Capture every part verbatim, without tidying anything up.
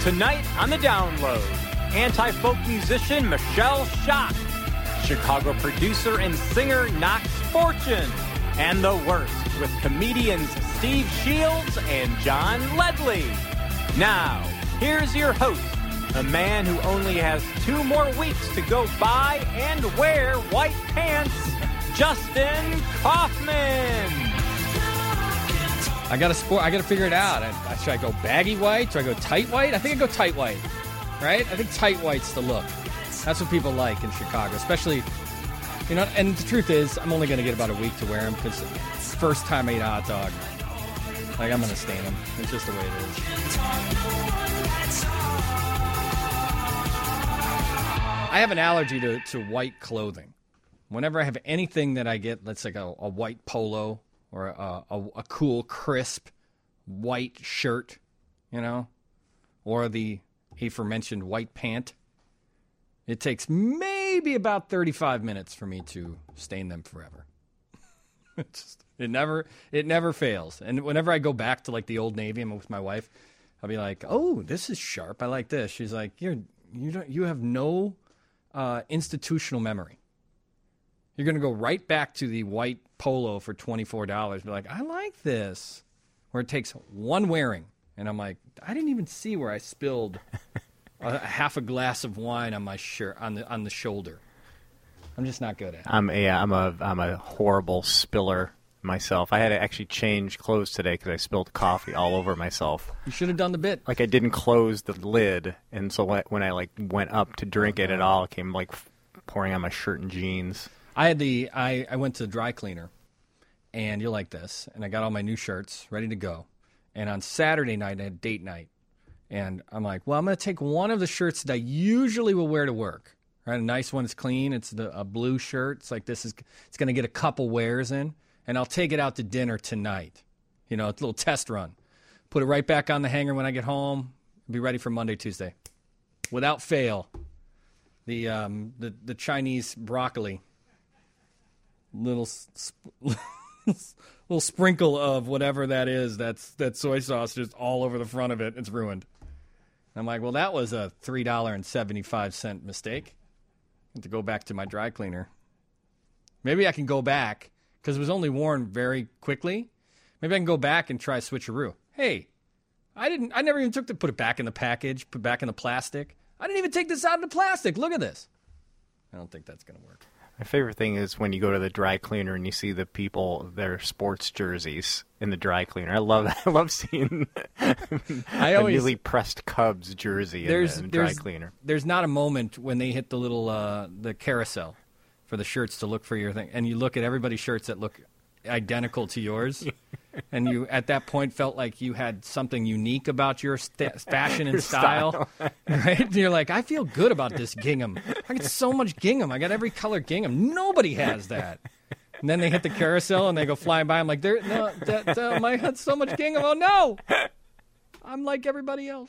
Tonight on The Download, anti-folk musician Michelle Shock, Chicago producer and singer Knox Fortune, and The Worst with comedians Steve Shields and John Ledley. Now, here's your host, a man who only has two more weeks to go buy and wear white pants, Justin Kaufman. I gotta sport. I gotta figure it out. I, I, should I go baggy white? Should I go tight white? I think I go tight white. Right? I think tight white's the look. That's what people like in Chicago, especially. You know, and the truth is, I'm only gonna get about a week to wear them because first time I eat a hot dog, like I'm gonna stain them. It's just the way it is. I have an allergy to, to white clothing. Whenever I have anything that I get, let's like a, a white polo. Or a, a, a cool, crisp, white shirt, you know? Or the aforementioned white pant. It takes maybe about thirty-five minutes for me to stain them forever. it, just, it never it never fails. And whenever I go back to, like, the Old Navy, I'm with my wife, I'll be like, oh, this is sharp. I like this. She's like, You're, you don't, you have no uh, institutional memory. You're going to go right back to the white polo for twenty-four dollars. Be like, I like this. Where it takes one wearing. And I'm like, I didn't even see where I spilled a, a half a glass of wine on my shirt, on the on the shoulder. I'm just not good at it. I'm a, I'm a, I'm a horrible spiller myself. I had to actually change clothes today because I spilled coffee all over myself. You should have done the bit. Like I didn't close the lid. And so when, when I like went up to drink it at all, it came like pouring on my shirt and jeans. I had the I, I went to the dry cleaner, and you'll like this, and I got all my new shirts ready to go. And on Saturday night, I had date night. And I'm like, well, I'm going to take one of the shirts that I usually will wear to work. Right, a nice one, it's clean. It's the, a blue shirt. It's like this is it's going to get a couple wears in. And I'll take it out to dinner tonight. You know, it's a little test run. Put it right back on the hanger when I get home. Be ready for Monday, Tuesday. Without fail, the um, the, the Chinese broccoli. Little sp- little sprinkle of whatever that is, that's that soy sauce just all over the front of it. It's ruined. And I'm like, well, that was a three dollars and seventy-five cents mistake. I have to go back to my dry cleaner. Maybe I can go back, because it was only worn very quickly. Maybe I can go back and try switcheroo. Hey, I didn't. I never even took to put it back in the package, put it back in the plastic. I didn't even take this out of the plastic. Look at this. I don't think that's going to work. My favorite thing is when you go to the dry cleaner and you see the people, their sports jerseys in the dry cleaner. I love that. I love seeing I a always, newly pressed Cubs jersey in the, in the dry cleaner. There's not a moment when they hit the little uh, the carousel for the shirts to look for your thing, and you look at everybody's shirts that look identical to yours, and you at that point felt like you had something unique about your st- fashion and style, style. Right? And you're like, I feel good about this gingham. I got so much gingham. I got every color gingham. Nobody has that. And then they hit the carousel and they go flying by. I'm like, there, no, that, uh, my had so much gingham. Oh no, I'm like everybody else.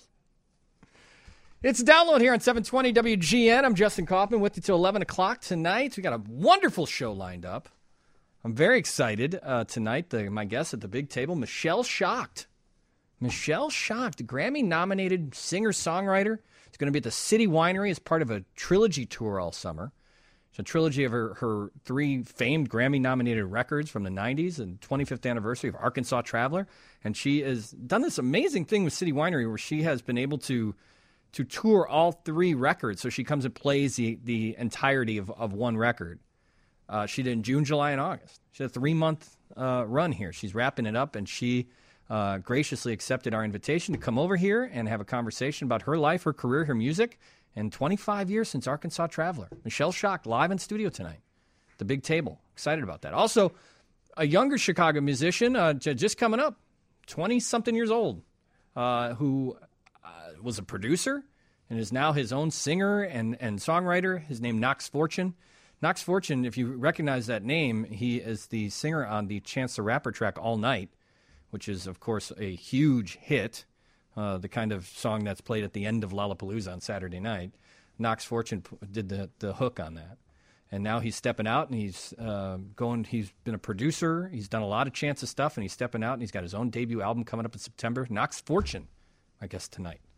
It's Download here on seven twenty W G N. I'm Justin Kaufman with you till eleven o'clock tonight. We got a wonderful show lined up. I'm very excited uh, tonight. The, my guest at the big table, Michelle Shock. Michelle Shock, the Grammy-nominated singer-songwriter. Is going to be at the City Winery as part of a trilogy tour all summer. It's a trilogy of her, her three famed Grammy-nominated records from the nineties and twenty-fifth anniversary of Arkansas Traveler. And she has done this amazing thing with City Winery where she has been able to to tour all three records. So she comes and plays the, the entirety of, of one record. Uh, she did in June, July, and August. She had a three-month uh, run here. She's wrapping it up, and she uh, graciously accepted our invitation to come over here and have a conversation about her life, her career, her music, and twenty-five years since Arkansas Traveler. Michelle Shock, live in studio tonight. The big table. Excited about that. Also, a younger Chicago musician uh, j- just coming up, twenty-something years old, uh, who uh, was a producer and is now his own singer and, and songwriter. His name, Knox Fortune. Knox Fortune, if you recognize that name, he is the singer on the Chance the Rapper track All Night, which is, of course, a huge hit, uh, the kind of song that's played at the end of Lollapalooza on Saturday night. Knox Fortune p- did the, the hook on that. And now he's stepping out, and he's uh, going. He's been a producer. He's done a lot of Chance of stuff, and he's stepping out, and he's got his own debut album coming up in September. Knox Fortune, I guess, tonight.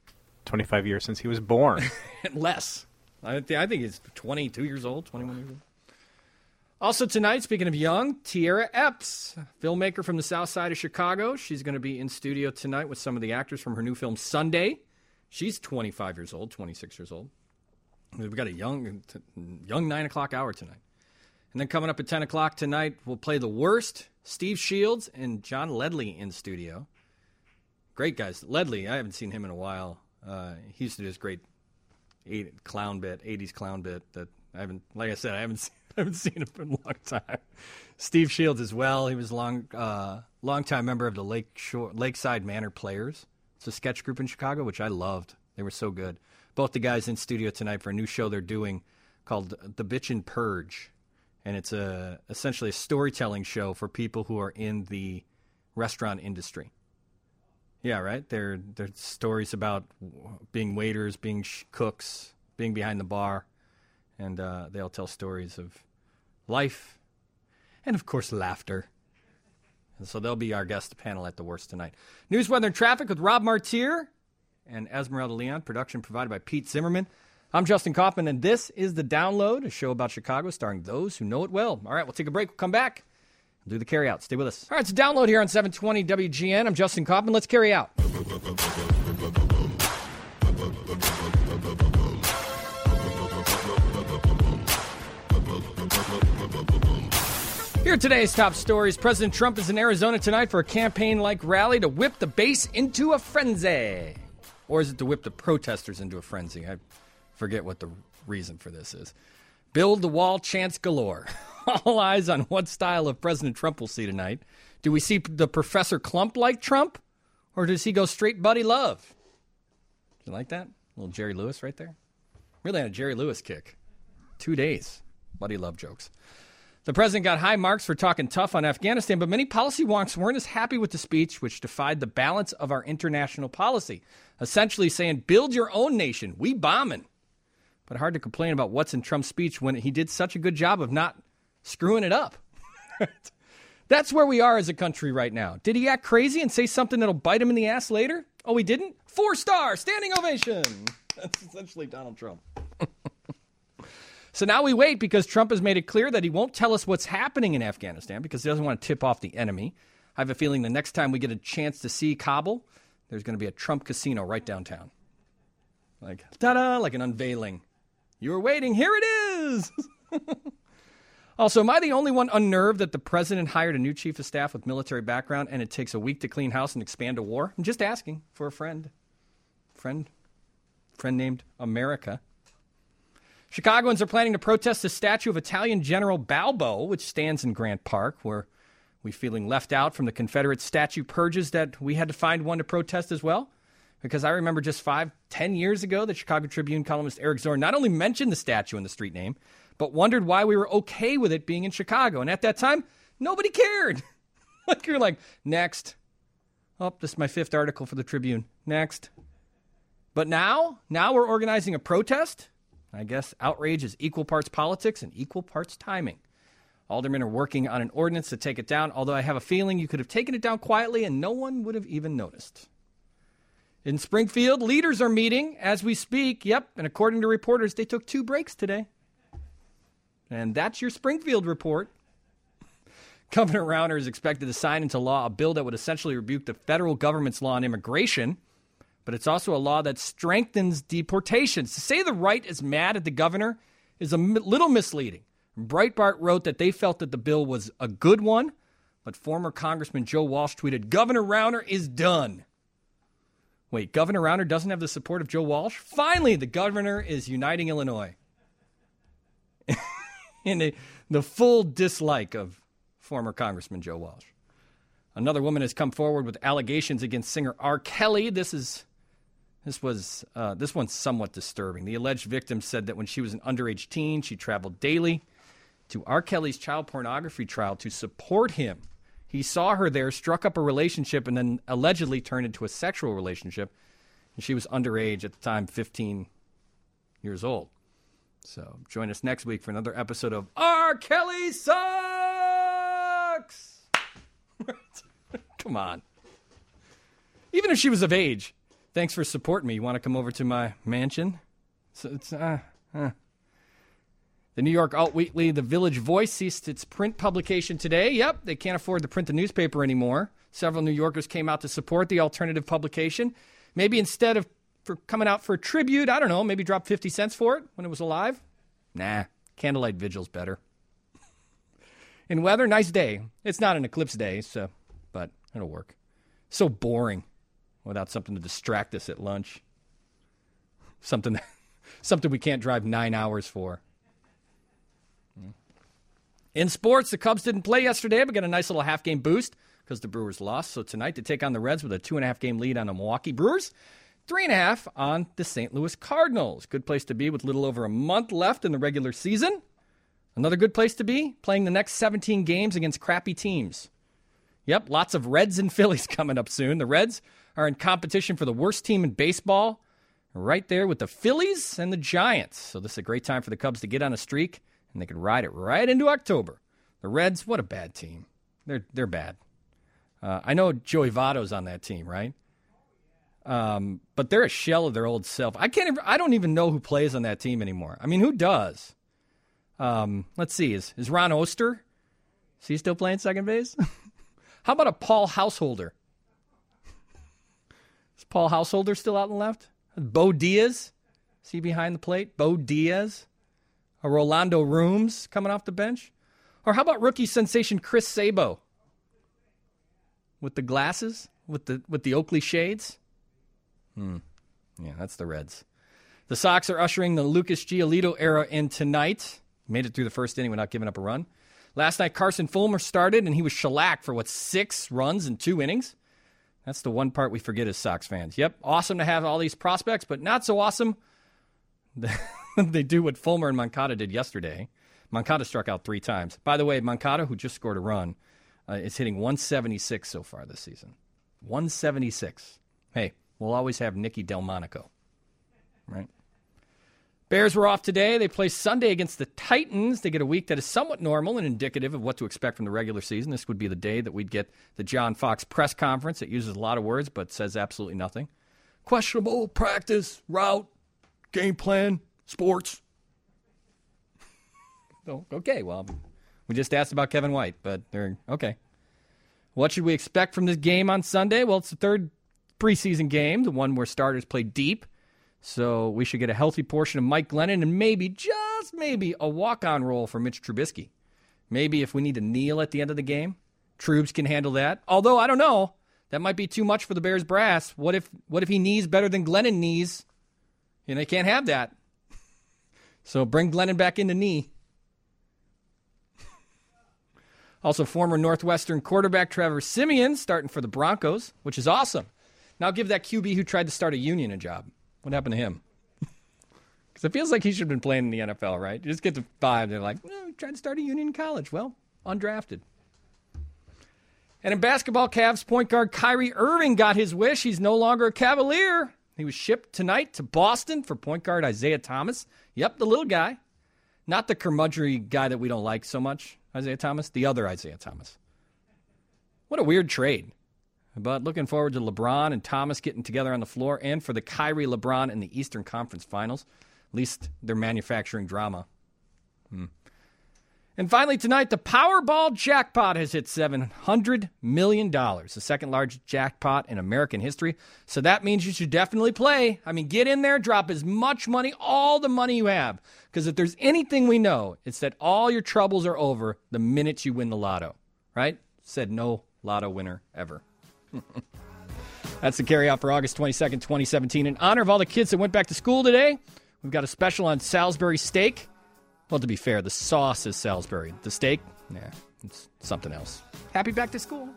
twenty-five years since he was born. Less. I, th- I think he's twenty-two years old, twenty-one years old. Also tonight, speaking of young, Tierra Epps, filmmaker from the south side of Chicago. She's going to be in studio tonight with some of the actors from her new film, Sunday. She's twenty-five years old, twenty-six years old. We've got a young, young nine o'clock hour tonight. And then coming up at ten o'clock tonight, we'll play The Worst, Steve Shields, and John Ledley in studio. Great guys. Ledley, I haven't seen him in a while. Uh, he used to do this great eight, clown bit, eighties clown bit that I haven't, like I said, I haven't seen. I haven't seen him for a long time. Steve Shields as well. He was a long, uh, long-time member of the Lake Shore, Lakeside Manor Players. It's a sketch group in Chicago, which I loved. They were so good. Both the guys in studio tonight for a new show they're doing called The Bitchin' Purge. And it's a essentially a storytelling show for people who are in the restaurant industry. Yeah, right? They're, they're stories about being waiters, being sh- cooks, being behind the bar. And uh, they'll tell stories of life and, of course, laughter. And so they'll be our guest panel at The Worst tonight. News, weather, and traffic with Rob Martier and Esmeralda Leon. Production provided by Pete Zimmerman. I'm Justin Kaufman, and this is The Download, a show about Chicago starring those who know it well. All right, we'll take a break. We'll come back. We'll do the carry out. Stay with us. All right, it's a Download here on seven twenty W G N. I'm Justin Kaufman. Let's carry out. Here are today's top stories. President Trump is in Arizona tonight for a campaign-like rally to whip the base into a frenzy. Or is it to whip the protesters into a frenzy? I forget what the reason for this is. Build the wall chants galore. All eyes on what style of President Trump we'll see tonight. Do we see the Professor Klump-like Trump? Or does he go straight Buddy Love? You like that? A little Jerry Lewis right there. Really on a Jerry Lewis kick. Two days. Buddy Love jokes. The president got high marks for talking tough on Afghanistan, but many policy wonks weren't as happy with the speech, which defied the balance of our international policy, essentially saying, build your own nation, we bombing. But hard to complain about what's in Trump's speech when he did such a good job of not screwing it up. That's where we are as a country right now. Did he act crazy and say something that'll bite him in the ass later? Oh, he didn't? Four star, standing ovation. That's essentially Donald Trump. So now we wait because Trump has made it clear that he won't tell us what's happening in Afghanistan because he doesn't want to tip off the enemy. I have a feeling the next time we get a chance to see Kabul, there's going to be a Trump casino right downtown. Like, ta-da, like an unveiling. You were waiting, here it is! Also, am I the only one unnerved that the president hired a new chief of staff with military background and it takes a week to clean house and expand a war? I'm just asking for a friend. Friend? Friend named America. Chicagoans are planning to protest the statue of Italian General Balbo, which stands in Grant Park, where we feeling left out from the Confederate statue purges that we had to find one to protest as well. Because I remember just five, ten years ago, the Chicago Tribune columnist Eric Zorn not only mentioned the statue and the street name, but wondered why we were okay with it being in Chicago. And at that time, nobody cared. Like you're like, next. Oh, this is my fifth article for the Tribune. Next. But now, now we're organizing a protest. I guess outrage is equal parts politics and equal parts timing. Aldermen are working on an ordinance to take it down, although I have a feeling you could have taken it down quietly and no one would have even noticed. In Springfield, leaders are meeting as we speak. Yep, and according to reporters, they took two breaks today. And that's your Springfield report. Governor Rauner is expected to sign into law a bill that would essentially rebuke the federal government's law on immigration. But it's also a law that strengthens deportations. To say the right is mad at the governor is a m- little misleading. Breitbart wrote that they felt that the bill was a good one, but former Congressman Joe Walsh tweeted, Governor Rauner is done. Wait, Governor Rauner doesn't have the support of Joe Walsh? Finally, the governor is uniting Illinois in a, the full dislike of former Congressman Joe Walsh. Another woman has come forward with allegations against singer R. Kelly. This is... This was uh, this one's somewhat disturbing. The alleged victim said that when she was an underage teen, she traveled daily to R. Kelly's child pornography trial to support him. He saw her there, struck up a relationship, and then allegedly turned into a sexual relationship. And she was underage at the time, fifteen years old. So join us next week for another episode of R. Kelly Sucks! Come on. Even if she was of age, Thanks for supporting me. You want to come over to my mansion? So it's uh, uh. The New York Alt Weekly, The Village Voice, ceased its print publication today. Yep, they can't afford to print the newspaper anymore. Several New Yorkers came out to support the alternative publication. Maybe instead of for coming out for a tribute, I don't know, maybe drop fifty cents for it when it was alive? Nah, candlelight vigil's better. In weather, nice day. It's not an eclipse day, so, but it'll work. So boring without something to distract us at lunch. Something, something we can't drive nine hours for. In sports, the Cubs didn't play yesterday, but got a nice little half-game boost because the Brewers lost. So tonight they take on the Reds with a two-and-a-half game lead on the Milwaukee Brewers. Three and a half on the Saint Louis Cardinals. Good place to be with a little over a month left in the regular season. Another good place to be, playing the next seventeen games against crappy teams. Yep, lots of Reds and Phillies coming up soon. The Reds are in competition for the worst team in baseball, right there with the Phillies and the Giants. So this is a great time for the Cubs to get on a streak, and they could ride it right into October. The Reds, what a bad team. They're they're bad. Uh, I know Joey Votto's on that team, right? Um, but they're a shell of their old self. I can't. Even, I don't even know who plays on that team anymore. I mean, who does? Um, let's see. Is is Ron Oster? Is he still playing second base? How about a Paul Householder? Is Paul Householder still out in the left? Bo Diaz? Is he behind the plate? Bo Diaz? A Rolando Rooms coming off the bench? Or how about rookie sensation Chris Sabo? With the glasses? With the with the Oakley shades? Hmm. Yeah, that's the Reds. The Sox are ushering the Lucas Giolito era in tonight. Made it through the first inning without giving up a run. Last night, Carson Fulmer started, and he was shellacked for, what, six runs in two innings? That's the one part we forget as Sox fans. Yep, awesome to have all these prospects, but not so awesome they do what Fulmer and Moncada did yesterday. Moncada struck out three times. By the way, Moncada, who just scored a run, uh, is hitting one seventy-six so far this season. one seventy-six. Hey, we'll always have Nicky Delmonico, right? Bears were off today. They play Sunday against the Titans. They get a week that is somewhat normal and indicative of what to expect from the regular season. This would be the day that we'd get the John Fox press conference. It uses a lot of words but says absolutely nothing. Questionable practice, route, game plan, sports. Oh, okay, well, we just asked about Kevin White, but they're okay. What should we expect from this game on Sunday? Well, it's the third preseason game, the one where starters play deep. So we should get a healthy portion of Mike Glennon and maybe, just maybe, a walk-on role for Mitch Trubisky. Maybe if we need to kneel at the end of the game, Trubes can handle that. Although, I don't know. That might be too much for the Bears brass. What if what if he knees better than Glennon knees? And they can't have that. So bring Glennon back into knee. Also, former Northwestern quarterback Trevor Siemian starting for the Broncos, which is awesome. Now give that Q B who tried to start a union a job. What happened to him? Because it feels like he should have been playing in the N F L, right? You just get the vibe. They're like, well, we tried to start a union in college. Well, undrafted. And in basketball, Cavs point guard Kyrie Irving got his wish. He's no longer a Cavalier. He was shipped tonight to Boston for point guard Isaiah Thomas. Yep, the little guy. Not the curmudgeonly guy that we don't like so much, Isaiah Thomas. The other Isaiah Thomas. What a weird trade. But looking forward to LeBron and Thomas getting together on the floor and for the Kyrie LeBron in the Eastern Conference Finals. At least they're manufacturing drama. Hmm. And finally tonight, the Powerball jackpot has hit seven hundred million dollars, the second largest jackpot in American history. So that means you should definitely play. I mean, get in there, drop as much money, all the money you have. Because if there's anything we know, it's that all your troubles are over the minute you win the lotto. Right? Said no lotto winner ever. That's the carry out for August twenty-second, twenty seventeen. In honor of all the kids that went back to school today, we've got a special on Salisbury steak. Well, to be fair, the sauce is Salisbury. The steak, nah, it's something else. Happy back to school.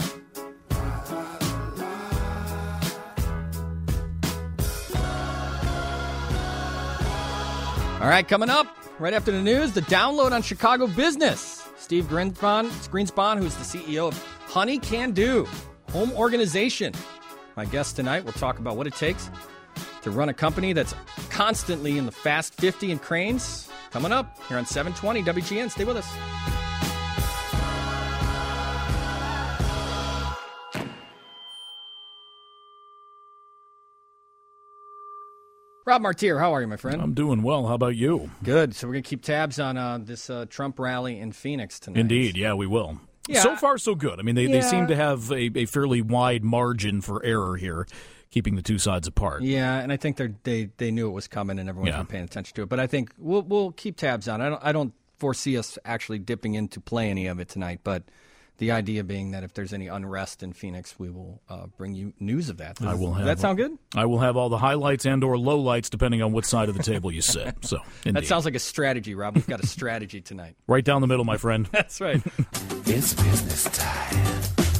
All right, coming up, right after the news, the download on Chicago business. Steve Greenspan, Greenspan, who's the C E O of Honey Can Do, home organization. My guest tonight will talk about what it takes to run a company that's constantly in the Fast fifty in cranes. Coming up here on seven twenty W G N. Stay with us. Rob Martier, how are you, my friend? I'm doing well. How about you? Good. So we're going to keep tabs on uh, this uh, Trump rally in Phoenix tonight. Indeed. Yeah, we will. Yeah. So far, so good. I mean, they, Yeah. they seem to have a, a fairly wide margin for error here, keeping the two sides apart. Yeah, and I think they they they knew it was coming, and everyone's Yeah. been paying attention to it. But I think we'll we'll keep tabs on it. I don't I don't foresee us actually dipping in to play any of it tonight, but the idea being that if there's any unrest in Phoenix, we will uh, bring you news of that. Does, I will have, does that sound good? I will have all the highlights and or lowlights depending on what side of the table you sit. So, indeed. That sounds like a strategy, Rob. We've got a strategy tonight. Right down the middle, my friend. That's right. It's business time.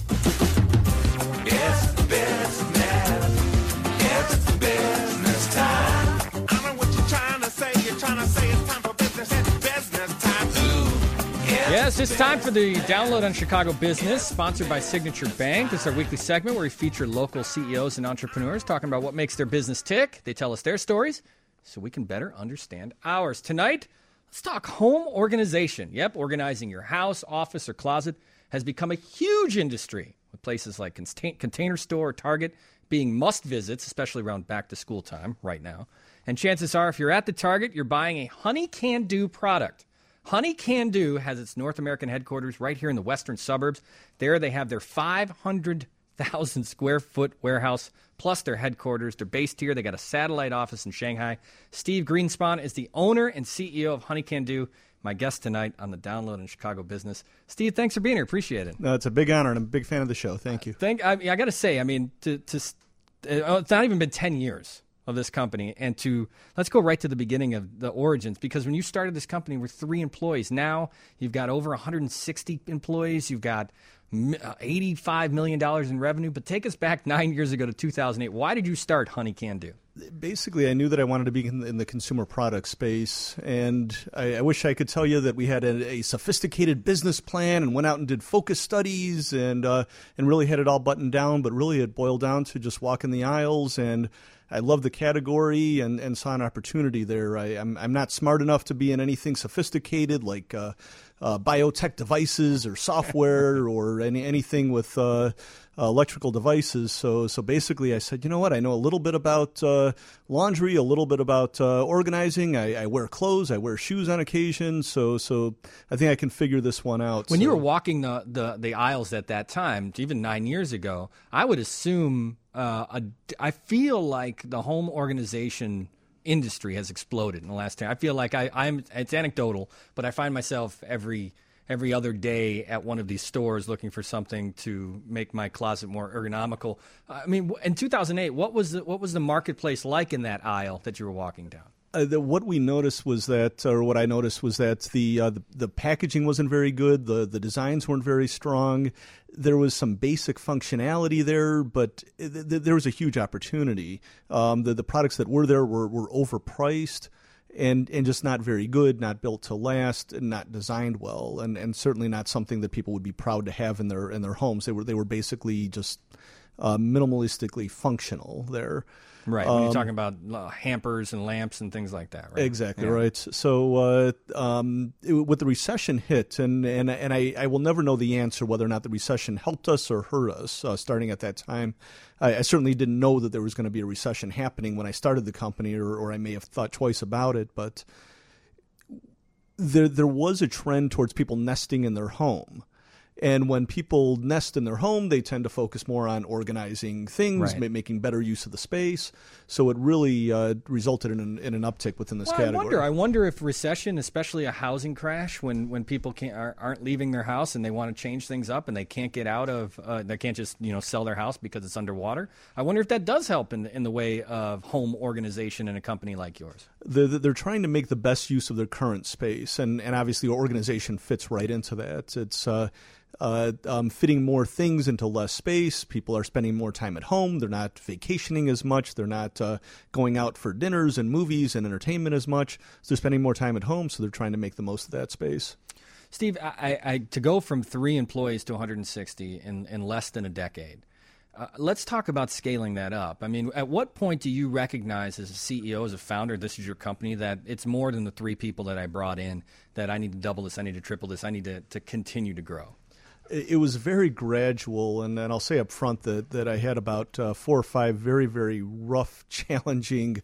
It's business. It's business time. I know what you're trying to say. You're trying to say it's time for business. It's business time. Ooh. Yes, it's time for the Download on Chicago Business, sponsored by Signature Bank. This is our weekly segment where we feature local C E Os and entrepreneurs talking about what makes their business tick. They tell us their stories so we can better understand ours. Tonight, let's talk home organization. Yep, organizing your house, office, or closet has become a huge industry, with places like Contain- Container Store or Target being must-visits, especially around back-to-school time right now. And chances are, if you're at the Target, you're buying a Honey Can Do product. Honey Can Do has its North American headquarters right here in the western suburbs. There they have their five hundred thousand square foot warehouse, plus their headquarters. They're based here. They got a satellite office in Shanghai. Steve Greenspan is the owner and C E O of Honey Can Do, my guest tonight on the Download in Chicago Business. Steve, thanks for being here. Appreciate it. No, it's a big honor, and I'm a big fan of the show. Thank you. Thank, I, I got to say, I mean, to, to uh, it's not even been ten years of this company, and to let's go right to the beginning of the origins, because when you started this company with three employees, now you've got over one hundred sixty employees, you've got eighty-five million dollars in revenue. But take us back nine years ago to two thousand eight. Why did you start Honey Can Do? Basically, I knew that I wanted to be in the, in the consumer product space, and I, I wish I could tell you that we had a, a sophisticated business plan and went out and did focus studies and uh, and really had it all buttoned down, but really it boiled down to just walking the aisles, and I love the category and, and saw an opportunity there. I, I'm, I'm not smart enough to be in anything sophisticated like uh, uh, biotech devices or software or any anything with uh, uh, electrical devices. So so basically I said, you know what, I know a little bit about uh, laundry, a little bit about uh, organizing. I, I wear clothes, I wear shoes on occasion. So so I think I can figure this one out. When so. you were walking the, the, the aisles at that time, even nine years ago, I would assume uh, a, I feel like the home organization industry has exploded in the last ten. I feel like I, I'm. It's anecdotal, but I find myself every every other day at one of these stores looking for something to make my closet more ergonomical. I mean, in two thousand eight, what was the, what was the marketplace like in that aisle that you were walking down? Uh, the, what we noticed was that, or what I noticed was that the, uh, the the packaging wasn't very good. The the designs weren't very strong. There was some basic functionality there, but th- th- there was a huge opportunity. Um, the the products that were there were, were overpriced and and just not very good, not built to last, and not designed well, and, and certainly not something that people would be proud to have in their in their homes. They were they were basically just uh, minimalistically functional there. Right, when you're talking about uh, hampers and lamps and things like that, right? Exactly Yeah. right. So uh, um, it, with the recession hit, and and and I, I will never know the answer whether or not the recession helped us or hurt us. Uh, starting at that time, I, I certainly didn't know that there was going to be a recession happening when I started the company, or, or I may have thought twice about it. But there there was a trend towards people nesting in their home. And when people nest in their home, they tend to focus more on organizing things, Right. ma- making better use of the space. So it really uh, resulted in an, in an uptick within this Well, category. I wonder. I wonder if recession, especially a housing crash, when when people can't are, aren't leaving their house and they want to change things up and they can't get out of, uh, they can't just you know sell their house because it's underwater. I wonder if that does help in in the way of home organization in a company like yours. They're, they're trying to make the best use of their current space, and, and obviously organization fits right into that. It's uh, uh, um, fitting more things into less space. People are spending more time at home. They're not vacationing as much. They're not uh, going out for dinners and movies and entertainment as much. So they're spending more time at home, so they're trying to make the most of that space. Steve, I, I, to go from three employees to one hundred sixty in, in less than a decade, uh, let's talk about scaling that up. I mean, at what point do you recognize as a C E O, as a founder, this is your company, that it's more than the three people that I brought in, that I need to double this, I need to triple this, I need to, to continue to grow? It was very gradual, and, and I'll say up front that, that I had about uh, four or five very, very rough, challenging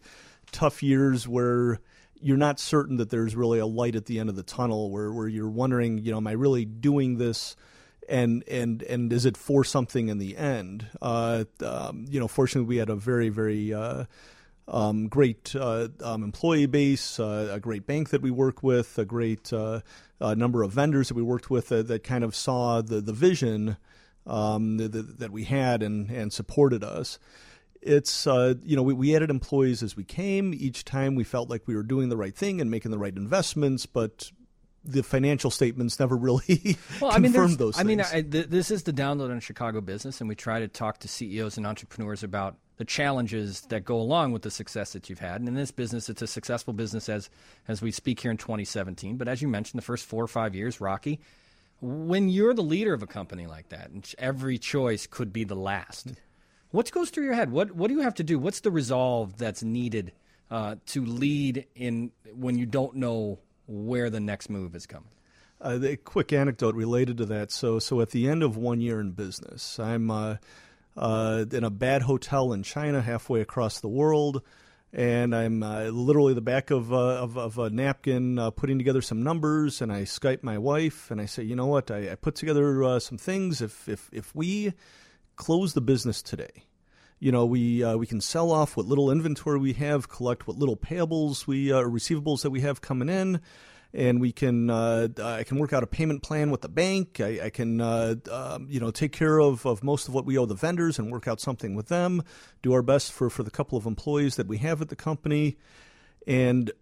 tough years where you're not certain that there's really a light at the end of the tunnel, where, where you're wondering, you know, am I really doing this? And and and is it for something in the end? Uh, um, you know, fortunately, we had a very, very uh, um, great uh, um, employee base, uh, a great bank that we work with, a great uh, uh, number of vendors that we worked with that, that kind of saw the, the vision um, that, that we had and, and supported us. It's, uh, you know, we, we added employees as we came. Each time we felt like we were doing the right thing and making the right investments, but the financial statements never really well, I mean, confirmed those I things. mean, I, th- this is the Download on Chicago Business, and we try to talk to C E Os and entrepreneurs about the challenges that go along with the success that you've had. And in this business, it's a successful business as as we speak here in twenty seventeen. But as you mentioned, the first four or five years, rocky. When you're the leader of a company like that, and every choice could be the last, what goes through your head? What what do you have to do? What's the resolve that's needed uh, to lead in when you don't know where the next move is coming? Uh, a quick anecdote related to that. So, so at the end of one year in business, I'm uh, uh, in a bad hotel in China, halfway across the world, and I'm uh, literally the back of, uh, of, of a napkin uh, putting together some numbers, and I Skype my wife, and I say, you know what, I, I put together uh, some things. If, if, if we close the business today, you know, we uh, we can sell off what little inventory we have, collect what little payables we uh, receivables that we have coming in, and we can uh, I can work out a payment plan with the bank. I, I can uh, um, you know take care of, of most of what we owe the vendors and work out something with them. Do our best for, for the couple of employees that we have at the company, and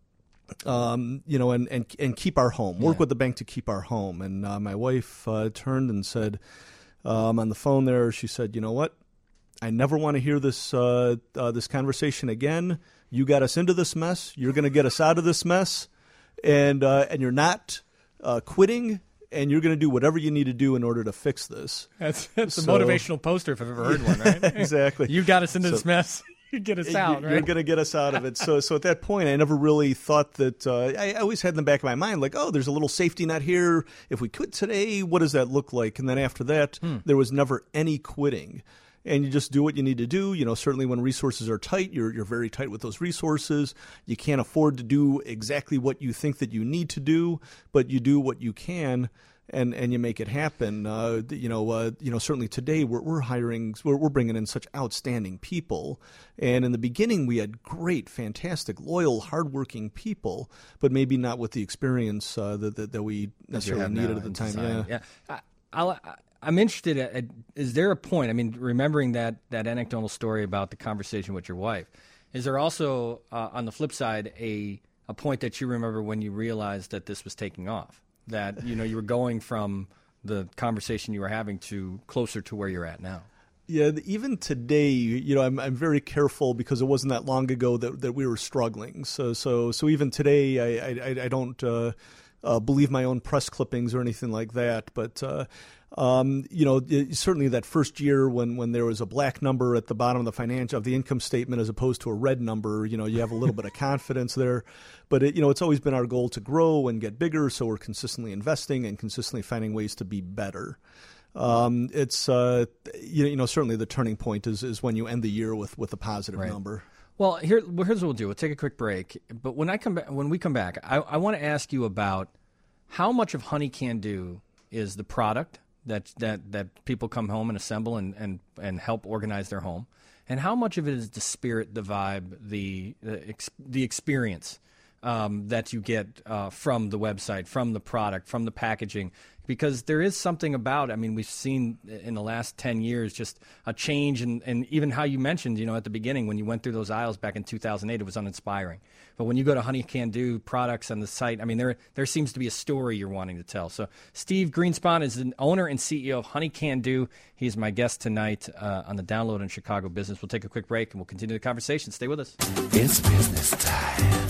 um, you know, and, and and keep our home. Work Yeah. with the bank to keep our home. And uh, my wife uh, turned and said um, on the phone there, she said, you know what? I never want to hear this uh, uh, this conversation again. You got us into this mess. You're going to get us out of this mess, and uh, and you're not uh, quitting, and you're going to do whatever you need to do in order to fix this. That's that's So- a motivational poster if I've ever heard one, right? Exactly. You got us into So- this mess. You get us You- out, You're right? going to get us out of it. So, so at that point, I never really thought that. Uh, I, I always had in the back of my mind, like, oh, there's a little safety net here. If we quit today, what does that look like? And then after that, Hmm. there was never any quitting. And you just do what you need to do. You know, certainly when resources are tight, you're you're very tight with those resources. You can't afford to do exactly what you think that you need to do, but you do what you can, and, and you make it happen. Uh, you know, uh, you know. Certainly today, we're we're hiring, we're we're bringing in such outstanding people. And in the beginning, we had great, fantastic, loyal, hardworking people, but maybe not with the experience uh, that, that that we necessarily have needed now at the in time. society. Yeah. yeah. I, I'll, I, I'm interested. At, at, is there a point? I mean, remembering that that anecdotal story about the conversation with your wife, is there also uh, on the flip side a a point that you remember when you realized that this was taking off? That you know you were going from the conversation you were having to closer to where you're at now. Yeah, the- even today, you know, I'm I'm very careful because it wasn't that long ago that, that we were struggling. So so so even today, I I, I don't uh, uh, believe my own press clippings or anything like that. But uh, um, you know, it- certainly that first year when, when there was a black number at the bottom of the financial of the income statement as opposed to a red number, you know, you have a little bit of confidence there. But it, you know, it's always been our goal to grow and get bigger, so we're consistently investing and consistently finding ways to be better. Um, it's uh, you, you know certainly the turning point is, is when you end the year with, with a positive Right. number. Well, here, well, here's what we'll do. We'll take a quick break. But when I come back, when we come back, I, I want to ask you about how much of Honey Can Do is the product that that that people come home and assemble and, and, and help organize their home, and how much of it is the spirit, the vibe, the the, ex, the experience um, that you get uh, from the website, from the product, from the packaging. Because there is something about, I mean, we've seen in the last ten years just a change in, and even how you mentioned, you know, at the beginning when you went through those aisles back in two thousand eight, it was uninspiring. But when you go to Honey Can Do products on the site, I mean, there there seems to be a story you're wanting to tell. So Steve Greenspon is the owner and C E O of Honey Can Do. He's my guest tonight uh, on the Download in Chicago Business. We'll take a quick break and we'll continue the conversation. Stay with us. It's business time.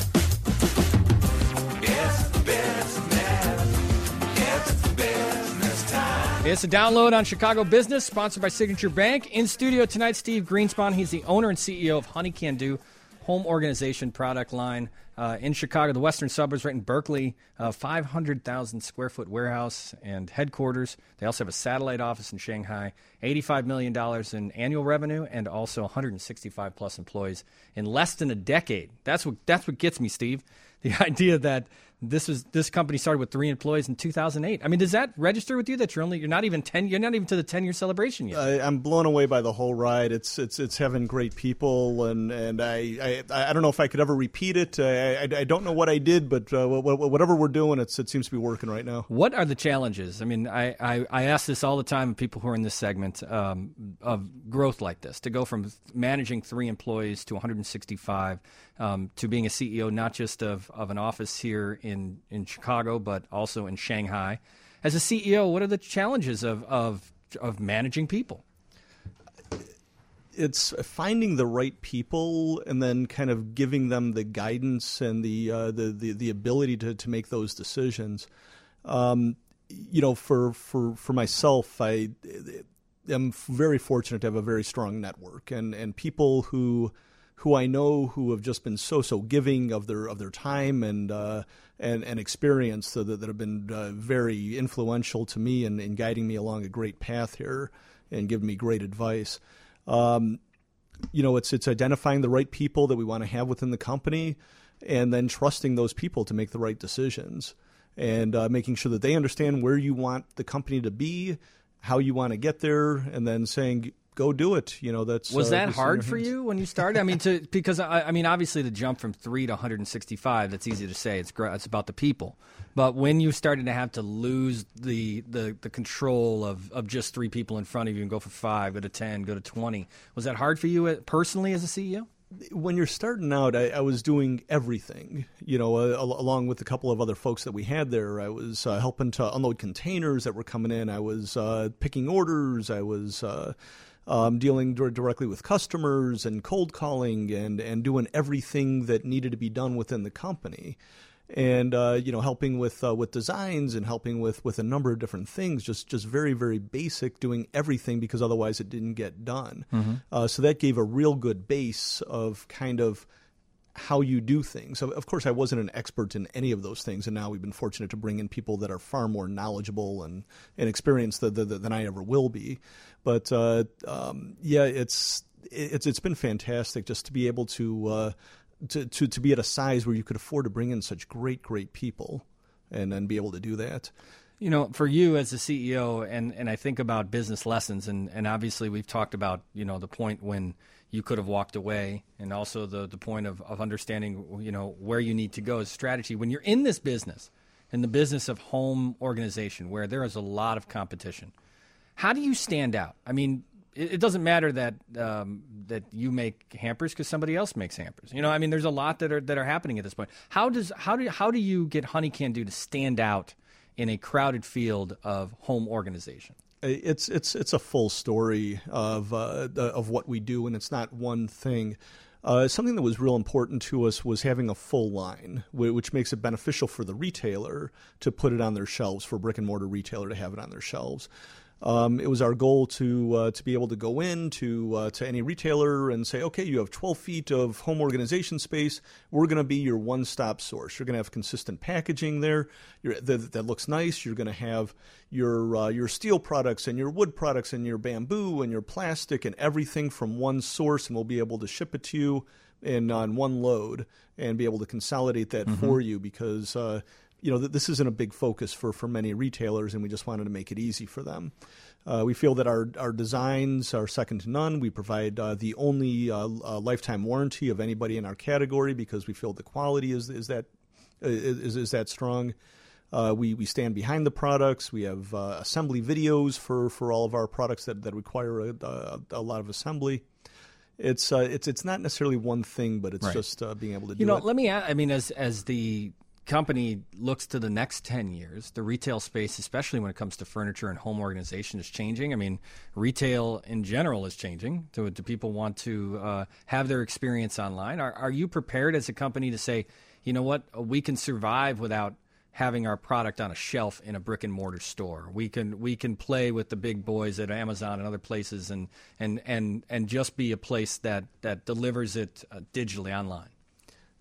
It's business. It's business time. It's a Download on Chicago Business, sponsored by Signature Bank. In studio tonight, Steve Greenspon. He's the owner and C E O of Honey Can Do home organization product line. uh, in Chicago, the western suburbs, right in Berkeley, uh, five hundred thousand square foot warehouse and headquarters. They also have a satellite office in Shanghai, eighty-five million dollars in annual revenue, and also one hundred sixty-five plus employees in less than a decade. That's what that's what gets me, Steve. The idea that this was this company started with three employees in two thousand eight. I mean, does that register with you that you're only you're not even ten you're not even to the ten year celebration yet? I, I'm blown away by the whole ride. It's it's it's having great people, and and I I, I don't know if I could ever repeat it. I I, I don't know what I did, but uh, whatever we're doing, it's it seems to be working right now. What are the challenges? I mean, I, I, I ask this all the time of people who are in this segment um, of growth like this, to go from managing three employees to one hundred sixty-five, um, to being a C E O not just of, of an office here in, in Chicago, but also in Shanghai. As a C E O, what are the challenges of, of, of managing people? It's finding the right people and then kind of giving them the guidance and the uh, the, the the ability to, to make those decisions. Um, you know, for for for myself, I am very fortunate to have a very strong network and, and people who who I know who have just been so so giving of their of their time and uh, and and experience that, that have been uh, very influential to me and in, in guiding me along a great path here and giving me great advice. Um, you know, it's it's identifying the right people that we want to have within the company, and then trusting those people to make the right decisions, and uh, making sure that they understand where you want the company to be, how you want to get there, and then saying, "Go do it." You know, that's was uh, that hard for you when you started? I mean, to because I, I mean, obviously the jump from three to one hundred sixty-five. That's easy to say. It's it's about the people. But when you started to have to lose the, the, the control of, of just three people in front of you and go for five, go to ten, go to twenty, was that hard for you personally as a C E O? When you're starting out, I, I was doing everything, you know, uh, along with a couple of other folks that we had there. I was uh, helping to unload containers that were coming in. I was uh, picking orders. I was uh, um, dealing d- directly with customers and cold calling and, and doing everything that needed to be done within the company. And uh, you know, helping with uh, with designs and helping with, with a number of different things, just just very very basic, doing everything because otherwise it didn't get done. Mm-hmm. Uh, so that gave a real good base of kind of how you do things. So of course, I wasn't an expert in any of those things, and now we've been fortunate to bring in people that are far more knowledgeable and and experienced than, than, than I ever will be. But uh, um, yeah, it's it's it's been fantastic just to be able to. Uh, To, to to be at a size where you could afford to bring in such great, great people and then be able to do that. You know, for you as a C E O, and, and I think about business lessons, and, and obviously we've talked about, you know, the point when you could have walked away, and also the, the point of, of understanding, you know, where you need to go as strategy. When you're in this business, in the business of home organization, where there is a lot of competition, how do you stand out? I mean, it doesn't matter that um, that you make hampers because somebody else makes hampers. You know, I mean, there's a lot that are that are happening at this point. How does how do how do you get Honey Can Do to stand out in a crowded field of home organization? It's it's it's a full story of uh, of what we do, and it's not one thing. Uh, something that was real important to us was having a full line, which makes it beneficial for the retailer to put it on their shelves, for a brick and mortar retailer to have it on their shelves. Um, it was our goal to uh, to be able to go in to uh, to any retailer and say, okay, you have twelve feet of home organization space. We're going to be your one-stop source. You're going to have consistent packaging there You're, that, that looks nice. You're going to have your uh, your steel products and your wood products and your bamboo and your plastic and everything from one source, and we'll be able to ship it to you in on one load and be able to consolidate that mm-hmm. for you because. Uh, You know, this isn't a big focus for, for many retailers, and we just wanted to make it easy for them. Uh, we feel that our, our designs are second to none. We provide uh, the only uh, uh, lifetime warranty of anybody in our category because we feel the quality is is that is, is that strong. Uh, we we stand behind the products. We have uh, assembly videos for, for all of our products that, that require a, a, a lot of assembly. It's uh, it's it's not necessarily one thing, but it's right. just uh, being able to do you know, it. Let me add, I mean, as as the company looks to the next ten years, the retail space, especially when it comes to furniture and home organization, is changing. I mean, retail in general is changing. Do, do people want to uh, have their experience online? Are, are you prepared as a company to say, you know what, we can survive without having our product on a shelf in a brick and mortar store? We can we can play with the big boys at Amazon and other places and and, and, and just be a place that, that delivers it uh, digitally online.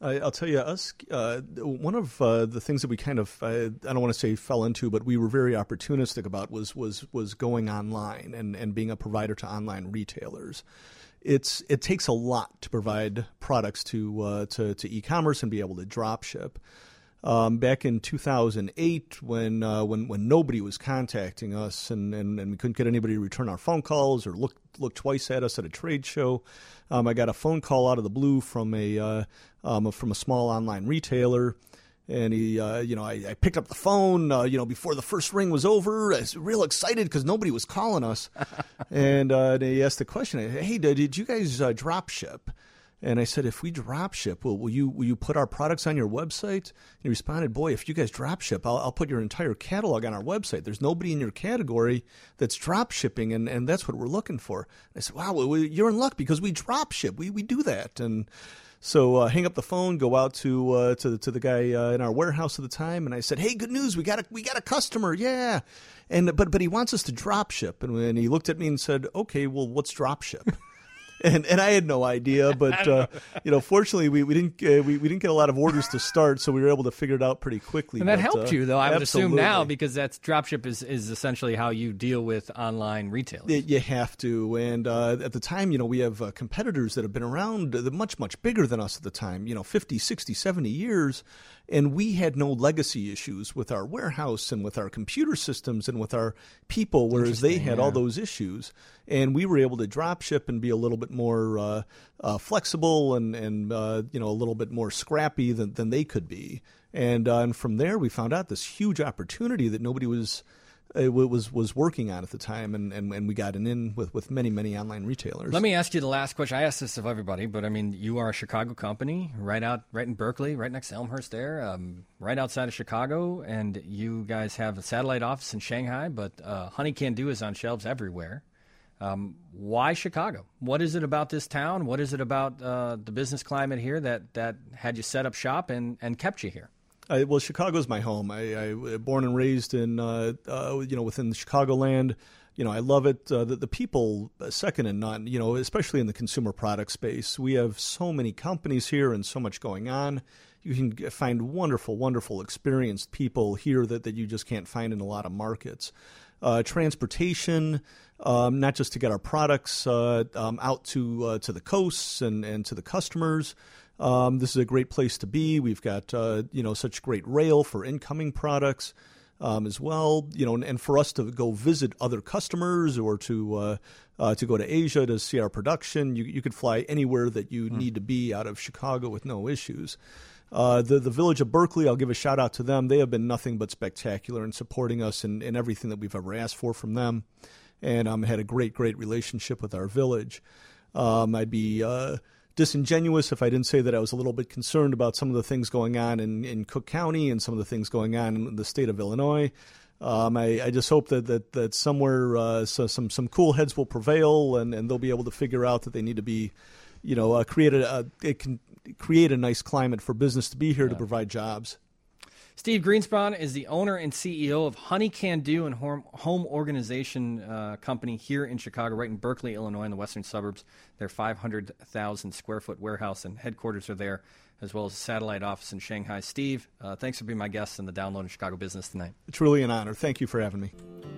I, I'll tell you, us uh, one of uh, the things that we kind of uh, I don't want to say fell into, but we were very opportunistic about was was was going online and, and being a provider to online retailers. It's it takes a lot to provide products to uh, to, to e-commerce and be able to drop ship. Um, back in two thousand eight, when uh, when when nobody was contacting us and, and, and we couldn't get anybody to return our phone calls or look look twice at us at a trade show, um, I got a phone call out of the blue from a uh, um, from a small online retailer, and he uh, you know I, I picked up the phone uh, you know before the first ring was over. I was real excited because nobody was calling us, and uh, he asked the question, "Hey, did, did you guys uh, drop ship?" And I said, if we drop ship, will, will you will you put our products on your website? And he responded, boy, if you guys drop ship, I'll, I'll put your entire catalog on our website. There's nobody in your category that's drop shipping, and, and that's what we're looking for. And I said, wow, well, you're in luck because we drop ship. We we do that. And so uh, hang up the phone, go out to uh, to, to the guy uh, in our warehouse at the time, and I said, hey, good news, we got a, we got a customer, yeah. And but but he wants us to drop ship. And, and he looked at me and said, okay, well, what's drop ship? And and I had no idea, but uh, you know, fortunately, we we didn't uh, we we didn't get a lot of orders to start, so we were able to figure it out pretty quickly. And that but, helped uh, you, though. I would absolutely. assume now, because that's dropship is is essentially how you deal with online retailers. Y- You have to, and uh, at the time, you know, we have uh, competitors that have been around uh, much much bigger than us at the time. You know, fifty, sixty, seventy years. And we had no legacy issues with our warehouse and with our computer systems and with our people, whereas they had yeah. all those issues. And we were able to drop ship and be a little bit more uh, uh, flexible and, and uh, you know, a little bit more scrappy than, than they could be. And, uh, and from there, we found out this huge opportunity that nobody was uh, was was working on at the time, and, and, and we got an in with, with many, many online retailers. Let me ask you the last question. I ask this of everybody, but I mean, you are a Chicago company, right out, right in Berkeley, right next to Elmhurst there, um, right outside of Chicago, and you guys have a satellite office in Shanghai, but uh, Honey Can Do is on shelves everywhere. Um, why Chicago? What is it about this town? What is it about uh, the business climate here that, that had you set up shop and, and kept you here? I, well, Chicago's my home. I, I born and raised in, uh, uh, you know, within the Chicagoland. You know, I love it. Uh, the, the people, uh, second and none. You know, especially in the consumer product space, we have so many companies here and so much going on. You can g- find wonderful, wonderful, experienced people here that, that you just can't find in a lot of markets. Uh, transportation, um, not just to get our products uh, um, out to uh, to the coasts and, and to the customers. Um, this is a great place to be. We've got uh, you know such great rail for incoming products um, as well. You know, and, and for us to go visit other customers or to uh, uh, to go to Asia to see our production, you you could fly anywhere that you mm. need to be out of Chicago with no issues. Uh, the the Village of Berkeley, I'll give a shout out to them. They have been nothing but spectacular in supporting us in, in everything that we've ever asked for from them, and um, had a great great relationship with our village. Um, I'd be uh, disingenuous if I didn't say that I was a little bit concerned about some of the things going on in, in Cook County and some of the things going on in the state of Illinois. Um, I, I just hope that that, that somewhere uh, so some some cool heads will prevail, and, and they'll be able to figure out that they need to be, you know, uh, create a, a it can create a nice climate for business to be here yeah. to provide jobs. Steve Greenspan is the owner and C E O of Honey Can Do and home, home organization uh, company here in Chicago, right in Berkeley, Illinois, in the western suburbs. Their five hundred thousand square foot warehouse and headquarters are there, as well as a satellite office in Shanghai. Steve, uh, thanks for being my guest in the Download in Chicago Business tonight. It's really an honor. Thank you for having me.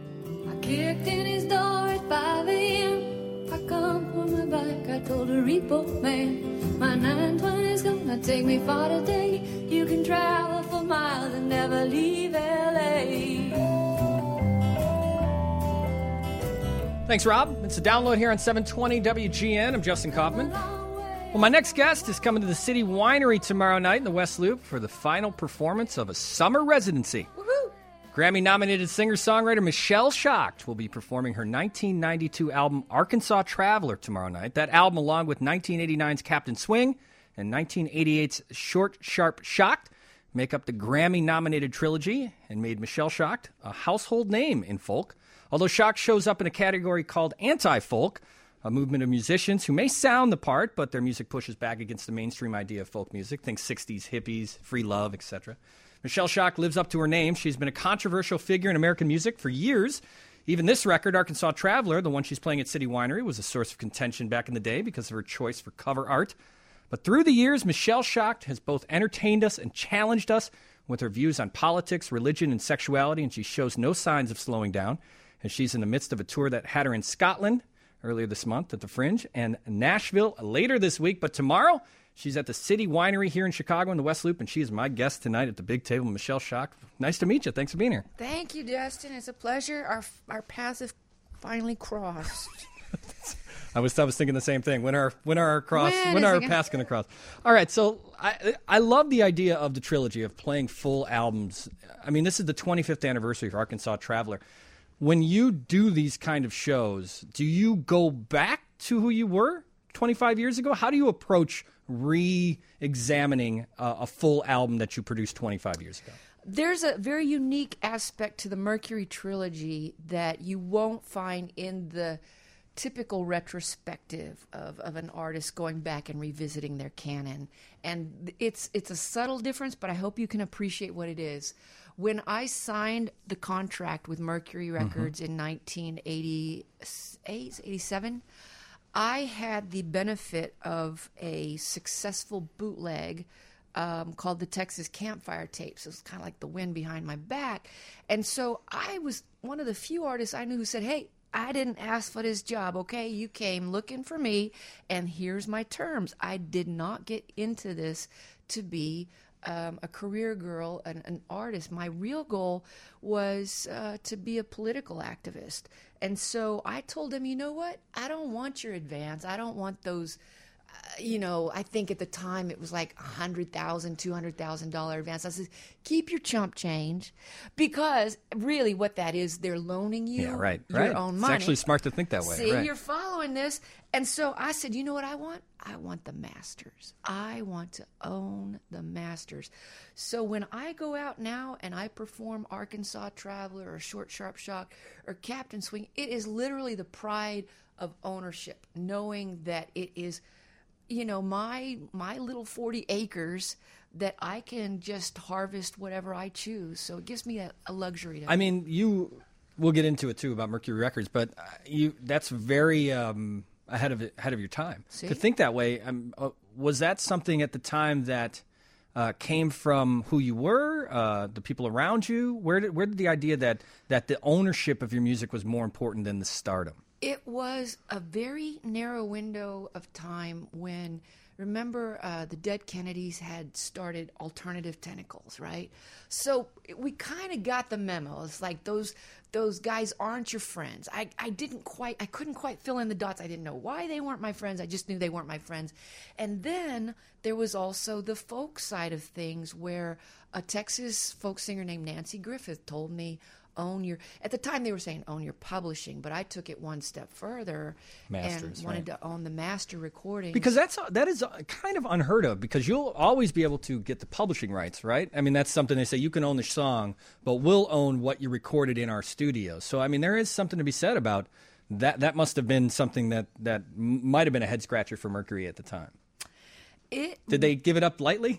I kicked in his door at five a.m. I come for my bike. I told a repo man, my nine twenty's gonna take me far today. You can travel for miles and never leave L A. Thanks, Rob. It's a Download here on seven twenty W G N. I'm Justin Kaufman. Well, my next guest is coming to the City Winery tomorrow night in the West Loop for the final performance of a summer residency. Woohoo! Grammy-nominated singer-songwriter Michelle Schacht will be performing her nineteen ninety-two album Arkansas Traveler tomorrow night. That album, along with nineteen eighty-nine's Captain Swing and nineteen eighty-eight's Short, Sharp, Shocked, make up the Grammy-nominated trilogy and made Michelle Schacht a household name in folk. Although Schacht shows up in a category called anti-folk, a movement of musicians who may sound the part, but their music pushes back against the mainstream idea of folk music. Think sixties hippies, free love, et cetera. Michelle Schacht lives up to her name. She's been a controversial figure in American music for years. Even this record, Arkansas Traveler, the one she's playing at City Winery, was a source of contention back in the day because of her choice for cover art. But through the years, Michelle Schacht has both entertained us and challenged us with her views on politics, religion, and sexuality, and she shows no signs of slowing down. And she's in the midst of a tour that had her in Scotland earlier this month at the Fringe and Nashville later this week. But tomorrow, she's at the City Winery here in Chicago in the West Loop, and she is my guest tonight at the big table. Michelle Schacht, nice to meet you. Thanks for being here. Thank you, Justin. It's a pleasure. Our our paths have finally crossed. I was I was thinking the same thing. When are when are our cross When when is are our it gonna- paths going to cross? All right, so I I love the idea of the trilogy of playing full albums. I mean, this is the twenty-fifth anniversary for Arkansas Traveler. When you do these kind of shows, do you go back to who you were twenty-five years ago? How do you approach re-examining uh, a full album that you produced twenty-five years ago? There's a very unique aspect to the Mercury trilogy that you won't find in the typical retrospective of, of an artist going back and revisiting their canon. And it's it's a subtle difference, but I hope you can appreciate what it is. When I signed the contract with Mercury Records in nineteen eighty-eight, eighty-seven, I had the benefit of a successful bootleg um, called the Texas Campfire Tapes. It was kind of like the wind behind my back. And so I was one of the few artists I knew who said, hey, I didn't ask for this job, okay? You came looking for me, and here's my terms. I did not get into this to be um, a career girl, an, an artist. My real goal was uh, to be a political activist. And so I told him, you know what? I don't want your advance. I don't want those... Uh, you know, I think at the time it was like one hundred thousand dollars, two hundred thousand dollars advance. I said, keep your chump change, because really what that is, they're loaning you Yeah, right, your right. own It's money. actually smart to think that way. See, right. you're following this. And so I said, you know what I want? I want the masters. I want to own the masters. So when I go out now and I perform Arkansas Traveler or Short Sharp Shock or Captain Swing, it is literally the pride of ownership, knowing that it is, you know, my my little forty acres that I can just harvest whatever I choose. So it gives me a, a luxury to I mean, you. We'll get into it too about Mercury Records, but uh, you. That's very um, ahead of it, ahead of your time See? to think that way. Um, uh, was that something at the time that uh, came from who you were, uh, the people around you? Where did where did the idea that that the ownership of your music was more important than the stardom? It was a very narrow window of time when, remember, uh, the Dead Kennedys had started Alternative Tentacles, right? So we kind of got the memo. It's like those those guys aren't your friends. I, I didn't quite, I couldn't quite fill in the dots. I didn't know why they weren't my friends. I just knew they weren't my friends. And then there was also the folk side of things, where a Texas folk singer named Nancy Griffith told me, own your, at the time they were saying own your publishing, but I took it one step further Masters, and wanted right. to own the master recordings. Because that's that is kind of unheard of, because you'll always be able to get the publishing rights, right? I mean, that's something they say, you can own the song, but we'll own what you recorded in our studio. So, I mean, there is something to be said about that. That must have been something that, that might have been a head scratcher for Mercury at the time. it Did they give it up lightly?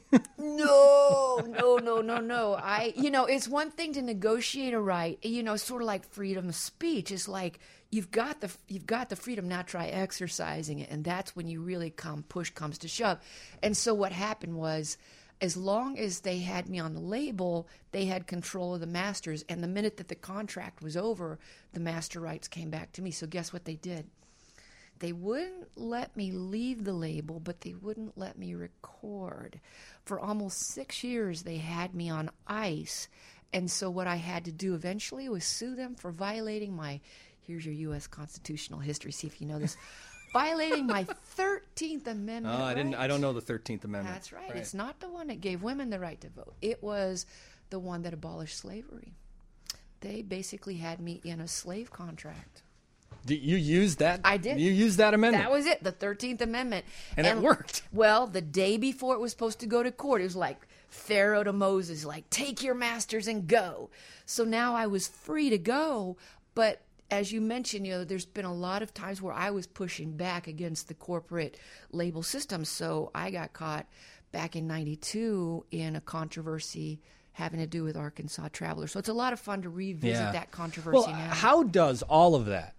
No, no, no, no, no. I, you know, it's one thing to negotiate a right. You know, sort of like freedom of speech. It's like you've got the you've got the freedom. Now try exercising it, and that's when you really come push comes to shove. And so what happened was, as long as they had me on the label, they had control of the masters. And the minute that the contract was over, the master rights came back to me. So guess what they did? They wouldn't let me leave the label, but they wouldn't let me record. For almost six years, they had me on ice. And so what I had to do eventually was sue them for violating my, here's your U S constitutional history, see if you know this, violating my thirteenth Amendment Oh, I didn't. rights. I don't know the thirteenth Amendment. That's right. It's not the one that gave women the right to vote. It was the one that abolished slavery. They basically had me in a slave contract. Did you use that? I did. You used that amendment. That was it, the thirteenth Amendment. And it worked. Well, the day before it was supposed to go to court, it was like Pharaoh to Moses, like, take your masters and go. So now I was free to go. But as you mentioned, you know, there's been a lot of times where I was pushing back against the corporate label system. So I got caught back in ninety-two in a controversy having to do with Arkansas Traveler. So it's a lot of fun to revisit Yeah. that controversy well, now. how does all of that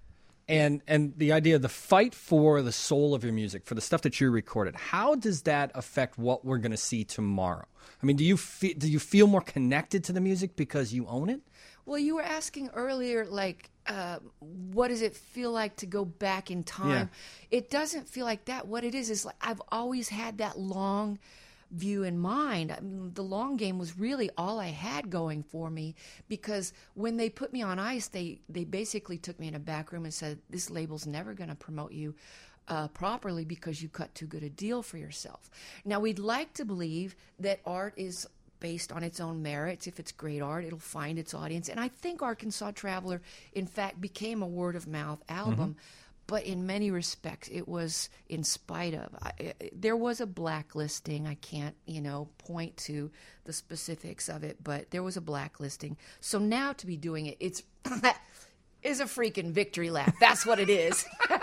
And and the idea, the fight for the soul of your music, for the stuff that you recorded, how does that affect what we're going to see tomorrow? I mean, do you feel, do you feel more connected to the music because you own it? Well, you were asking earlier, like, uh, what does it feel like to go back in time? Yeah. It doesn't feel like that. What it is is like I've always had that long view in mind. I mean, the long game was really all I had going for me, because when they put me on ice, they, they basically took me in a back room and said, this label's never going to promote you uh, properly because you cut too good a deal for yourself. Now, we'd like to believe that art is based on its own merits. If it's great art, it'll find its audience. And I think Arkansas Traveler, in fact, became a word-of-mouth album. Mm-hmm. But in many respects, it was in spite of. I, there was a blacklisting. I can't, you know, point to the specifics of it, but there was a blacklisting. So now to be doing it, it's is a freaking victory lap. That's what it is.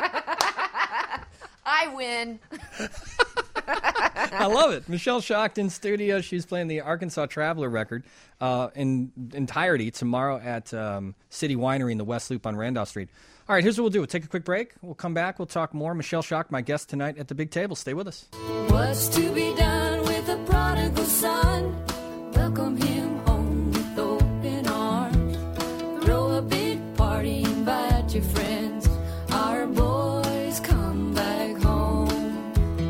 I win. I love it. Michelle Schacht in studio. She's playing the Arkansas Traveler record uh, in entirety tomorrow at um, City Winery in the West Loop on Randolph Street. All right, here's what we'll do. We'll take a quick break. We'll come back. We'll talk more. Michelle Schacht, my guest tonight at the big table. Stay with us. What's to be done with the prodigal son? Welcome him home with open arms. Throw a big party, invite your friends. Our boys come back home.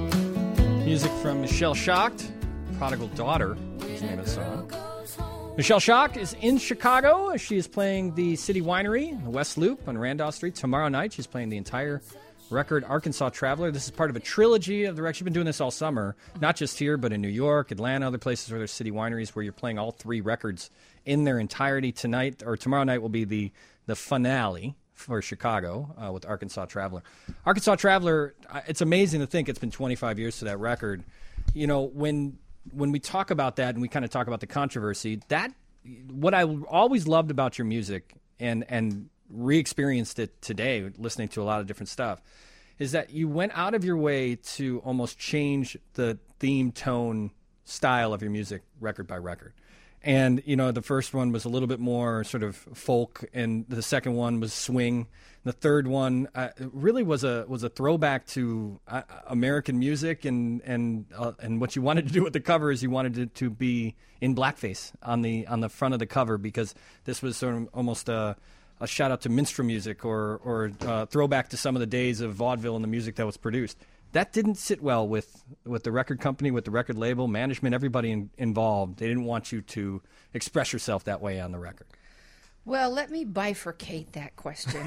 Music from Michelle Schacht, Prodigal Daughter is the name of the song. Michelle Schacht is in Chicago. She is playing the City Winery in the West Loop on Randolph Street tomorrow night. She's playing the entire record, Arkansas Traveler. This is part of a trilogy of the record. She's been doing this all summer, not just here, but in New York, Atlanta, other places where there's city wineries where you're playing all three records in their entirety. Tonight, or tomorrow night, will be the, the finale for Chicago uh, with Arkansas Traveler. Arkansas Traveler, it's amazing to think it's been twenty-five years to that record. You know, when... When we talk about that and we kind of talk about the controversy, that what I always loved about your music and and re-experienced it today, listening to a lot of different stuff, is that you went out of your way to almost change the theme, tone, style of your music record by record. And, you know, the first one was a little bit more sort of folk, and the second one was swing. The third one uh, really was a was a throwback to uh, American music, and and uh, and what you wanted to do with the cover is you wanted it to be in blackface on the on the front of the cover, because this was sort of almost a, a shout out to minstrel music, or or uh, throwback to some of the days of vaudeville and the music that was produced. That didn't sit well with, with the record company, with the record label, management, everybody in, involved. They didn't want you to express yourself that way on the record. Well, let me bifurcate that question.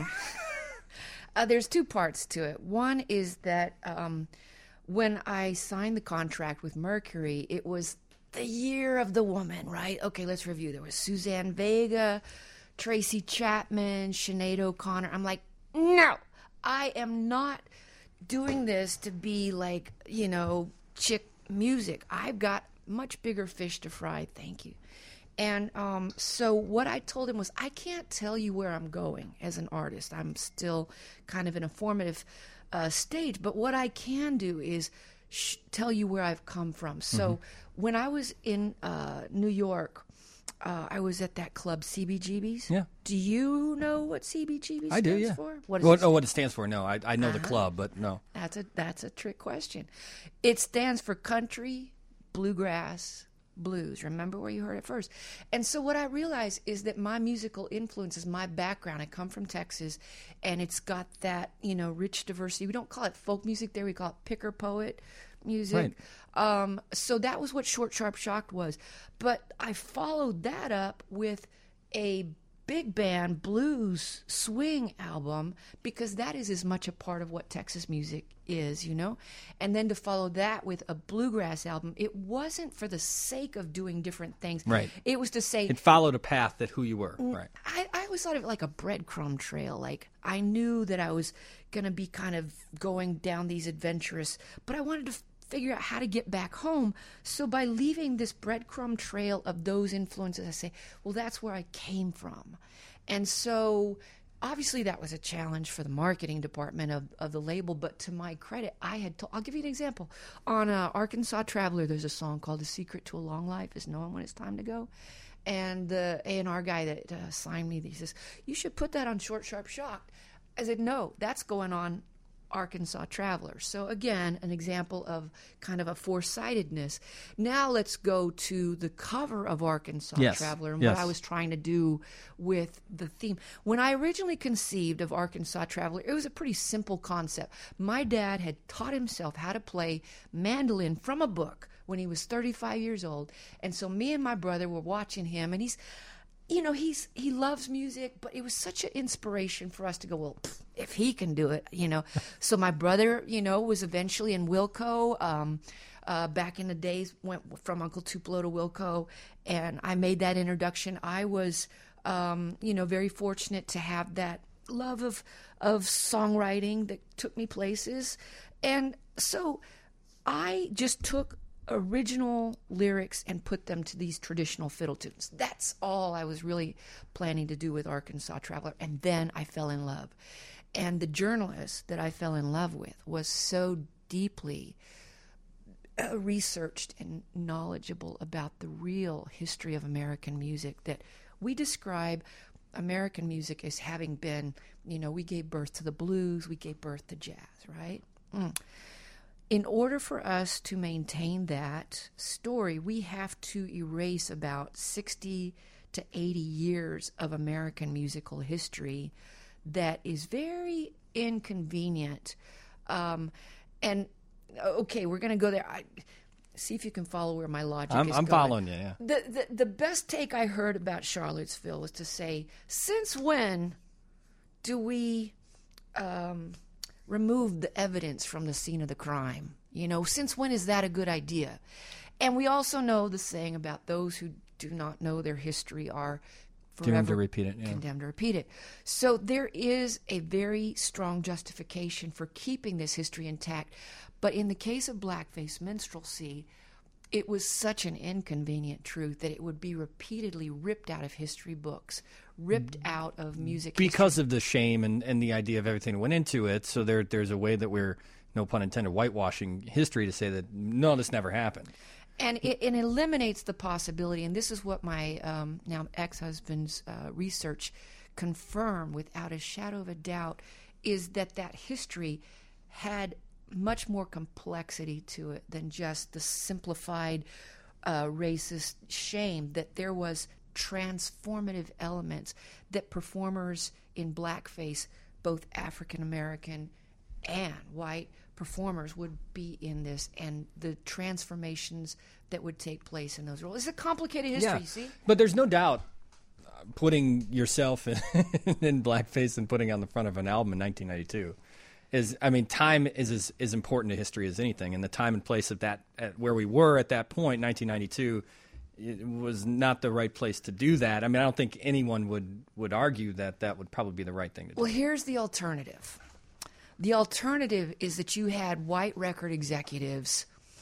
uh, there's two parts to it. One is that um, when I signed the contract with Mercury, it was the year of the woman, right? Okay, let's review. There was Suzanne Vega, Tracy Chapman, Sinead O'Connor. I'm like, no, I am not doing this to be like, you know, chick music. I've got much bigger fish to fry, thank you. And um, so what I told him was, I can't tell you where I'm going as an artist. I'm still kind of in a formative uh, stage, but what I can do is sh- tell you where I've come from. So mm-hmm. when I was in uh, New York, Uh, I was at that club, C B G B's. Yeah. Do you know what C B G B stands I do, yeah. for? What well, it oh, what it stands for? No, I, I know uh-huh. the club, but no. That's a that's a trick question. It stands for country, bluegrass, blues. Remember where you heard it first. And so what I realized is that my musical influences, my background, I come from Texas, and it's got that, you know, rich diversity. We don't call it folk music there. We call it picker poet music. Right. Um, so that was what Short Sharp Shocked was. But I followed that up with a big band blues swing album, because that is as much a part of what Texas music is, you know? And then to follow that with a bluegrass album, it wasn't for the sake of doing different things. Right. It was to say... It followed a path that who you were, right. I, I always thought of it like a breadcrumb trail. Like, I knew that I was going to be kind of going down these adventurous... But I wanted to figure out how to get back home. So by leaving this breadcrumb trail of those influences, I say, well, that's where I came from. And so obviously that was a challenge for the marketing department of, of the label. But to my credit, I had told, I'll give you an example. On uh, Arkansas Traveler, there's a song called The Secret to a Long Life is Knowing When It's Time to Go. And the A and R guy that uh, signed me, he says, you should put that on Short Sharp Shocked. I said, no, that's going on Arkansas Traveler. So again, an example of kind of a foresightedness. Now let's go to the cover of Arkansas Yes. Traveler and Yes. what I was trying to do with the theme. When I originally conceived of Arkansas Traveler, it was a pretty simple concept. My dad had taught himself how to play mandolin from a book when he was thirty-five years old. And so me and my brother were watching him, and he's you know, he's he loves music, but it was such an inspiration for us to go, well, pff, if he can do it, you know. So my brother, you know, was eventually in Wilco. Um, uh, back in the days, went from Uncle Tupelo to Wilco, and I made that introduction. I was, um, you know, very fortunate to have that love of of songwriting that took me places, and so I just took original lyrics and put them to these traditional fiddle tunes. That's all I was really planning to do with Arkansas Traveler. And then I fell in love. And the journalist that I fell in love with was so deeply uh, researched and knowledgeable about the real history of American music that we describe American music as having been, you know, we gave birth to the blues, we gave birth to jazz, right? Mm. In order for us to maintain that story, we have to erase about sixty to eighty years of American musical history that is very inconvenient. Um, and, okay, we're going to go there. I, see if you can follow where my logic I'm, is I'm going. following you, yeah. The, the, the best take I heard about Charlottesville was to say, since when do we... Um, remove the evidence from the scene of the crime? You know, since when is that a good idea? And we also know the saying about those who do not know their history are forever Doomed to repeat it, yeah. condemned to repeat it. So there is a very strong justification for keeping this history intact. But in the case of blackface minstrelsy, it was such an inconvenient truth that it would be repeatedly ripped out of history books, ripped out of music Because history. of the shame and, and the idea of everything that went into it. So there there's a way that we're, no pun intended, whitewashing history to say that, no, this never happened. And it, it eliminates the possibility, and this is what my um, now ex-husband's uh, research confirmed without a shadow of a doubt, is that that history had much more complexity to it than just the simplified uh, racist shame, that there was transformative elements that performers in blackface, both African American and white performers, would be in this, and the transformations that would take place in those roles. It's a complicated history, Yeah. see? But there's no doubt uh, putting yourself in, in blackface and putting on the front of an album in nineteen ninety-two is, I mean, time is as, as important to history as anything, and the time and place of that, at where we were at that point, nineteen ninety-two, it was not the right place to do that. I mean, I don't think anyone would, would argue that that would probably be the right thing to do. Well, here's the alternative. The alternative is that you had white record executives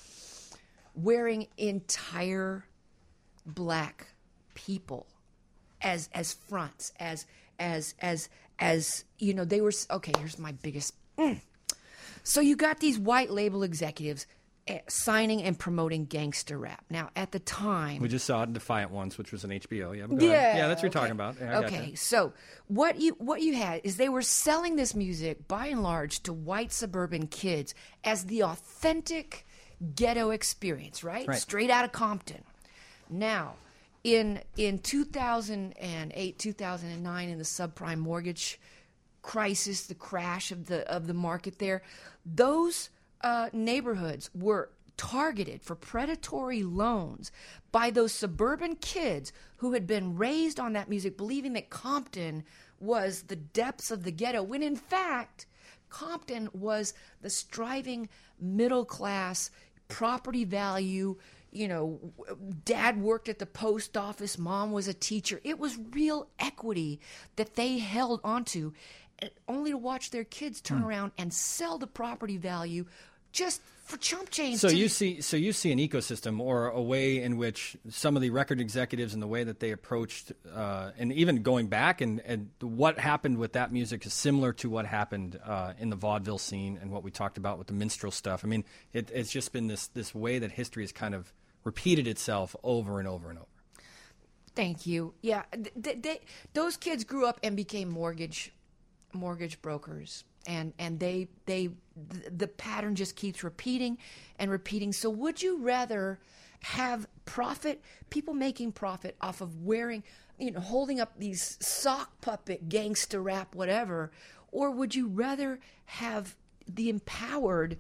wearing entire black people as as fronts, as as as as you know, they were okay. Here's my biggest. Mm. So you got these white label executives uh, signing and promoting gangster rap. Now, at the time, We just saw it in Defiant once, which was an H B O. Yeah, but go ahead. yeah, that's what you're okay. talking about. Yeah, I got okay, that. so what you what you had is they were selling this music by and large to white suburban kids as the authentic ghetto experience, right? Right. Straight out of Compton. Now, in in two thousand eight, two thousand nine, in the subprime mortgage crisis, the crash of the of the market there, those uh, neighborhoods were targeted for predatory loans by those suburban kids who had been raised on that music, believing that Compton was the depths of the ghetto, when in fact Compton was the striving middle class, property value. You know, dad worked at the post office, mom was a teacher. It was real equity that they held onto, only to watch their kids turn Hmm. around and sell the property value just for chump change. So to you the- see, so you see an ecosystem or a way in which some of the record executives and the way that they approached, uh, and even going back and, and what happened with that music is similar to what happened uh, in the vaudeville scene and what we talked about with the minstrel stuff. I mean, it, it's just been this this way that history has kind of repeated itself over and over and over. Thank you. Yeah, th- th- they, those kids grew up and became mortgage mortgage brokers, and and they they th- the pattern just keeps repeating and repeating. So would you rather have profit, people making profit off of wearing, you know, holding up these sock puppet, gangster rap, whatever, or would you rather have the empowered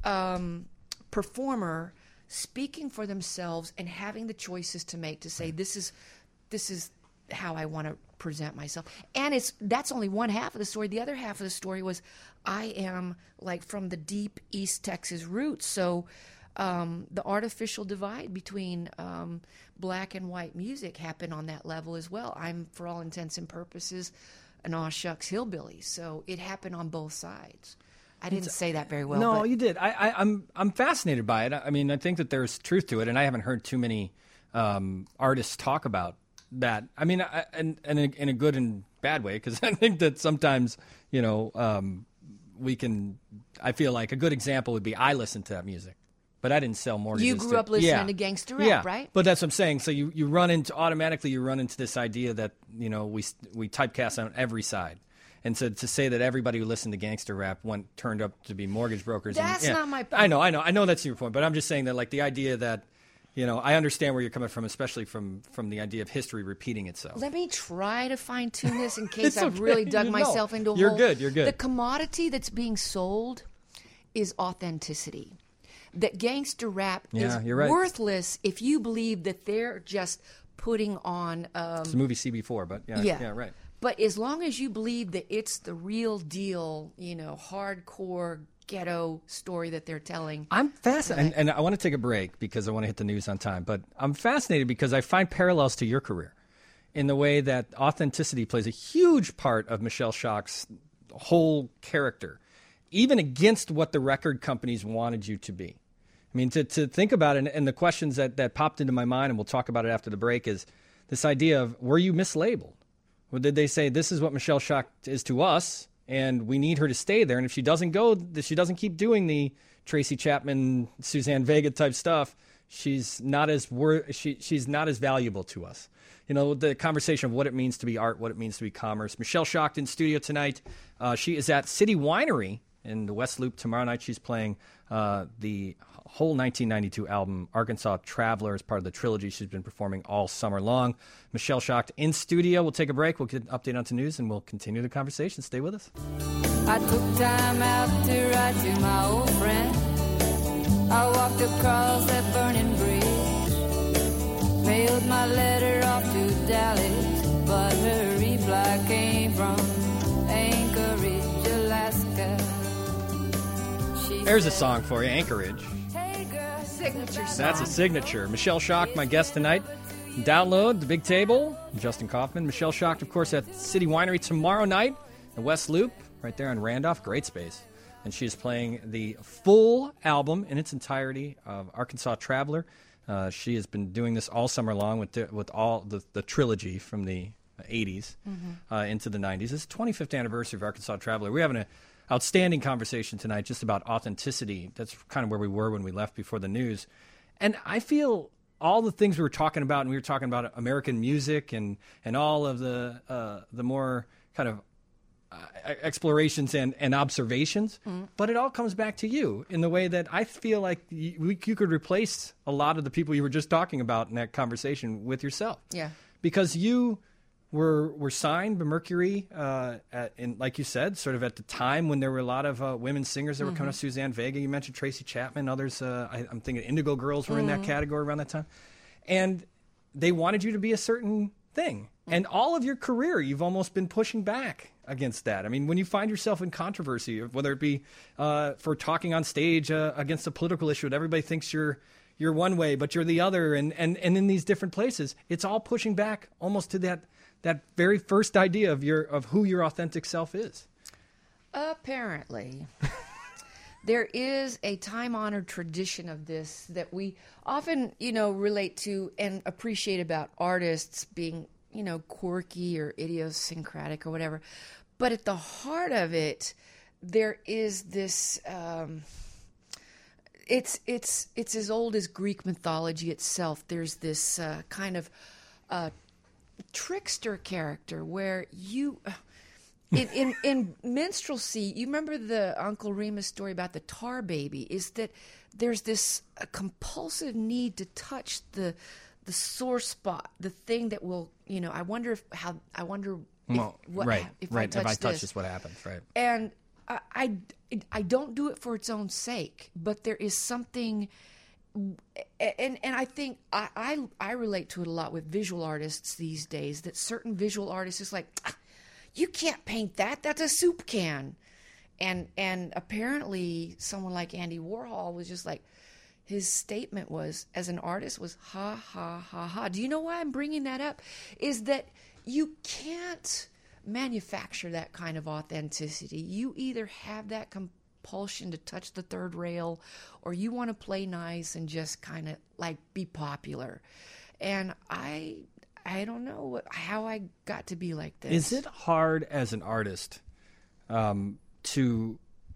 um, performer speaking for themselves and having the choices to make to say, this is this is how I want to present myself? And it's that's only one half of the story. The other half of the story was I am like from the deep East Texas roots, so um, the artificial divide between um, black and white music happened on that level as well. I'm, for all intents and purposes, an aw shucks hillbilly, so it happened on both sides. I didn't say that very well. No, but you did. I, I, I'm I'm fascinated by it. I mean, I think that there's truth to it, and I haven't heard too many um, artists talk about that. I mean, I, and, and in, in a good and bad way, because I think that sometimes, you know, um, we can. I feel like a good example would be I listened to that music, but I didn't sell mortgages. You grew to, up listening yeah. to gangster rap, yeah. right? But that's what I'm saying. So you, you run into automatically you run into this idea that, you know, we we typecast on every side. And so to say that everybody who listened to gangster rap went turned up to be mortgage brokers. That's and, yeah, not my point. I know, I know, I know that's your point, but I'm just saying that, like, the idea that, you know, I understand where you're coming from, especially from from the idea of history repeating itself. Let me try to fine tune this in case It's I've okay. really dug You know. myself into a You're hole. good, you're good. The commodity that's being sold is authenticity. That gangster rap Yeah, is you're right. worthless if you believe that they're just putting on. Um, It's the movie C B four, but yeah, yeah, yeah, right. But as long as you believe that it's the real deal, you know, hardcore ghetto story that they're telling. I'm fascinated, and, and I want to take a break because I want to hit the news on time, but I'm fascinated because I find parallels to your career in the way that authenticity plays a huge part of Michelle Shock's whole character, even against what the record companies wanted you to be. I mean, to, to think about it, and, and the questions that, that popped into my mind, and we'll talk about it after the break, is this idea of, were you mislabeled? Or did they say, this is what Michelle Shock is to us, and we need her to stay there, and if she doesn't go, if she doesn't keep doing the Tracy Chapman, Suzanne Vega type stuff, she's not as wor- she, she's not as valuable to us. You know, the conversation of what it means to be art, what it means to be commerce. Michelle Shock in studio tonight. Uh, she is at City Winery in the West Loop tomorrow night. She's playing uh, the whole nineteen ninety-two album, Arkansas Traveler, as part of the trilogy she's been performing all summer long. Michelle Shock in studio. We'll take a break. We'll get an update on to news, and we'll continue the conversation. Stay with us. I took time out to write to my old friend. I walked across that burning bridge, mailed my letter off to Dallas, but her reply came from Anchorage, Alaska. She There's a said, song for you, Anchorage. "Hey girl, Signature song. That's a signature. Michelle Shock, my guest tonight. Download The Big Table, Justin Kaufman. Michelle Shock, of course, at City Winery tomorrow night in West Loop, right there on Randolph. Great space. And she is playing the full album in its entirety of Arkansas Traveler. Uh, she has been doing this all summer long with the, with all the, the trilogy from the eighties Mm-hmm. uh, into the nineties. It's the twenty-fifth anniversary of Arkansas Traveler. We're having an outstanding conversation tonight just about authenticity. That's kind of where we were when we left before the news. And I feel all the things we were talking about, and we were talking about American music and, and all of the uh, the more kind of uh, explorations and, and observations, Mm-hmm. but it all comes back to you in the way that I feel like you, we, you could replace a lot of the people you were just talking about in that conversation with yourself. Yeah. Because you were were signed by Mercury, uh, at, in, like you said, sort of at the time when there were a lot of uh, women singers that were coming up. Suzanne Vega, you mentioned Tracy Chapman, others. Uh, I, I'm thinking Indigo Girls were in that category around that time, and they wanted you to be a certain thing. And all of your career, you've almost been pushing back against that. I mean, when you find yourself in controversy, whether it be uh, for talking on stage uh, against a political issue that everybody thinks you're you're one way, but you're the other, and, and, and in these different places, it's all pushing back almost to that that very first idea of your of who your authentic self is. Apparently. There is a time-honored tradition of this that we often, you know, relate to and appreciate about artists being, you know, quirky or idiosyncratic or whatever. But at the heart of it, there is this. Um, it's it's it's as old as Greek mythology itself. There's this uh, kind of uh, trickster character where you. Uh, in, in in minstrelsy, you remember the Uncle Remus story about the tar baby? Is that there's this a compulsive need to touch the the sore spot, the thing that will, you know. I wonder if how I wonder if, Well, what right, if right. I touch if I touch this. this, what happens? Right. And I, I I don't do it for its own sake, but there is something. And and I think I, I I relate to it a lot with visual artists these days. That certain visual artists is like, "Ah, you can't paint that. That's a soup can, and and apparently someone like Andy Warhol was just like, his statement was as an artist was ha ha ha ha. Do you know why I'm bringing that up? Is that you can't manufacture that kind of authenticity. You either have that compulsion to touch the third rail, or you want to play nice and just kind of like be popular. And I I don't know what, how I got to be like this. Is it hard as an artist um, to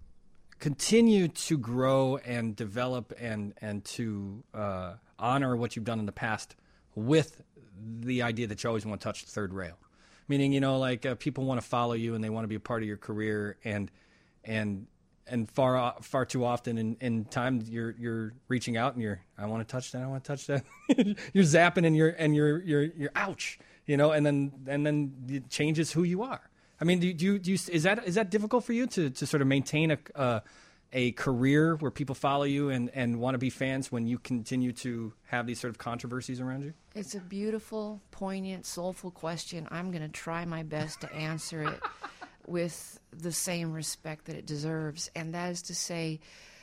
continue to grow and develop and and to uh, honor what you've done in the past with the idea that you always want to touch the third rail? Meaning, you know, like uh, people want to follow you and they want to be a part of your career, and and and far far too often in, in time you're you're reaching out and you're I want to touch that I want to touch that you're zapping and you're and you're you're you're ouch, you know, and then and then it changes who you are. I mean, do you, do you, do you is that is that difficult for you to, to sort of maintain a uh, a career where people follow you and, and want to be fans when you continue to have these sort of controversies around you? It's a beautiful, poignant, soulful question. I'm going to try my best to answer it with the same respect that it deserves. And that is to say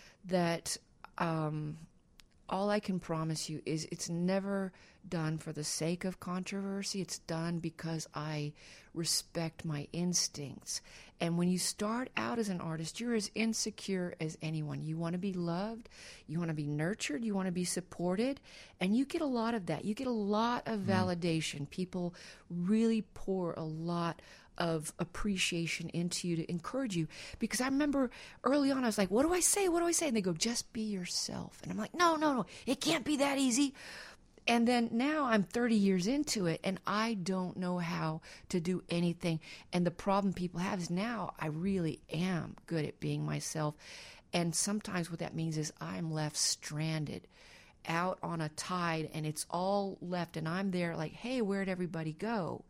that um, all I can promise you is it's never done for the sake of controversy. It's done because I respect my instincts. And when you start out as an artist, you're as insecure as anyone. You want to be loved, you want to be nurtured, you want to be supported, and you get a lot of that. You get a lot of validation. People really pour a lot of appreciation into you to encourage you. Because I remember early on, I was like, what do I say? What do I say? And they go, just be yourself. And I'm like, no, no, no, it can't be that easy. And then now I'm thirty years into it, and I don't know how to do anything. And the problem people have is now I really am good at being myself. And sometimes what that means is I'm left stranded out on a tide, and it's all left, and I'm there like, hey, where'd everybody go?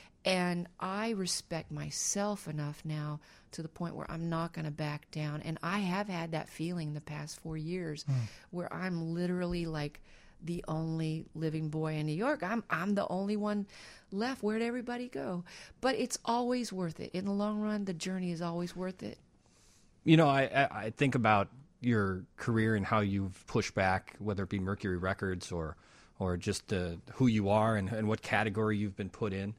And I respect myself enough now to the point where I'm not going to back down. And I have had that feeling the past four years mm. where I'm literally like the only living boy in New York. I'm I'm the only one left. Where'd everybody go? But it's always worth it. In the long run, the journey is always worth it. You know, I, I, I think about your career and how you've pushed back, whether it be Mercury Records or or just uh, who you are and, and what category you've been put in.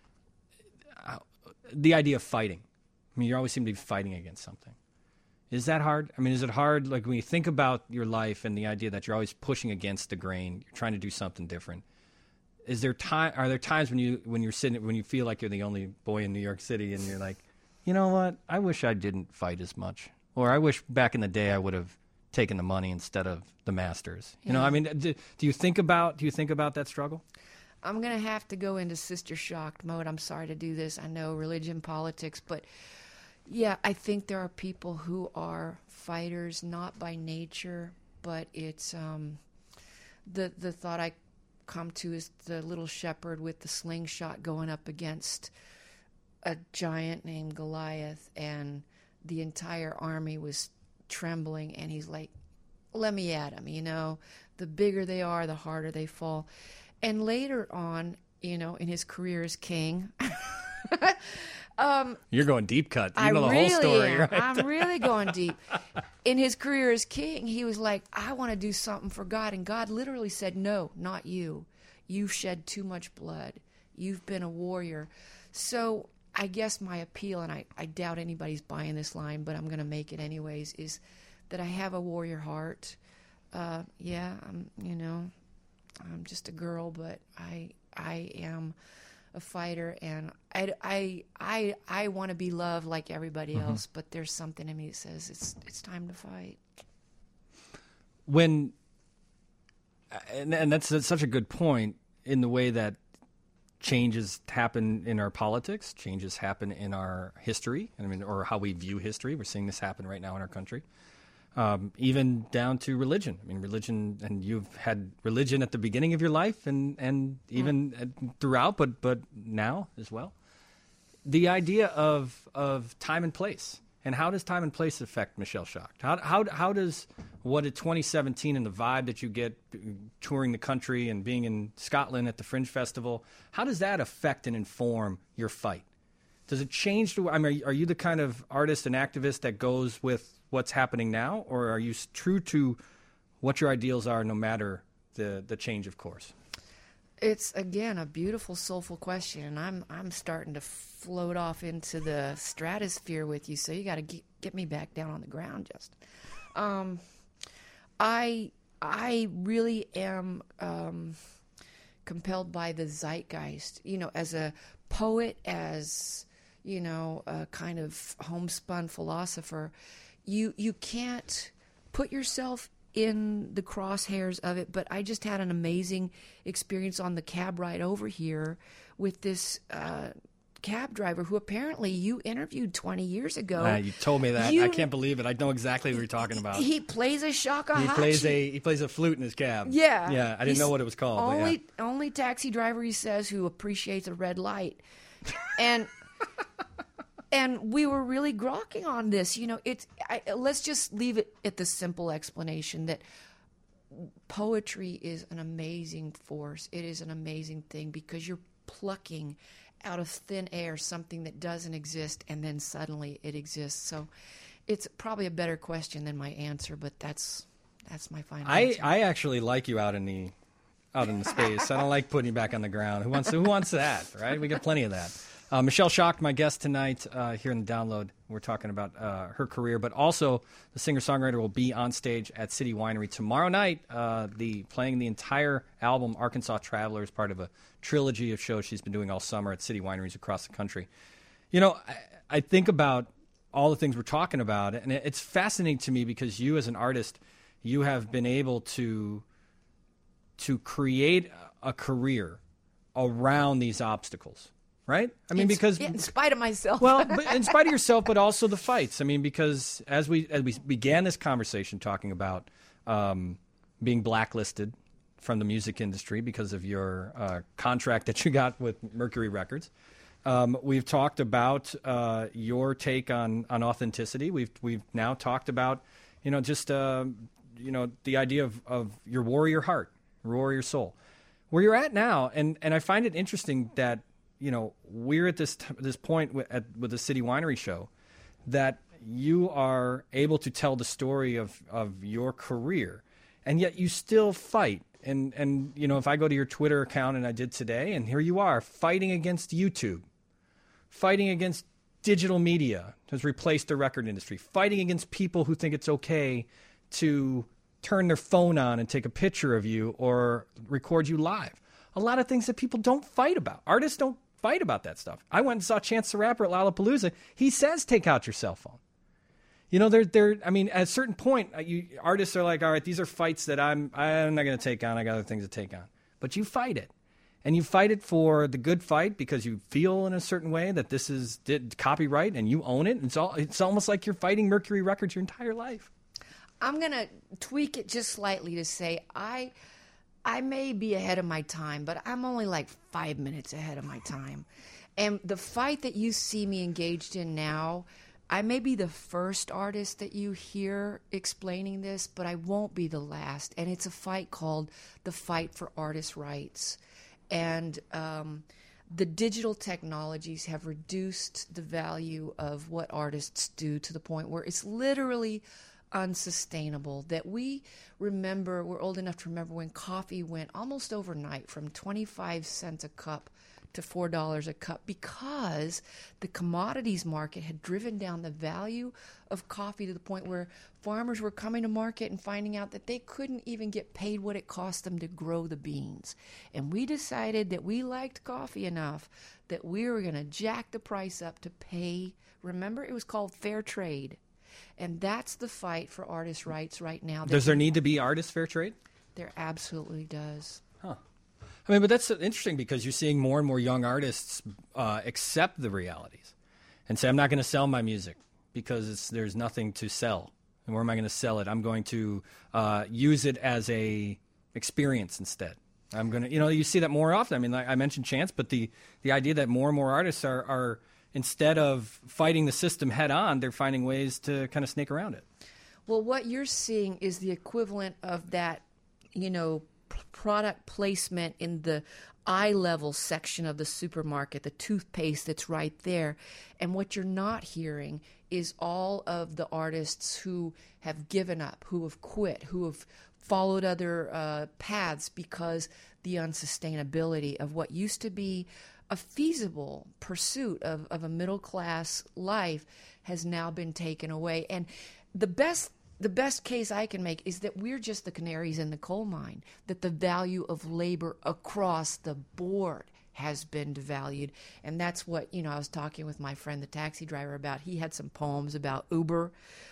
Uh, the idea of fighting. I mean, you always seem to be fighting against something. Is that hard? I mean, is it hard, like, when you think about your life and the idea that you're always pushing against the grain, you're trying to do something different? Is there time? Are there times when you when you're sitting when you feel like you're the only boy in New York City and you're like, you know what? I wish I didn't fight as much, or I wish back in the day I would have taken the money instead of the masters. You Yeah. know, I mean, do, do you think about do you think about that struggle? I'm going to have to go into Sister Shocked mode. I'm sorry to do this. I know religion, politics, but yeah, I think there are people who are fighters, not by nature, but it's um, the the thought I come to is the little shepherd with the slingshot going up against a giant named Goliath, and the entire army was trembling, and he's like, let me at him, you know. The bigger they are, the harder they fall. And later on, you know, in his career as king... Um, You're going deep cut. You I know the really whole story, am. right? I'm really going deep. In his career as king, he was like, I want to do something for God. And God literally said, no, not you. You've shed too much blood. You've been a warrior. So I guess my appeal, and I, I doubt anybody's buying this line, but I'm going to make it anyways, is that I have a warrior heart. Uh, yeah, I'm, you know, I'm just a girl, but I I am a fighter, and I, I, I, I want to be loved like everybody Mm-hmm. else, but there's something in me that says it's it's time to fight. When, and, and that's, that's such a good point in the way that changes happen in our politics, changes happen in our history, I mean, or how we view history. We're seeing this happen right now in our country. Um, even down to religion. I mean, religion, and you've had religion at the beginning of your life, and and even mm. throughout, but but now as well. The idea of of time and place, and how does time and place affect Michelle Schacht? How how how does what in twenty seventeen and the vibe that you get touring the country and being in Scotland at the Fringe Festival, how does that affect and inform your fight? Does it change? To, I mean, are you the kind of artist and activist that goes with what's happening now, or are you true to what your ideals are no matter the, the change of course? It's, again, a beautiful, soulful question, and I'm I'm starting to float off into the stratosphere with you, so you got to get, get me back down on the ground, Justin. Um, I, I really am um, compelled by the zeitgeist, you know, as a poet, as, you know, a kind of homespun philosopher. You you can't put yourself in the crosshairs of it, but I just had an amazing experience on the cab ride over here with this uh, cab driver who apparently you interviewed twenty years ago. Uh, you told me that. You, I can't believe it. I know exactly what you're talking about. He plays a shakuhachi. He plays a he plays a flute in his cab. Yeah. Yeah, I didn't He's know what it was called. Only but yeah. only taxi driver, he says, who appreciates a red light. And And we were really grokking on this. You know, it's I, let's just leave it at the simple explanation that poetry is an amazing force. It is an amazing thing because you're plucking out of thin air something that doesn't exist, and then suddenly it exists. So it's probably a better question than my answer, but that's that's my final I, answer. I actually like you out in the out in the space. I don't like putting you back on the ground. Who wants who wants that, right? We got plenty of that. Uh, Michelle Schacht, my guest tonight uh, here in the Download. We're talking about uh, her career, but also the singer-songwriter will be on stage at City Winery tomorrow night, uh, the playing the entire album, Arkansas Traveler, as part of a trilogy of shows she's been doing all summer at City Wineries across the country. You know, I, I think about all the things we're talking about, and it, it's fascinating to me because you as an artist, you have been able to to create a career around these obstacles. Right? I mean, in, because in spite of myself. Well, but in spite of yourself, but also the fights. I mean, because as we as we began this conversation talking about um, being blacklisted from the music industry because of your uh, contract that you got with Mercury Records, um, we've talked about uh, your take on on authenticity. We've we've now talked about you know just uh, you know the idea of of your warrior heart, warrior soul, where you're at now, and and I find it interesting that. You know, we're at this t- this point with, at, with the City Winery show that you are able to tell the story of, of your career, and yet you still fight. And, and, you know, if I go to your Twitter account, and I did today, and here you are fighting against YouTube, fighting against digital media has replaced the record industry, fighting against people who think it's okay to turn their phone on and take a picture of you or record you live. A lot of things that people don't fight about. Artists don't fight about that stuff. I went and saw Chance the Rapper at Lollapalooza. He says, take out your cell phone. You know, they're, they're, I mean, at a certain point, you, artists are like, all right, these are fights that I'm, I'm not going to take on. I got other things to take on. But you fight it. And you fight it for the good fight because you feel in a certain way that this is did, copyright and you own it. It's all, it's almost like you're fighting Mercury Records your entire life. I'm going to tweak it just slightly to say I... I may be ahead of my time, but I'm only like five minutes ahead of my time. And the fight that you see me engaged in now, I may be the first artist that you hear explaining this, but I won't be the last. And it's a fight called the fight for artist rights. And um, the digital technologies have reduced the value of what artists do to the point where it's literally unsustainable. That we remember, we're old enough to remember when coffee went almost overnight from twenty-five cents a cup to four dollars a cup because the commodities market had driven down the value of coffee to the point where farmers were coming to market and finding out that they couldn't even get paid what it cost them to grow the beans. And we decided that we liked coffee enough that we were going to jack the price up to pay. Remember, it was called fair trade. And that's the fight for artists' rights right now. Does there need to be artist fair trade? There absolutely does. Huh. I mean, but that's interesting because you're seeing more and more young artists uh, accept the realities and say, I'm not going to sell my music because it's, there's nothing to sell. And where am I going to sell it? I'm going to uh, use it as a experience instead. I'm going to, you know, you see that more often. I mean, like I mentioned Chance, but the, the idea that more and more artists are, are, instead of fighting the system head on, they're finding ways to kind of snake around it. Well, what you're seeing is the equivalent of that, you know, p- product placement in the eye level section of the supermarket, the toothpaste that's right there. And what you're not hearing is all of the artists who have given up, who have quit, who have followed other uh, paths because the unsustainability of what used to be a feasible pursuit of, of a middle-class life has now been taken away. And the best the best case I can make is that we're just the canaries in the coal mine, that the value of labor across the board has been devalued. And that's what, you know, I was talking with my friend, the taxi driver, about. He had some poems about Uber.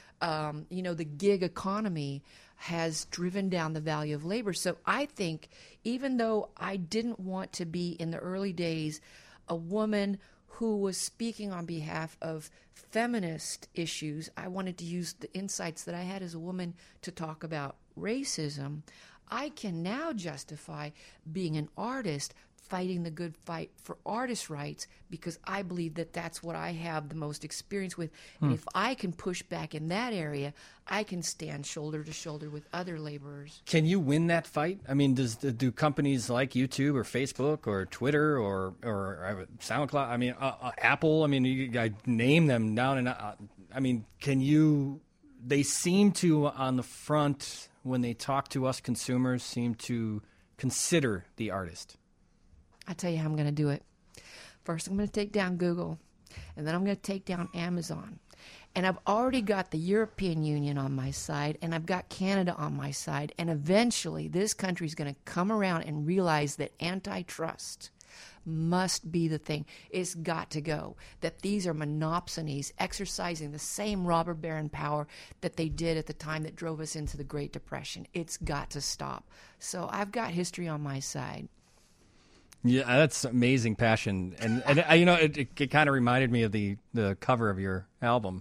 Um, you know, the gig economy has driven down the value of labor. So I think even though I didn't want to be in the early days a woman who was speaking on behalf of feminist issues, I wanted to use the insights that I had as a woman to talk about racism. I can now justify being an artist fighting the good fight for artist rights because I believe that that's what I have the most experience with. Hmm. And if I can push back in that area, I can stand shoulder to shoulder with other laborers. Can you win that fight? I mean, does do companies like YouTube or Facebook or Twitter or or SoundCloud? I mean, uh, uh, Apple. I mean, you, I name them down and uh, I mean, can you? They seem to on the front when they talk to us consumers seem to consider the artist. I tell you how I'm going to do it. First, I'm going to take down Google, and then I'm going to take down Amazon. And I've already got the European Union on my side, and I've got Canada on my side. And eventually, this country is going to come around and realize that antitrust must be the thing. It's got to go. That these are monopsonies exercising the same robber baron power that they did at the time that drove us into the Great Depression. It's got to stop. So I've got history on my side. Yeah, that's amazing passion, and and uh, you know it, it, it kind of reminded me of the, the cover of your album.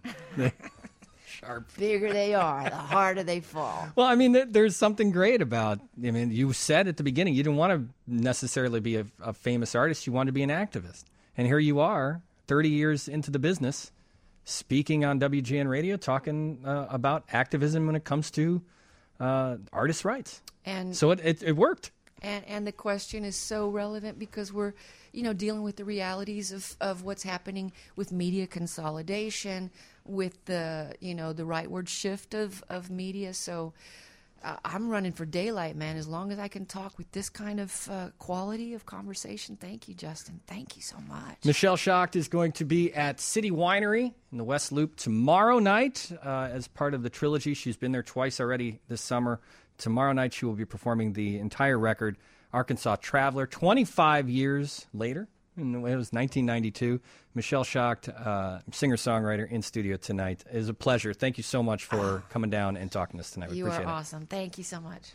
Sharp. Bigger they are, the harder they fall. Well, I mean, there, there's something great about. I mean, you said at the beginning you didn't want to necessarily be a, a famous artist; you wanted to be an activist, and here you are, thirty years into the business, speaking on W G N Radio, talking uh, about activism when it comes to uh, artists' rights. And so it, it, it worked. And and the question is so relevant because we're, you know, dealing with the realities of, of what's happening with media consolidation, with the, you know, the rightward shift of, of media. So uh, I'm running for daylight, man, as long as I can talk with this kind of uh, quality of conversation. Thank you, Justin. Thank you so much. Michelle Schacht is going to be at City Winery in the West Loop tomorrow night uh, as part of the trilogy. She's been there twice already this summer. Tomorrow night, she will be performing the entire record, Arkansas Traveler, twenty-five years later. It was nineteen ninety-two. Michelle Schacht, uh, singer-songwriter, in studio tonight. It is a pleasure. Thank you so much for coming down and talking to us tonight. We You appreciate are it. awesome. Thank you so much.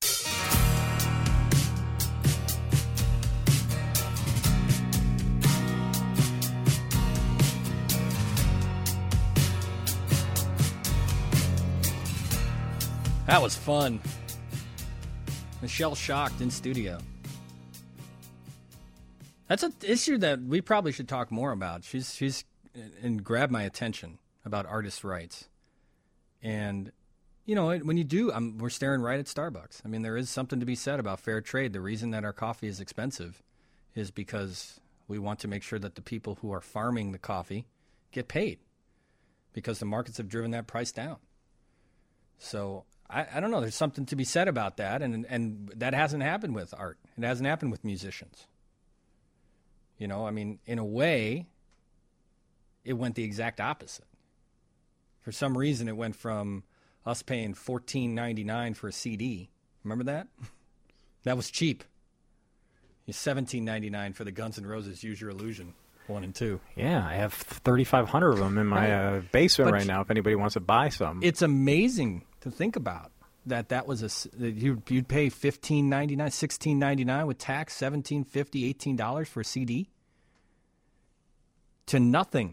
That was fun. Michelle Schacht in studio. That's an issue that we probably should talk more about. She's she's and grabbed my attention about artists' rights. And, you know, when you do, I'm, we're staring right at Starbucks. I mean, there is something to be said about fair trade. The reason that our coffee is expensive is because we want to make sure that the people who are farming the coffee get paid because the markets have driven that price down. So I, I don't know. There's something to be said about that, and and that hasn't happened with art. It hasn't happened with musicians. You know, I mean, in a way, it went the exact opposite. For some reason, it went from us paying fourteen ninety-nine for a C D. Remember that? That was cheap. It's seventeen ninety-nine for the Guns N' Roses Use Your Illusion one and two. Yeah, I have thirty-five hundred of them in my uh, basement right now if anybody wants to buy some. It's amazing to think about. that that was a s- that you'd, you'd pay fifteen ninety-nine, sixteen ninety-nine with tax, seventeen fifty, eighteen dollars for a C D to nothing.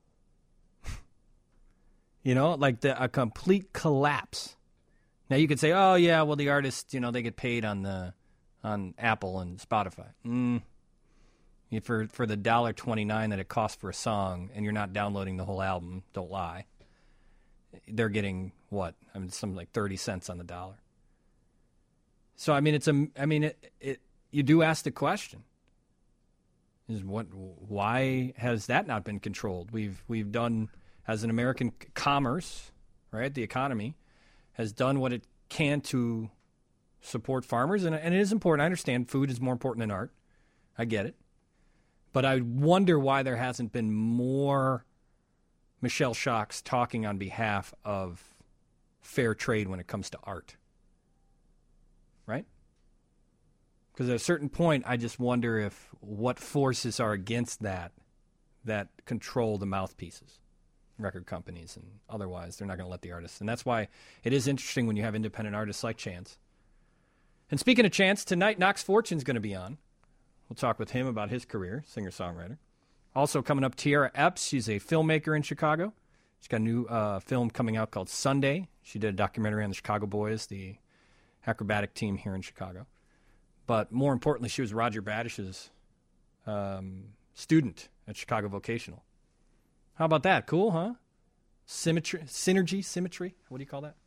You know, like the, a complete collapse. Now you could say, oh yeah, well the artists, you know, they get paid on the on Apple and Spotify. Mm. For for the one dollar twenty-nine that it costs for a song, and you're not downloading the whole album, don't lie. They're getting what? I mean, something like thirty cents on the dollar. So I mean, it's a. I mean, it. it you do ask the question: Is what? Why has that not been controlled? We've we've done as an American commerce, right? The economy has done what it can to support farmers, and and it is important. I understand food is more important than art. I get it. But I wonder why there hasn't been more Michelle Shocks talking on behalf of fair trade when it comes to art. Right? Because at a certain point, I just wonder if what forces are against that that control the mouthpieces, record companies, and otherwise they're not going to let the artists. And that's why it is interesting when you have independent artists like Chance. And speaking of Chance, tonight Knox Fortune's going to be on. We'll talk with him about his career, singer-songwriter. Also coming up, Tierra Epps. She's a filmmaker in Chicago. She's got a new uh, film coming out called Sunday. She did a documentary on the Chicago Boys, the acrobatic team here in Chicago. But more importantly, she was Roger Badish's um, student at Chicago Vocational. How about that? Cool, huh? Symmetry, synergy, symmetry. What do you call that?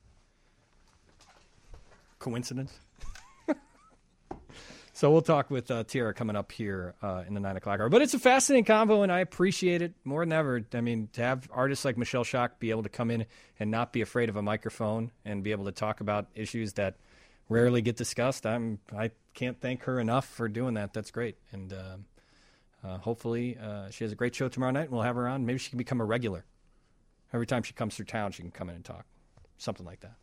Coincidence? So we'll talk with uh, Tierra coming up here uh, in the nine o'clock hour. But it's a fascinating convo, and I appreciate it more than ever. I mean, to have artists like Michelle Shock be able to come in and not be afraid of a microphone and be able to talk about issues that rarely get discussed, I'm, I can't thank her enough for doing that. That's great. And uh, uh, hopefully uh, she has a great show tomorrow night, and we'll have her on. Maybe she can become a regular. Every time she comes through town, she can come in and talk. Something like that.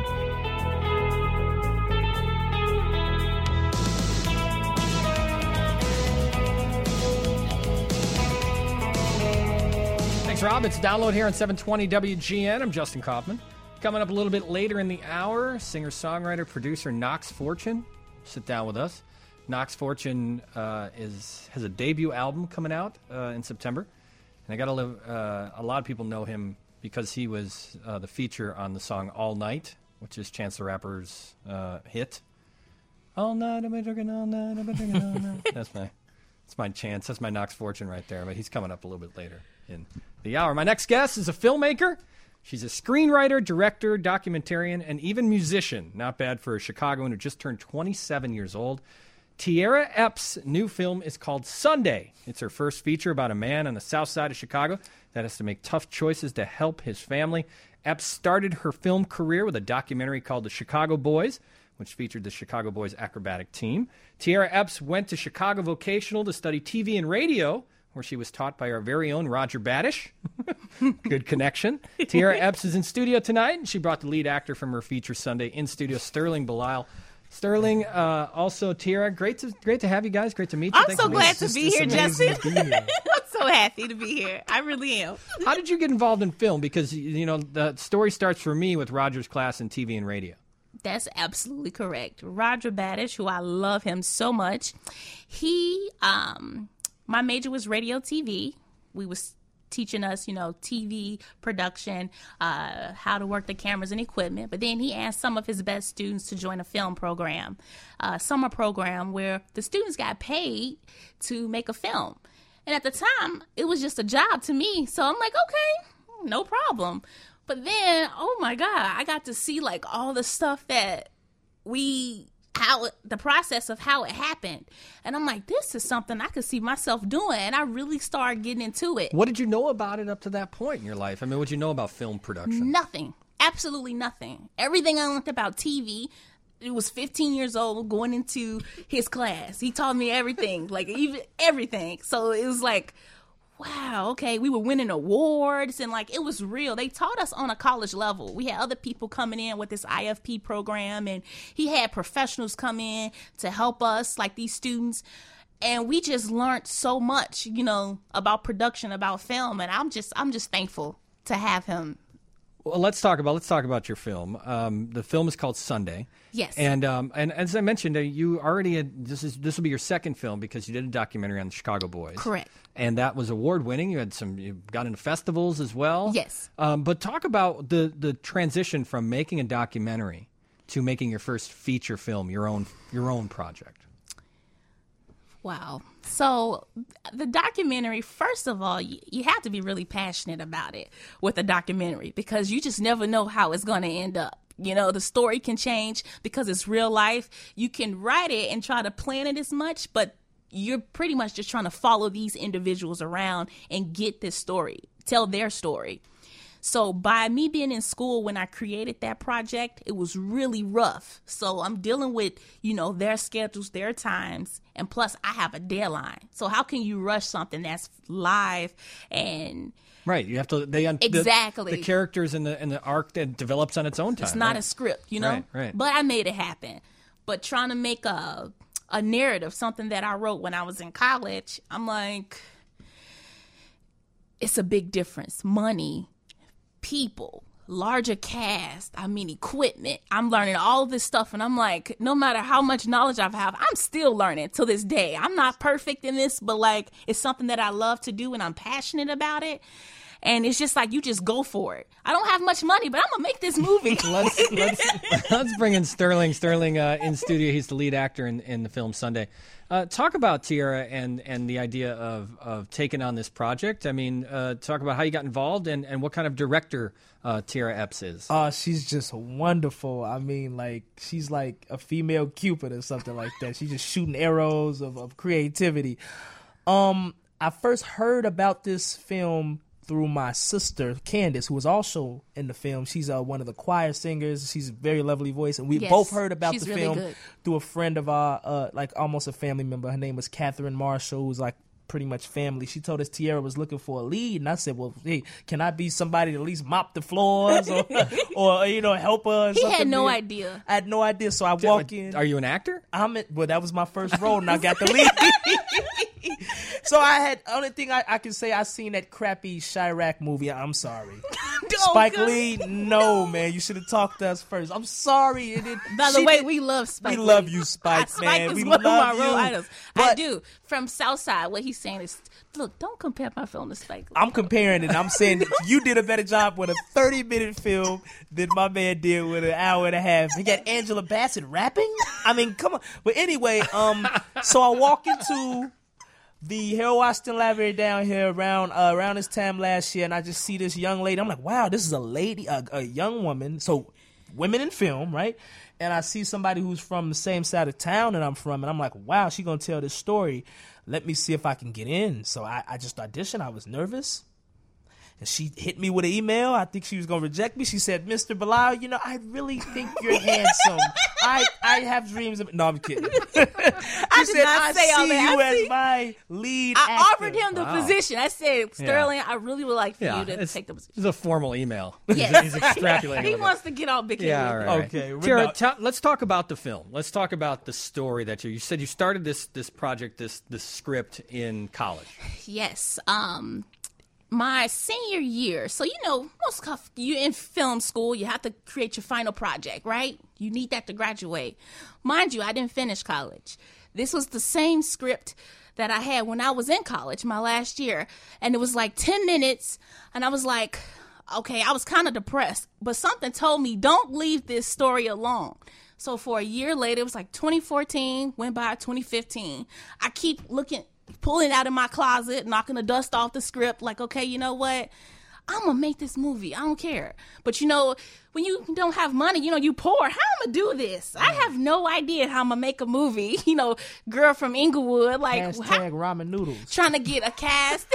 Thanks, Rob. It's Download here on seven twenty W G N. I'm Justin Kaufman. Coming up a little bit later in the hour, singer-songwriter, producer Knox Fortune. Sit down with us. Knox Fortune uh, is has a debut album coming out uh, in September. And I got to live. Uh, a lot of people know him because he was uh, the feature on the song All Night, which is Chance the Rapper's uh, hit. All night, I've been drinking all night, I've been drinking all night. That's my, that's my Chance. That's my Knox Fortune right there. But he's coming up a little bit later in the hour. My next guest is a filmmaker. She's a screenwriter, director, documentarian, and even musician. Not bad for a Chicagoan who just turned twenty-seven years old. Tierra Epps' new film is called Sunday. It's her first feature about a man on the south side of Chicago that has to make tough choices to help his family. Epps started her film career with a documentary called The Chicago Boys, which featured the Chicago Boys acrobatic team. Tierra Epps went to Chicago Vocational to study T V and radio, where she was taught by our very own Roger Badish. Good connection. Tierra Epps is in studio tonight, and she brought the lead actor from her feature Sunday in studio, Sterling Belisle. Sterling, uh, also Tierra, great to great to have you guys. Great to meet you. I'm Thanks so for glad being- to be here, Justin. to be here. I'm so happy to be here. I really am. How did you get involved in film? Because, you know, the story starts for me with Roger's class in T V and radio. That's absolutely correct. Roger Badish, who I love him so much, he, um, my major was radio T V. We was teaching us, you know, T V production, uh, how to work the cameras and equipment. But then he asked some of his best students to join a film program, a summer program where the students got paid to make a film. And at the time, it was just a job to me. So I'm like, okay, no problem. But then, oh my God, I got to see like all the stuff that we, how the process of how it happened. And I'm like, this is something I could see myself doing. And I really started getting into it. What did you know about it up to that point in your life? I mean, what did you know about film production? Nothing. Absolutely nothing. Everything I learned about T V, it was fifteen years old going into his class. He taught me everything, like even everything. So it was like, wow, okay, we were winning awards and like it was real. They taught us on a college level. We had other people coming in with this I F P program, and he had professionals come in to help us, like these students. And we just learned so much, you know, about production, about film. And I'm just, I'm just thankful to have him Well, let's talk about let's talk about your film. Um, the film is called Sunday. Yes. And um, and as I mentioned, uh, you already had, this is this will be your second film because you did a documentary on the Chicago Boys. Correct. And that was award winning. You had some you got into festivals as well. Yes. Um, but talk about the the transition from making a documentary to making your first feature film, your own your own project. Wow. So the documentary, first of all, you, you have to be really passionate about it with a documentary because you just never know how it's going to end up. You know, the story can change because it's real life. You can write it and try to plan it as much, but you're pretty much just trying to follow these individuals around and get this story, tell their story. So by me being in school when I created that project, it was really rough. So I'm dealing with, you know, their schedules, their times, and plus I have a deadline. So how can you rush something that's live and Right, you have to. They un- exactly the, the characters in the in the arc that develops on its own time. It's not right? a script, you know. Right, right. But I made it happen. But trying to make a a narrative, something that I wrote when I was in college, I'm like, it's a big difference. Money, people, larger cast, I mean equipment. I'm learning all this stuff and I'm like, no matter how much knowledge I have, I'm still learning to this day. I'm not perfect in this, but like it's something that I love to do and I'm passionate about it. And it's just like you just go for it. I don't have much money, but I'm gonna make this movie. let's let's let's bring in Sterling. Sterling uh, in studio. He's the lead actor in, in the film Sunday. Uh, talk about Tiara and, and the idea of, of taking on this project. I mean, uh, talk about how you got involved and, and what kind of director uh, Tiara Epps is. Oh, uh, she's just wonderful. I mean, like, she's like a female Cupid or something like that. She's just shooting arrows of, of creativity. Um, I first heard about this film through my sister, Candace, who was also in the film. She's uh, one of the choir singers. She's a very lovely voice. And we yes, both heard about the really film good. through a friend of our, uh, like almost a family member. Her name was Catherine Marshall, who's like pretty much family. She told us Tiara was looking for a lead. And I said, well, hey, can I be somebody to at least mop the floors or, or you know, help her? Or he something? had no idea. I had no idea. So I walk in. Are you an actor? I'm in, well, that was my first role and I got the lead. So I had, only thing I, I can say, I seen that crappy Chirac movie. I'm sorry. Spike God. Lee, no, man. You should have talked to us first. I'm sorry. It did, By the way, did, we love Spike We Lee. love you, Spike, Spike man. is we one love of my you. role idols. But I do. From Southside, what he's saying is, look, don't compare my film to Spike Lee. I'm comparing it. I'm saying that you did a better job with a thirty minute film than my man did with an hour and a half. He got Angela Bassett rapping. I mean, come on. But anyway, um, so I walk into the Harold Washington Library down here around uh, around this time last year, and I just see this young lady. I'm like, wow, this is a lady, a, a young woman. So women in film, right? And I see somebody who's from the same side of town that I'm from, and I'm like, wow, she's going to tell this story. Let me see if I can get in. So I, I just auditioned. I was nervous. And she hit me with an email. I think she was going to reject me. She said, Mister Bilal, you know, I really think you're handsome. I I have dreams of... No, I'm kidding. She I said, did not I say all see that. you I as see- my lead I actor. offered him the Wow. position. I said, Sterling, I really would like for Yeah, you to it's, take the position. it's a formal email. Yes. He's extrapolating. He a little wants to get all big headed. Yeah, all right. right. Okay, we're Tiara, not- ta- let's talk about the film. Let's talk about the story that you you said you started this this project, this this script in college. Yes. Um, my senior year. So, you know, most cuff- you in film school, you have to create your final project, right? You need that to graduate. Mind you, I didn't finish college. This was the same script that I had when I was in college, my last year. And it was like ten minutes. And I was like, okay, I was kind of depressed. But something told me, don't leave this story alone. So for a year later, it was like twenty fourteen, went by twenty fifteen. I keep looking, pulling it out of my closet, knocking the dust off the script, like, okay, you know what? I'm going to make this movie. I don't care. But, you know, when you don't have money, you know, you poor. How am I going to do this? I have no idea how I'm going to make a movie. You know, girl from Inglewood, like, Hashtag how, ramen noodles. trying to get a cast.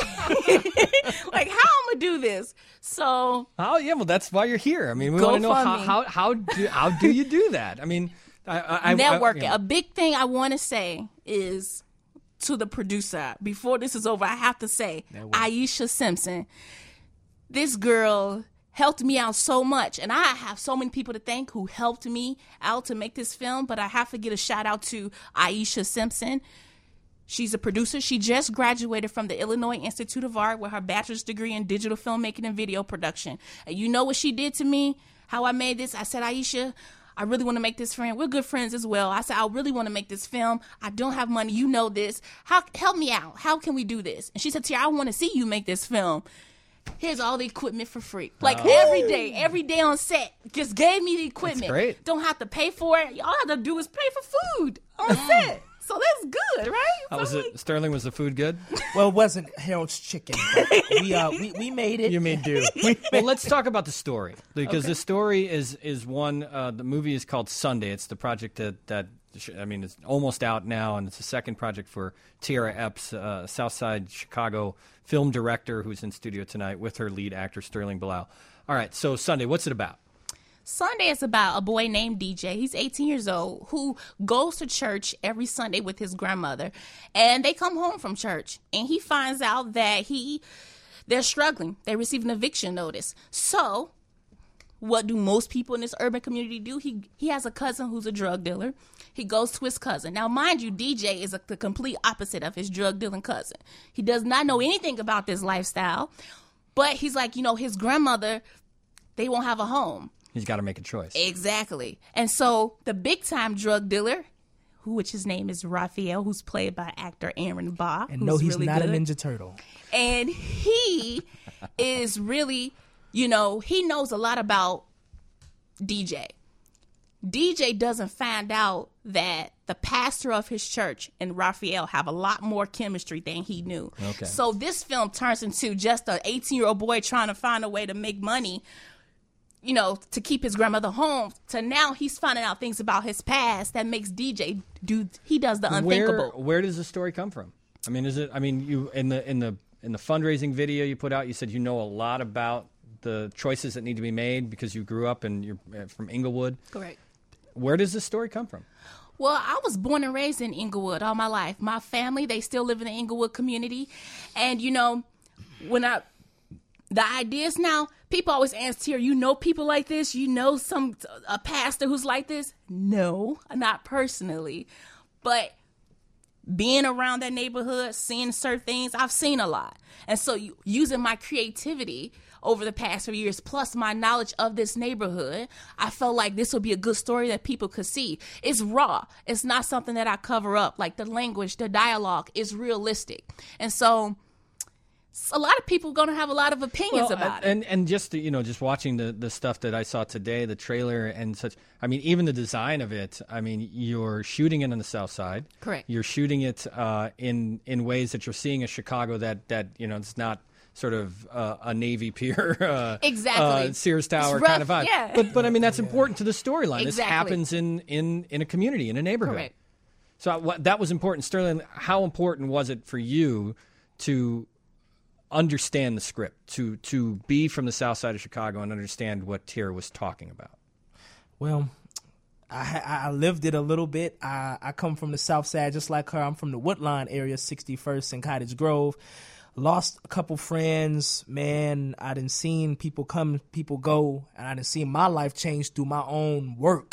Like, how am I going to do this? So, Oh yeah, well that's why you're here. I mean, we Go want to know how, fund me. how how do how do you do that? I mean, I, I, I, networking. I, A big thing I want to say is to the producer, before this is over, I have to say, Aisha Simpson, this girl helped me out so much. And I have so many people to thank who helped me out to make this film, but I have to get a shout out to Aisha Simpson. She's a producer. She just graduated from the Illinois Institute of Art with her bachelor's degree in digital filmmaking and video production. And you know what she did to me? How I made this? I said, Aisha, I really want to make this film. We're good friends as well. I said, I really want to make this film. I don't have money. You know this. How help me out. How can we do this? And she said, Tia, I want to see you make this film. Here's all the equipment for free. Like Oh. every day, every day on set, just gave me the equipment. That's great. Don't have to pay for it. All I have to do is pay for food on set. So that's good, right? How So was I'm it, like, Sterling? Was the food good? Well, it wasn't Harold's Chicken, but we uh we, we made it. You made do. Well, let's talk about the story because Okay. the story is is one. Uh, the movie is called Sunday. It's the project that that I mean, it's almost out now, and it's the second project for Tierra Epps, uh, Southside Chicago film director, who's in studio tonight with her lead actor Sterling Bilal. All right, so Sunday, what's it about? Sunday is about a boy named D J. He's eighteen years old who goes to church every Sunday with his grandmother, and they come home from church, and he finds out that he they're struggling. They receive an eviction notice. So, what do most people in this urban community do? He he has a cousin who's a drug dealer. He goes to his cousin. Now, mind you, D J is a, the complete opposite of his drug dealing cousin. He does not know anything about this lifestyle, but he's like, you know, his grandmother, they won't have a home. He's got to make a choice. Exactly. And so the big time drug dealer, who which his name is Raphael, who's played by actor Aaron Ba. And who's no, he's really not good. a Ninja Turtle. And he is really, you know, he knows a lot about D J. D J doesn't find out that the pastor of his church and Raphael have a lot more chemistry than he knew. Okay. So this film turns into just an eighteen-year-old boy trying to find a way to make money, you know, to keep his grandmother home, to now he's finding out things about his past that makes D J do, he does the unthinkable. Where where does the story come from? I mean, is it? I mean, you in the in the in the fundraising video you put out, you said you know a lot about the choices that need to be made because you grew up and you're uh, from Inglewood. Correct. Where does this story come from? Well, I was born and raised in Inglewood all my life. My family, they still live in the Inglewood community. And, you know, when I, the ideas now, people always ask here, you know people like this? You know some, a pastor who's like this? No, not personally. But being around that neighborhood, seeing certain things, I've seen a lot. And so you, using my creativity over the past few years, plus my knowledge of this neighborhood, I felt like this would be a good story that people could see. It's raw. It's not something that I cover up. Like the language, the dialogue is realistic. And so a lot of people are going to have a lot of opinions Well, about and, it. And just you know, just watching the, the stuff that I saw today, the trailer and such. I mean, even the design of it. I mean, you're shooting it on the South Side. Correct. You're shooting it uh, in in ways that you're seeing a Chicago that that you know it's not sort of uh, a Navy Pier, uh, Exactly. uh, Sears Tower It's rough, kind of vibe. yeah. But but I mean, that's important to the storyline. This Exactly. happens in, in in a community, in a neighborhood. Correct. So what, that was important. Sterling, how important was it for you to understand the script, to to be from the South Side of Chicago and understand what Tierra was talking about? Well, I, I lived it a little bit. I, I come from the South Side just like her. I'm from the Woodlawn area, sixty-first and Cottage Grove. Lost a couple friends, man. I done seen people come, people go, and I done seen my life change through my own work.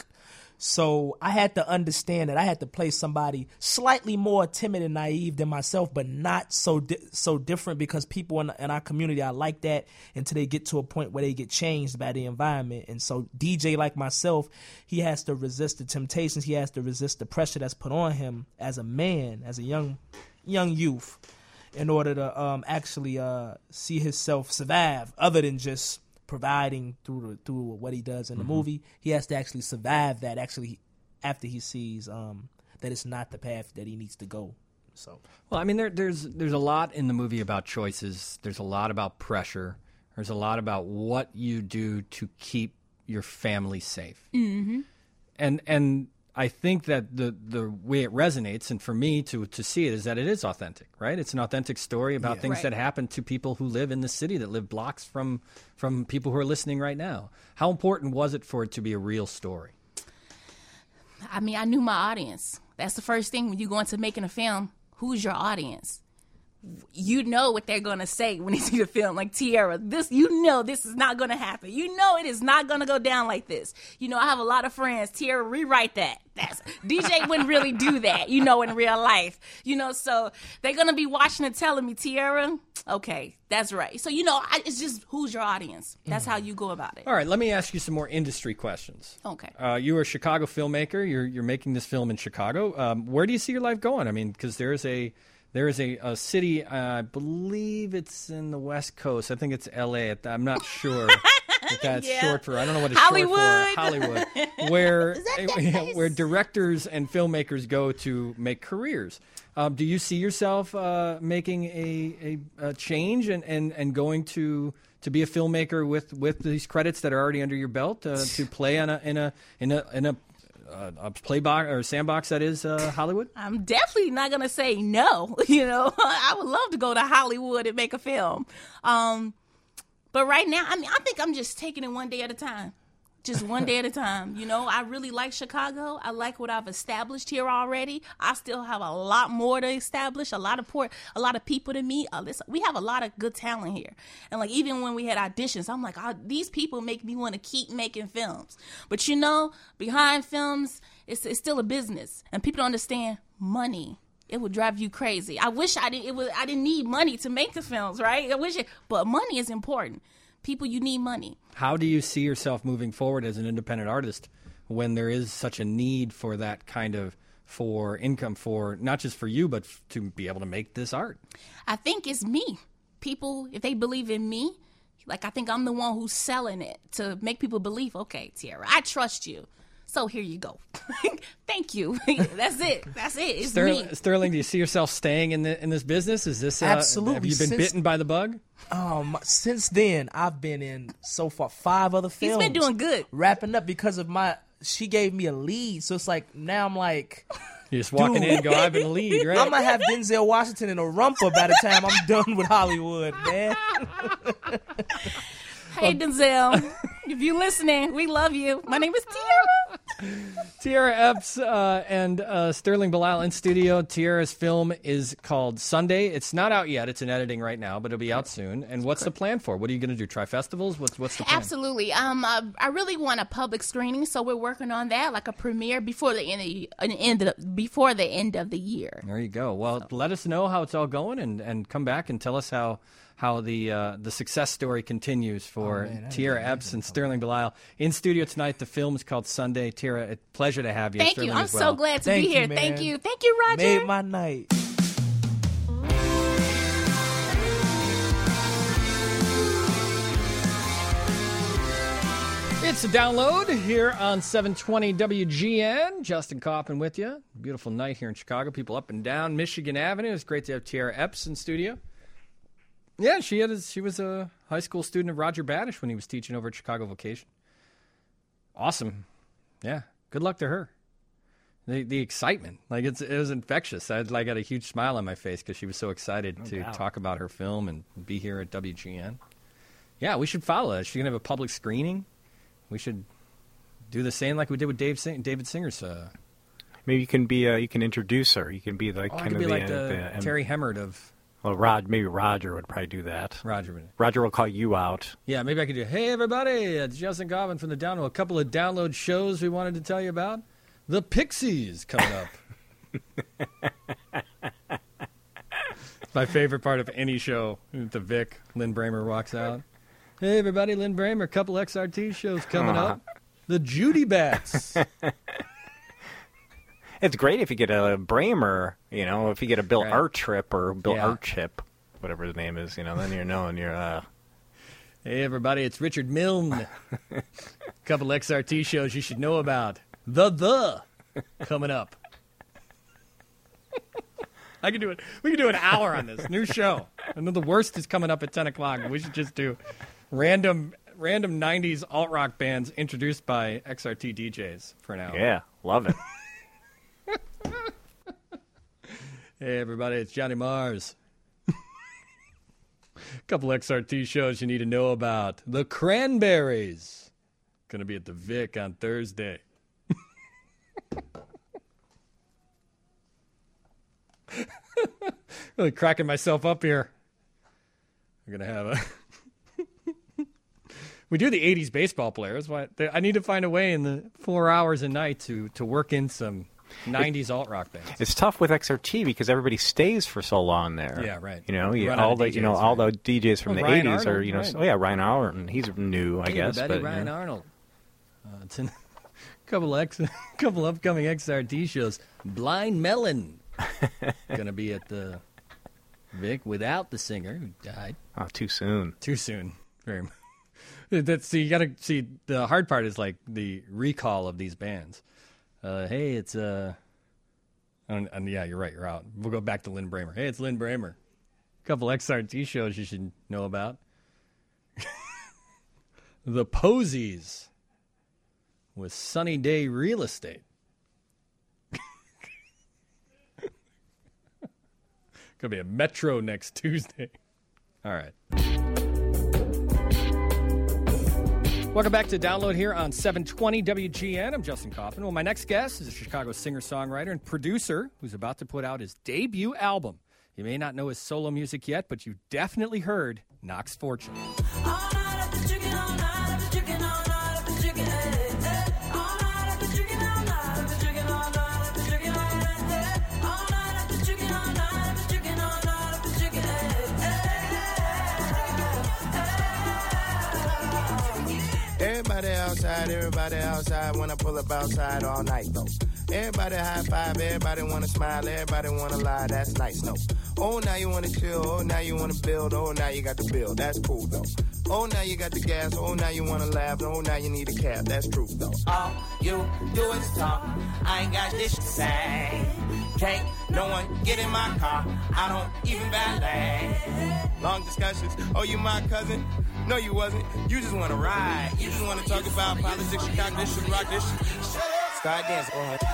So I had to understand that I had to play somebody slightly more timid and naive than myself, but not so di- so different, because people in, in our community are like that until they get to a point where they get changed by the environment. And so D J, like myself, he has to resist the temptations. He has to resist the pressure that's put on him as a man, as a young young youth, in order to um, actually uh, see himself survive, other than just providing through the, through what he does in the Mm-hmm. movie. He has to actually survive that, actually, after he sees um, that it's not the path that he needs to go. So, Well, I mean, there, there's there's a lot in the movie about choices. There's a lot about pressure. There's a lot about what you do to keep your family safe. Mm-hmm. And and I think that the the way it resonates, and for me to to see it, is that it is authentic, right? It's an authentic story about Yeah. things Right. that happen to people who live in the city, that live blocks from from people who are listening right now. How important was it for it to be a real story? I mean, I knew my audience. That's the first thing when you go into making a film. Who's your audience? you know what they're going to say when they see the film. Like, Tierra, this, you know this is not going to happen. You know it is not going to go down like this. You know, I have a lot of friends. Tierra, rewrite that. That's D J wouldn't really do that, you know, in real life. You know, so they're going to be watching and telling me, Tierra, okay, that's right. So, you know, I, it's just who's your audience. That's how you go about it. All right, let me ask you some more industry questions. Okay. Uh, you're a Chicago filmmaker. You're you're making this film in Chicago. Um, where do you see your life going? I mean, because there is a there is a, a city. Uh, I believe it's in the West Coast. I think it's L A. I'm not sure what that's Yeah. short for. I don't know what it's Hollywood. short for. Hollywood, where Is that that place? where directors and filmmakers go to make careers. Um, do you see yourself uh, making a, a, a change and, and, and going to to be a filmmaker with, with these credits that are already under your belt uh, to play on a, in a in a in a, uh, a play box or sandbox that is uh, Hollywood? I'm definitely not going to say no. You know, I would love to go to Hollywood and make a film. Um, but right now, I mean, I think I'm just taking it one day at a time. Just one day at a time. You know, I really like Chicago. I like what I've established here already. I still have a lot more to establish, a lot of port, a lot of people to meet. Uh, listen, we have a lot of good talent here. And like, even when we had auditions, I'm like, oh, these people make me want to keep making films. But you know, behind films, it's, it's still a business. And people don't understand money. It would drive you crazy. I wish I didn't, it was, I didn't need money to make the films, right? I wish it, but money is important. People, you need money. How do you see yourself moving forward as an independent artist when there is such a need for that kind of for income for not just for you, but f- to be able to make this art? I think it's me. People, if they believe in me, like I think I'm the one who's selling it to make people believe, okay, Tierra, I trust you. So here you go. Thank you. That's it. That's it. It's Sterling, me. Sterling, do you see yourself staying in the in this business? Is this uh, Absolutely. Have you been Since- bitten by the bug? Um, since then, I've been in so far five other He's films. been doing good. Wrapping up because of my. She gave me a lead, so it's like now I'm like. You're just walking Dude. in and go, I've been a lead, right? I'm gonna have Denzel Washington in a rumper by the time I'm done with Hollywood, man. Hey, Denzel, if you listening, we love you. My name is Tierra. Tierra Epps uh, and uh, Sterling Bilal in studio. Tierra's film is called Sunday. It's not out yet. It's in editing right now, but it'll be out soon. And what's the plan for? What are you going to do? Try festivals? What's what's the plan? Absolutely. Um, uh, I really want a public screening, so we're working on that, like a premiere before the end of the, an end of the, before the end of the year. There you go. Well, let us know how it's all going, and, and come back and tell us how how the uh, the success story continues for Oh, man, Tierra Epps and Sterling Bilal in studio tonight. The film is called Sunday. Tierra, a pleasure to have you. Thank Sterling you. I'm as well. so glad to Thank be you, here. man. Thank you. Thank you, Roger. Made my night. It's a download here on seven twenty W G N. Justin Kaufman with you. Beautiful night here in Chicago. People up and down Michigan Avenue. It's great to have Tierra Epps in studio. Yeah, she had. A, she was a high school student of Roger Badish when he was teaching over at Chicago Vocation. Awesome. Yeah. Good luck to her. The the excitement, like it's it was infectious. I had, like got a huge smile on my face because she was so excited to doubt. talk about her film and be here at W G N. Yeah, we should follow her. She's gonna have a public screening. We should do the same like we did with Dave Sing- David Singer's. Uh, Maybe you can be. Uh, you can introduce her. You can be like oh, I kind could of be the, like uh, the, the um, Terry Hemmert of Well, Rod. Maybe Roger would probably do that. Roger. would- Roger will call you out. Yeah, maybe I could do. Hey, everybody! It's Justin Kaufman from the Download. A couple of download shows we wanted to tell you about. The Pixies coming up. My favorite part of any show. The Vic, Lynn Bramer walks out. Hey, everybody, Lynn Bramer, a couple X R T shows coming up. The Judy Bats. It's great if you get a Bramer, you know, if you get a Bill Right. Artrip or Bill Yeah. Archip, whatever his name is, you know, then you're knowing you're, uh, Hey, everybody, it's Richard Milne. A couple X R T shows you should know about. The The coming up. I could do it. We could do an hour on this new show. I know the worst is coming up at ten o'clock. But we should just do random, random nineties alt rock bands introduced by X R T D Js for an hour. yeah, love it. Hey, everybody, it's Johnny Mars. Couple X R T shows you need to know about. The Cranberries. Going to be at the Vic on Thursday. Really cracking myself up here. We're gonna have a. We do the eighties baseball players. Why I need to find a way in the four hours a night to to work in some nineties alt rock bands. It's tough with X R T because everybody stays for so long there. Yeah, right. You know, you, Run out all of the D Js, you know all right. the D Js from Oh, the Ryan eighties are Arnold, you know right. oh yeah Ryan Arnold, he's new I Hey, guess. everybody, But, Ryan yeah. Arnold. Uh, it's in a couple of X, couple upcoming X R T shows. Blind Melon gonna be at the Vic without the singer who died. Oh, too soon. Too soon. Very much. That's see. You gotta see. The hard part is like the recall of these bands. Uh, hey, it's uh, and, and yeah, you're right. You're out. We'll go back to Lynn Bramer. Hey, it's Lynn Bramer. A couple X R T shows you should know about. The Posies with Sunny Day Real Estate. Gonna be a Metro next Tuesday. All right. Welcome back to Download here on seven twenty W G N. I'm Justin Kaufman. Well, my next guest is a Chicago singer-songwriter and producer who's about to put out his debut album. You may not know his solo music yet, but you've definitely heard Knox Fortune. Everybody outside, everybody outside, when I pull up outside all night though. Everybody high five, everybody wanna smile, everybody wanna lie, that's nice, no. Oh, now you wanna chill, oh, now you wanna build, oh, now you got the bill, that's cool though. Oh, now you got the gas, oh, now you wanna laugh, oh, now you need a cab, that's true though. All you do is talk, I ain't got this to say. Can't no one get in my car, I don't even valet. Long discussions, oh, you my cousin? No, you wasn't. You just want to ride. You just want to talk about politics, Chicago, this shit, rock this shit. Start dancing. Go ahead.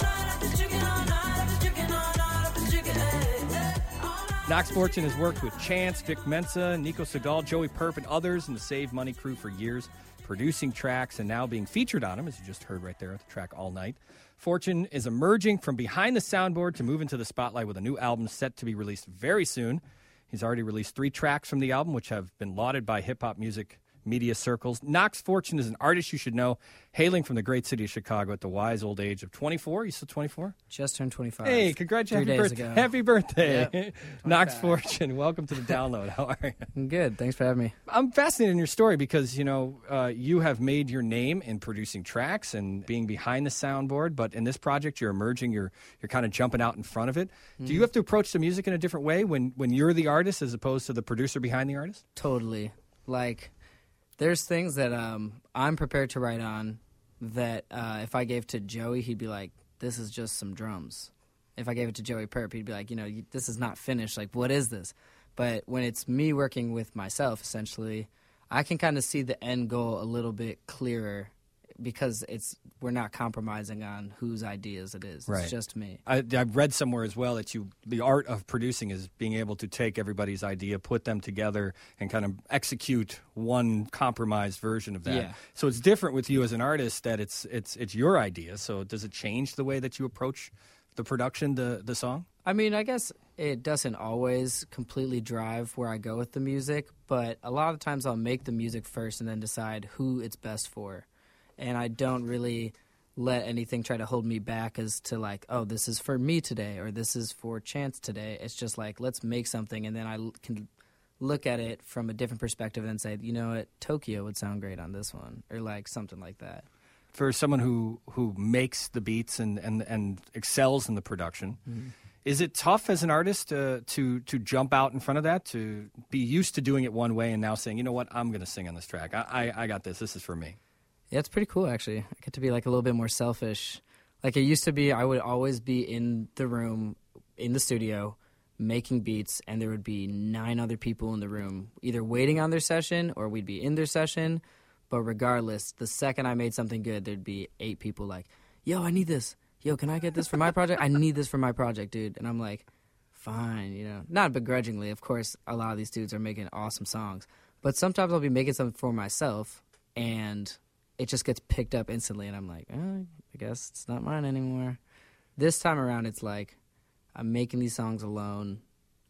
Knox Fortune has worked with Chance, Vic Mensa, Nico Segal, Joey Perp, and others in the Save Money crew for years, producing tracks and now being featured on them, as you just heard right there at the track All Night. Fortune is emerging from behind the soundboard to move into the spotlight with a new album set to be released very soon. He's already released three tracks from the album, which have been lauded by hip-hop music media circles. Knox Fortune is an artist you should know, hailing from the great city of Chicago at the wise old age of twenty-four. You still twenty-four? Just turned twenty-five. Hey, congratulations. Three Happy, days birth- ago. happy birthday. Yep, Knox Fortune, welcome to the Download. How are you? I'm good. Thanks for having me. I'm fascinated in your story because, you know, uh, you have made your name in producing tracks and being behind the soundboard, but in this project you're emerging, you're you're kind of jumping out in front of it. Mm. Do you have to approach the music in a different way when, when you're the artist as opposed to the producer behind the artist? Totally. Like, there's things that um, I'm prepared to write on that uh, if I gave to Joey, he'd be like, this is just some drums. If I gave it to Joey Perp, he'd be like, you know, you, this is not finished. Like, what is this? But when it's me working with myself, essentially, I can kind of see the end goal a little bit clearer because it's we're not compromising on whose ideas it is. Right. It's just me. I, I've read somewhere as well that you the art of producing is being able to take everybody's idea, put them together, and kind of execute one compromised version of that. Yeah. So it's different with you as an artist that it's it's it's your idea. So does it change the way that you approach the production, the the song? I mean, I guess it doesn't always completely drive where I go with the music, but a lot of times I'll make the music first and then decide who it's best for. And I don't really let anything try to hold me back as to like, oh, this is for me today or this is for Chance today. It's just like, let's make something, and then I l- can look at it from a different perspective and say, you know what, Tokyo would sound great on this one, or like something like that. For someone who, who makes the beats and, and, and excels in the production, Mm-hmm. is it tough as an artist uh, to to jump out in front of that, to be used to doing it one way and now saying, you know what, I'm going to sing on this track. I, I I got this. This is for me. Yeah, it's pretty cool, actually. I get to be, like, a little bit more selfish. Like, it used to be I would always be in the room, in the studio, making beats, and there would be nine other people in the room, either waiting on their session or we'd be in their session. But regardless, the second I made something good, there'd be eight people like, yo, I need this. Yo, can I get this for my project? I need this for my project, dude. And I'm like, fine, you know. Not begrudgingly. Of course, a lot of these dudes are making awesome songs. But sometimes I'll be making something for myself, and it just gets picked up instantly, and I'm like, oh, I guess it's not mine anymore. This time around, it's like I'm making these songs alone,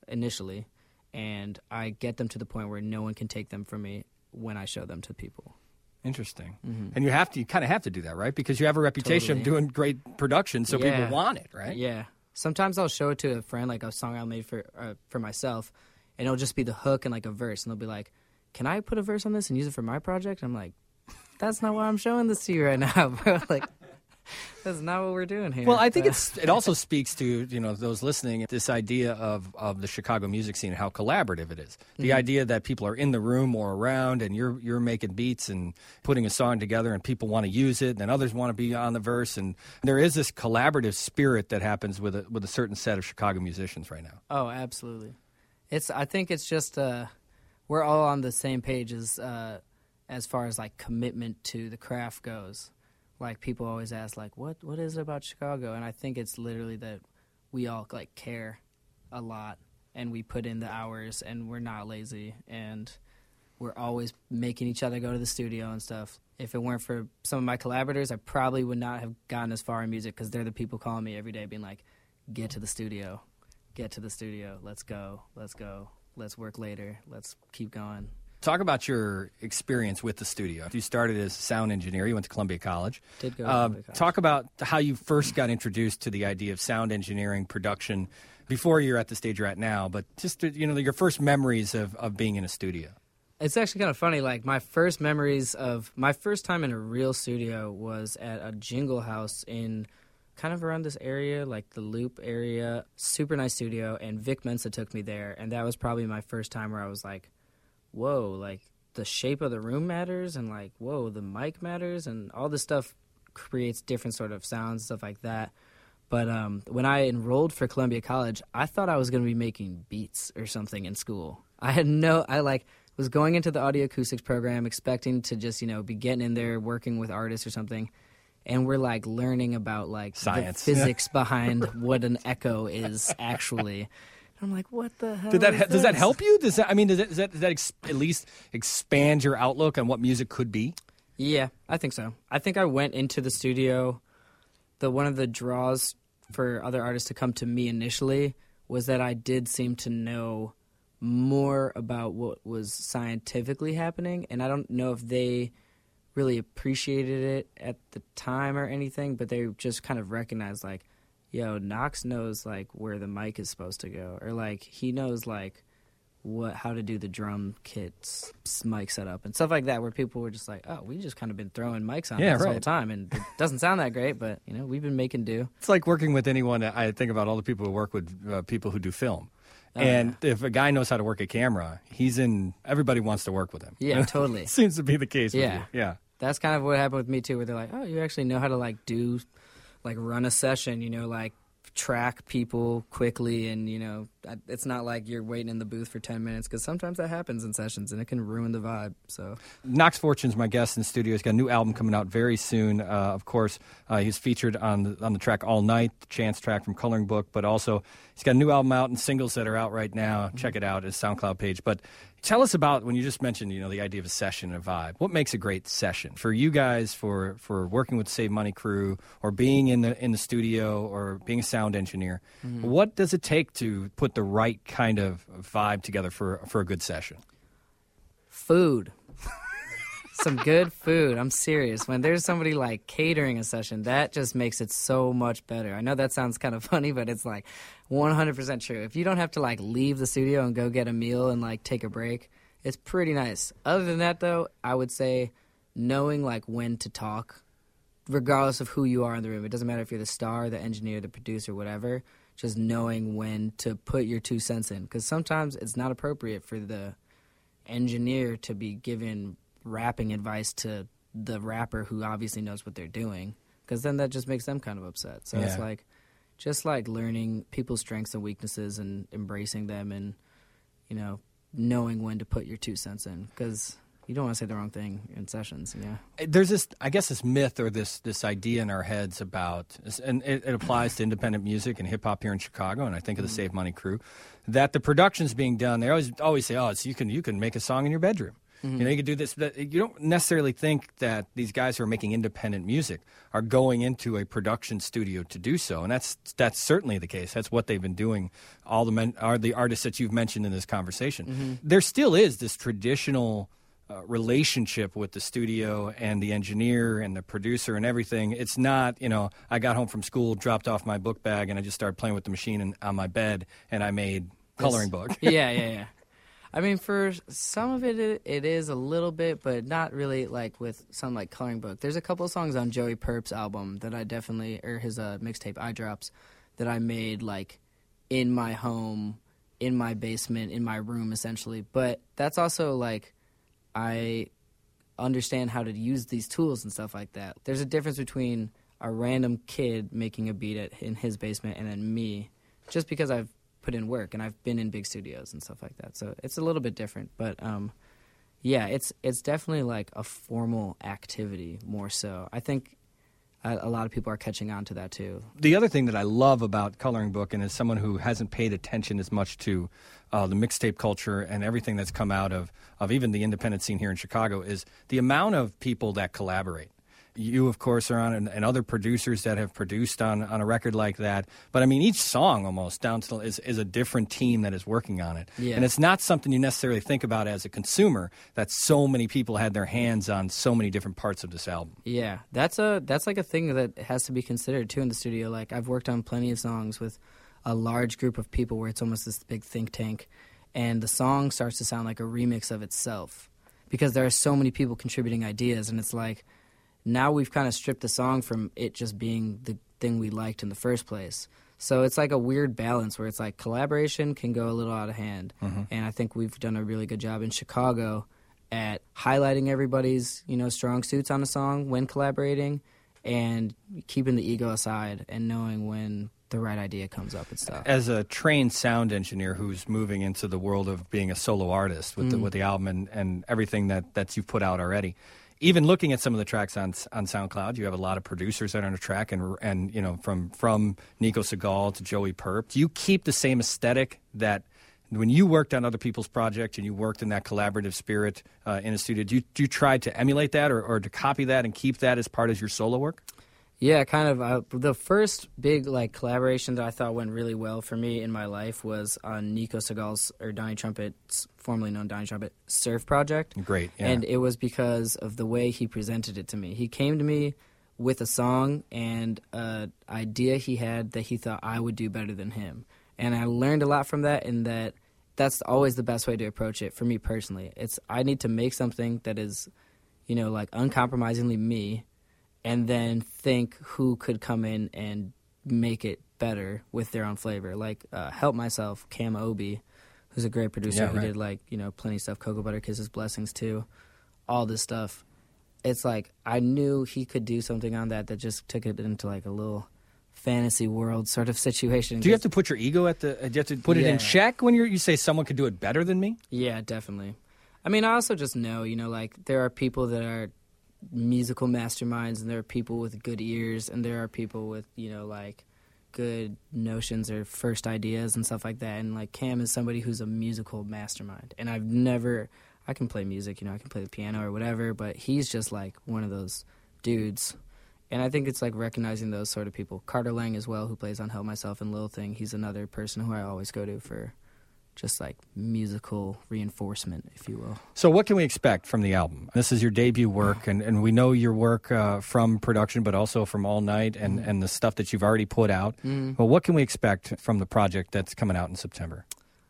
initially, and I get them to the point where no one can take them from me when I show them to people. Interesting. Mm-hmm. And you have to, you kind of have to do that, right? Because you have a reputation Totally. of doing great production, so Yeah. people want it, right? Yeah. Sometimes I'll show it to a friend, like a song I made for uh, for myself, and it'll just be the hook and like a verse, and they'll be like, "Can I put a verse on this and use it for my project?" I'm like, "That's not why I'm showing this to you right now, bro. Like, that's not what we're doing here." Well, I think Uh, it's it also speaks to, you know, those listening, this idea of, of the Chicago music scene and how collaborative it is. The Mhm. idea that people are in the room or around and you're you're making beats and putting a song together and people want to use it and then others want to be on the verse, and there is this collaborative spirit that happens with a with a certain set of Chicago musicians right now. Oh, absolutely. It's. I think it's just uh, we're all on the same page as uh, as far as like commitment to the craft goes. Like people always ask, like, what what is it about Chicago? And I think it's literally that we all like care a lot, and we put in the hours, and we're not lazy, and we're always making each other go to the studio and stuff. If it weren't for some of my collaborators, I probably would not have gotten as far in music because they're the people calling me every day, being like, "Get to the studio, get to the studio, let's go, let's go, let's work later, let's keep going." Talk about your experience with the studio. You started as a sound engineer. You went to Columbia College. Did go to Uh, Columbia College. Talk about how you first got introduced to the idea of sound engineering production before you're at the stage you're at now, but just, you know, your first memories of, of being in a studio. It's actually kind of funny. Like my first memories of my first time in a real studio was at a jingle house in kind of around this area, like the Loop area. Super nice studio, and Vic Mensa took me there, and that was probably my first time where I was like, whoa, like the shape of the room matters, and like, whoa, the mic matters, and all this stuff creates different sort of sounds, stuff like that. But um, when I enrolled for Columbia College, I thought I was going to be making beats or something in school. I had no, I like was going into the audio acoustics program expecting to just, you know, be getting in there working with artists or something. And we're like learning about like Science. the physics behind what an echo is actually. I'm like, what the hell? Did that is does that this? help you? Does that I mean does that does that, does that ex- at least expand your outlook on what music could be? Yeah, I think so. I think I went into the studio. The one of the draws for other artists to come to me initially was that I did seem to know more about what was scientifically happening, and I don't know if they really appreciated it at the time or anything, but they just kind of recognized like, yo, Knox knows like where the mic is supposed to go, or like he knows like what how to do the drum kits mic setup and stuff like that, where people were just like, oh, we just kind of been throwing mics on Yeah, this right. whole time, and it doesn't sound that great, but you know, we've been making do. It's like working with anyone. I think about all the people who work with uh, people who do film. Oh, And if a guy knows how to work a camera, he's in. Everybody wants to work with him. Yeah, totally. Seems to be the case. Yeah. With you. Yeah. That's kind of what happened with me too, where they're like, oh, you actually know how to like do, like run a session, you know, like track people quickly, and you know, it's not like you're waiting in the booth for ten minutes, because sometimes that happens in sessions and it can ruin the vibe. So Knox Fortune's my guest in the studio. He's got a new album coming out very soon. Uh, of course, uh, he's featured on the, on the track All Night, the Chance track from Coloring Book, but also he's got a new album out and singles that are out right now. Check it out at his SoundCloud page. But tell us about, when you just mentioned, you know, the idea of a session, a vibe. What makes a great session for you guys, for, for working with the Save Money crew, or being in the in the studio, or being a sound engineer? Mhm. What does it take to put the right kind of vibe together for for a good session? food. Some good food. I'm serious. When there's somebody like catering a session, that just makes it so much better. I know that sounds kind of funny, but it's like one hundred percent true. If you don't have to like leave the studio and go get a meal and like take a break, it's pretty nice. Other than that though, I would say knowing like when to talk, regardless of who you are in the room. It doesn't matter if you're the star, the engineer, the producer, whatever. Just knowing when to put your two cents in, because sometimes it's not appropriate for the engineer to be given rapping advice to the rapper who obviously knows what they're doing, because then that just makes them kind of upset. So it's Yeah. like just like learning people's strengths and weaknesses and embracing them, and you know, knowing when to put your two cents in, because you don't want to say the wrong thing in sessions. Yeah. There's this, I guess, this myth or this this idea in our heads about, and it, it applies to independent music and hip hop here in Chicago, and I think of the Save Money crew, that the production's being done. They always always say, "Oh, it's, you can you can make a song in your bedroom." You know, you could do this. But you don't necessarily think that these guys who are making independent music are going into a production studio to do so, and that's that's certainly the case. That's what they've been doing. All the men are the artists that you've mentioned in this conversation. Mm-hmm. There still is this traditional uh, relationship with the studio and the engineer and the producer and everything. It's not, you know, I got home from school, dropped off my book bag, and I just started playing with the machine and, on my bed, and I made coloring book. yeah, yeah, yeah. I mean, for some of it, it, it is a little bit, but not really like with something like Coloring Book. There's a couple of songs on Joey Purp's album that I definitely, or his uh, mixtape, Eye Drops, that I made like in my home, in my basement, in my room, essentially. But that's also like, I understand how to use these tools and stuff like that. There's a difference between a random kid making a beat at, in his basement and then me, just because I've put in work and I've been in big studios and stuff like that. So it's a little bit different, but um, yeah, it's it's definitely like a formal activity more so. I think a, a lot of people are catching on to that too. The other thing that I love about Coloring Book, and as someone who hasn't paid attention as much to uh, the mixtape culture and everything that's come out of, of even the independent scene here in Chicago, is the amount of people that collaborate. You, of course, are on, and, and other producers that have produced on, on a record like that. But, I mean, each song almost down to is, is a different team that is working on it. Yeah. And it's not something you necessarily think about as a consumer, that so many people had their hands on so many different parts of this album. Yeah, that's a that's like a thing that has to be considered, too, in the studio. Like, I've worked on plenty of songs with a large group of people where it's almost this big think tank, and the song starts to sound like a remix of itself because there are so many people contributing ideas, and it's like, now we've kind of stripped the song from it just being the thing we liked in the first place. So it's like a weird balance where it's like collaboration can go a little out of hand. Mm-hmm. And I think we've done a really good job in Chicago at highlighting everybody's, you know, strong suits on a song when collaborating and keeping the ego aside and knowing when the right idea comes up and stuff. As a trained sound engineer who's moving into the world of being a solo artist with, Mm. the, with the album and, and everything that, that you've put out already, even looking at some of the tracks on on SoundCloud, you have a lot of producers that are on the track, and and you know from from Nico Segal to Joey Purp. Do you keep the same aesthetic that when you worked on other people's projects and you worked in that collaborative spirit uh, in a studio? Do you do you try to emulate that or, or to copy that and keep that as part of your solo work? Yeah, kind of. Uh, the first big like collaboration that I thought went really well for me in my life was on Nico Segal's, or Donnie Trumpet's, formerly known Donnie Trumpet, Surf Project. Great, yeah. And it was because of the way he presented it to me. He came to me with a song and an idea he had that he thought I would do better than him. And I learned a lot from that, in that that's always the best way to approach it for me personally. It's I need to make something that is, you know, like uncompromisingly me, and then think who could come in and make it better with their own flavor. Like uh, Help Myself, Cam Obi, who's a great producer Yeah, who right. did like, you know, plenty of stuff, Cocoa Butter Kisses, Blessings too, all this stuff. It's like I knew he could do something on that that just took it into like a little fantasy world sort of situation. Do you have to put your ego at the? Do you have to put it Yeah. in check when you're, you say someone could do it better than me? Yeah, definitely. I mean, I also just know, you know, like there are people that are musical masterminds, and there are people with good ears, and there are people with, you know, like good notions or first ideas and stuff like that. And like Cam is somebody who's a musical mastermind, and I've never, I can play music, you know, I can play the piano or whatever, but he's just like one of those dudes. And I think it's like recognizing those sort of people. Carter Lang as well, who plays on Help Myself and Lil Thing, he's another person who I always go to for just like musical reinforcement, if you will. So what can we expect from the album? This is your debut work, and, and we know your work uh, from production, but also from All Night and, Mm. and the stuff that you've already put out. Mm. But what can we expect from the project that's coming out in September?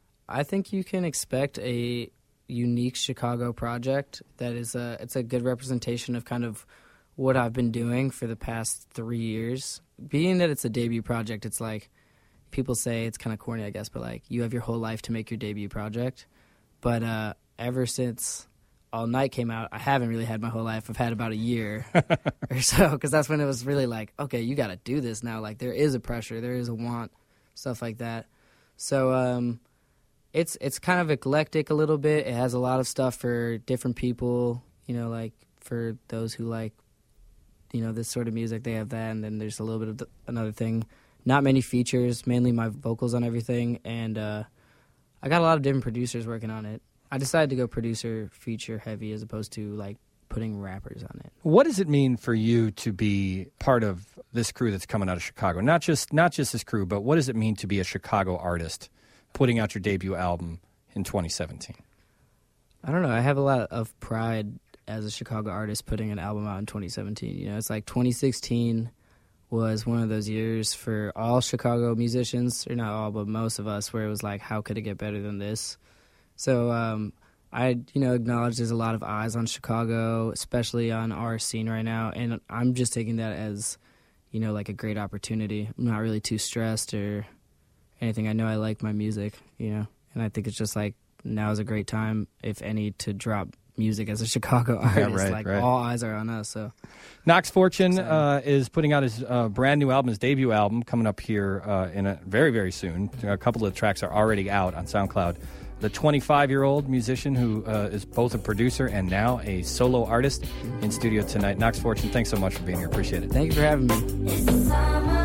I think you can expect a unique Chicago project that is a, it's a good representation of kind of what I've been doing for the past three years. Being that it's a debut project, it's like, people say it's kind of corny, I guess, but like you have your whole life to make your debut project. But uh, ever since All Night came out, I haven't really had my whole life. I've had about a year or so, because that's when it was really like, okay, you got to do this now. Like there is a pressure, there is a want, stuff like that. So um, it's it's kind of eclectic a little bit. It has a lot of stuff for different people, you know, like for those who like, you know, this sort of music, they have that. And then there's a little bit of th- another thing. Not many features, mainly my vocals on everything, and uh, I got a lot of different producers working on it. I decided to go producer feature heavy as opposed to like putting rappers on it. What does it mean for you to be part of this crew that's coming out of Chicago? Not just not just this crew, but what does it mean to be a Chicago artist putting out your debut album in twenty seventeen? I don't know. I have a lot of pride as a Chicago artist putting an album out in twenty seventeen. You know, it's like twenty sixteen was one of those years for all Chicago musicians, or not all, but most of us, where it was like, how could it get better than this? So um, I, you know, acknowledge there's a lot of eyes on Chicago, especially on our scene right now, and I'm just taking that as, you know, like a great opportunity. I'm not really too stressed or anything. I know I like my music, you know, and I think it's just like now is a great time, if any, to drop music as a Chicago artist. Yeah, right, like right. all eyes are on us. So Knox Fortune uh, is putting out his uh, brand new album, his debut album, coming up here uh, in a very, very soon. A couple of tracks are already out on SoundCloud. The twenty-five-year-old musician who uh, is both a producer and now a solo artist in studio tonight. Knox Fortune, thanks so much for being here. Appreciate it. Thank you for having me.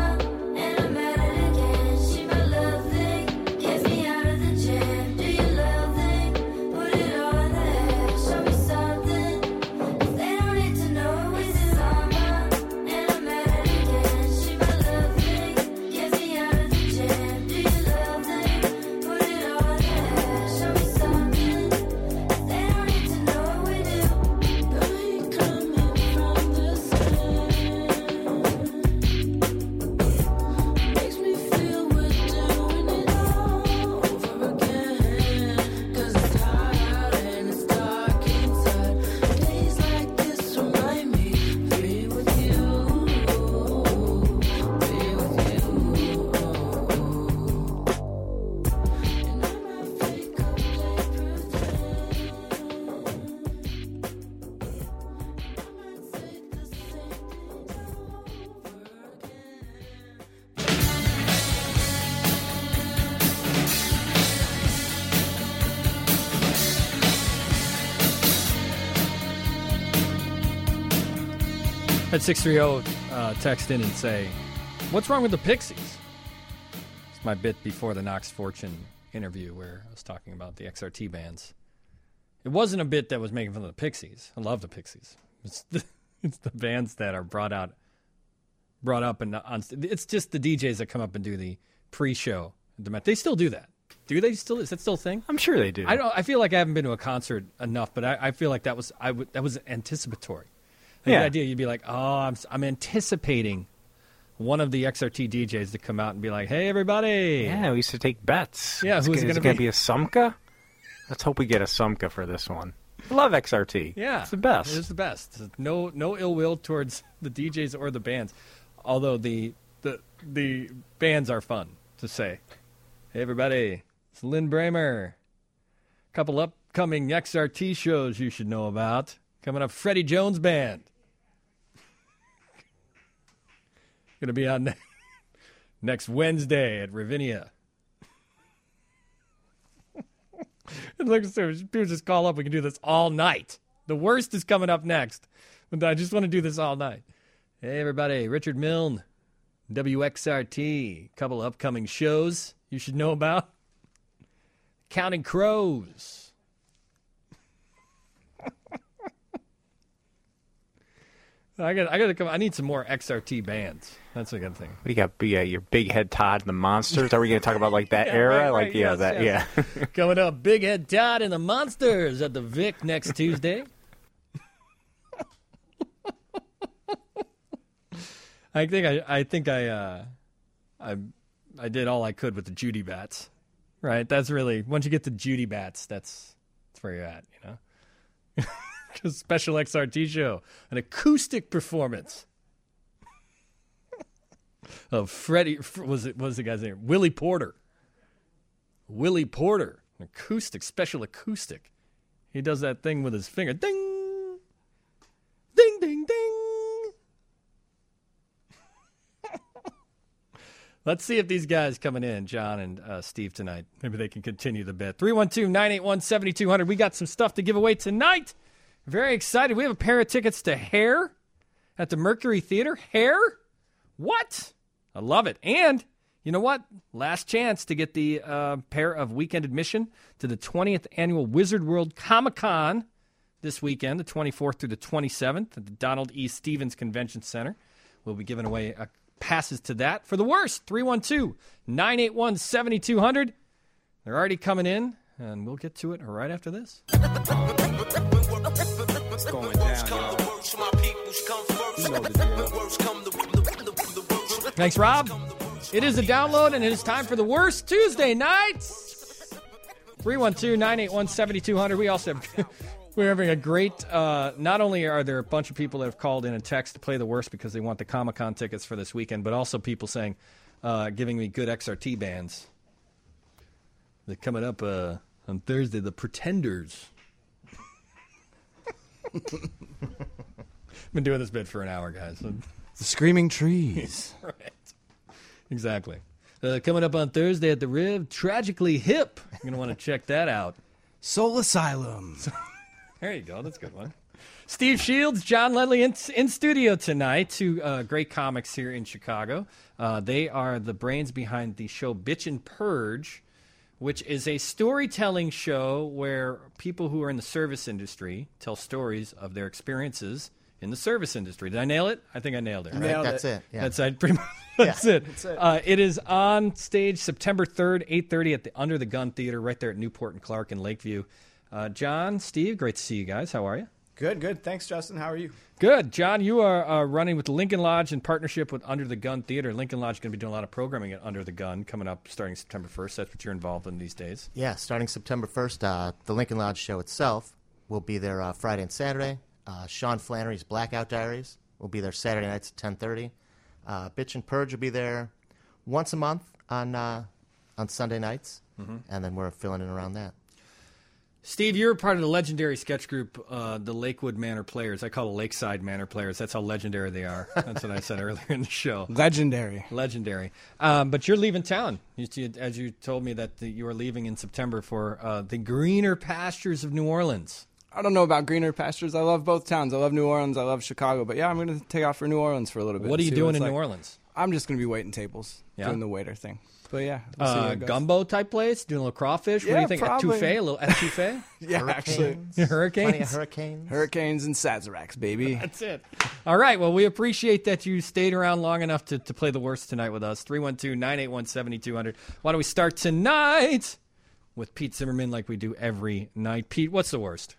At six three zero, uh, text in and say, what's wrong with the Pixies? It's my bit before the Knox Fortune interview where I was talking about the X R T bands. It wasn't a bit that was making fun of the Pixies. I love the Pixies. It's the, it's the bands that are brought out, brought up, and on. It's just the D Js that come up and do the pre-show. They still do that. Do they still? Is that still a thing? I'm sure they do. I don't. I feel like I haven't been to a concert enough, but I, I feel like that was I w- that was anticipatory. Like Yeah. The idea you'd be like, oh, I'm I'm anticipating one of the X R T D Js to come out and be like, hey, everybody. Yeah, we used to take bets. Yeah, Is who's it it gonna going to be? be a Sumka? Let's hope we get a Sumka for this one. I love X R T. Yeah, it's the best. It's the best. No, no ill will towards the D Js or the bands. Although the the the bands are fun to say. Hey, everybody, it's Lynn Bramer. A couple upcoming X R T shows you should know about. Coming up, Freddie Jones Band. Going to be on ne- next Wednesday at Ravinia. And look, so people just call up. We can do this all night. The worst is coming up next. But I just want to do this all night. Hey, everybody. Richard Milne, W X R T. Couple upcoming shows you should know about. Counting Crows. I got. I got to come. I need some more X R T bands. That's a good thing. What do you got? Yeah, your Big Head Todd and the Monsters. Are we going to talk about like that Yeah, era? right, like right, yeah, yes, that yes. yeah. Coming up, Big Head Todd and the Monsters at the Vic next Tuesday. I think I. I think I. Uh, I. I did all I could with the Judy Bats. Right. That's really once you get the Judy Bats, that's that's where you're at. You know. Special X R T show, an acoustic performance of Freddie. Was it? Was the guy's name? Willie Porter. Willie Porter, an acoustic, special acoustic. He does that thing with his finger. Ding, ding, ding, ding. Let's see if these guys coming in, John and uh, Steve, tonight. Maybe they can continue the bit. three one two, nine eight one, seven two zero zero. We got some stuff to give away tonight. Very excited. We have a pair of tickets to Hair at the Mercury Theater. Hair? What? I love it. And you know what? Last chance to get the uh, pair of weekend admission to the twentieth Annual Wizard World Comic-Con this weekend, the twenty-fourth through the twenty-seventh at the Donald E. Stevens Convention Center. We'll be giving away uh, passes to that. For the worst, three one two, nine eight one, seven two zero zero. They're already coming in, and we'll get to it right after this. It's going down, y'all. You know the deal. Thanks, Rob. It is a download, and it is time for the worst Tuesday nights. three one two, nine eight one, seven two zero zero. We also have, we're having a great, uh, not only are there a bunch of people that have called in and text to play the worst because they want the Comic-Con tickets for this weekend, but also people saying, uh, giving me good X R T bands. They're coming up uh, on Thursday, the Pretenders. Been doing this bit for an hour, guys. The Screaming Trees. Right. Exactly. Uh, coming up on Thursday at the Riv, Tragically Hip. You're going to want to check that out. Soul Asylum. There you go. That's a good one. Steve Shields, John Ledley in, in studio tonight. Two uh, great comics here in Chicago. Uh, they are the brains behind the show Bitchin' Purge, which is a storytelling show where people who are in the service industry tell stories of their experiences in the service industry. Did I nail it? I think I nailed it. Right? Nailed That's it. it. Yeah. That's it. Pretty much. That's yeah. it. That's it. Uh, it is on stage September third, eight thirty at the Under the Gun Theater right there at Newport and Clark in Lakeview. Uh, John, Steve, great to see you guys. How are you? Good, good. Thanks, Justin. How are you? Good. John, you are uh, running with the Lincoln Lodge in partnership with Under the Gun Theater. Lincoln Lodge is going to be doing a lot of programming at Under the Gun coming up starting September first. That's what you're involved in these days. Yeah, starting September first, uh, the Lincoln Lodge show itself will be there uh, Friday and Saturday. Uh, Sean Flannery's Blackout Diaries will be there Saturday nights at ten thirty. Uh, Bitchin' Purge will be there once a month on uh, on Sunday nights, mm-hmm. and then we're filling in around that. Steve, you're part of the legendary sketch group, uh, the Lakewood Manor Players. I call it Lakeside Manor Players. That's how legendary they are. That's what I said earlier in the show. Legendary. Legendary. Um, but you're leaving town, you, as you told me that the, you are leaving in September for uh, the greener pastures of New Orleans. I don't know about greener pastures. I love both towns. I love New Orleans. I love Chicago. But, yeah, I'm going to take off for New Orleans for a little bit. What are you doing in like. New Orleans? I'm just going to be waiting tables, yeah. doing the waiter thing. But, yeah. We'll uh, gumbo type place? Doing a little crawfish? Yeah, what do you think? Probably. Etouffee? A little etouffee? yeah, hurricanes. actually. Hurricanes? Plenty of hurricanes. Hurricanes and Sazeracs, baby. That's it. All right. Well, we appreciate that you stayed around long enough to, to play the worst tonight with us. three one two, nine eight one, seven two zero zero. Why don't we start tonight with Pete Zimmerman like we do every night. Pete, what's the worst?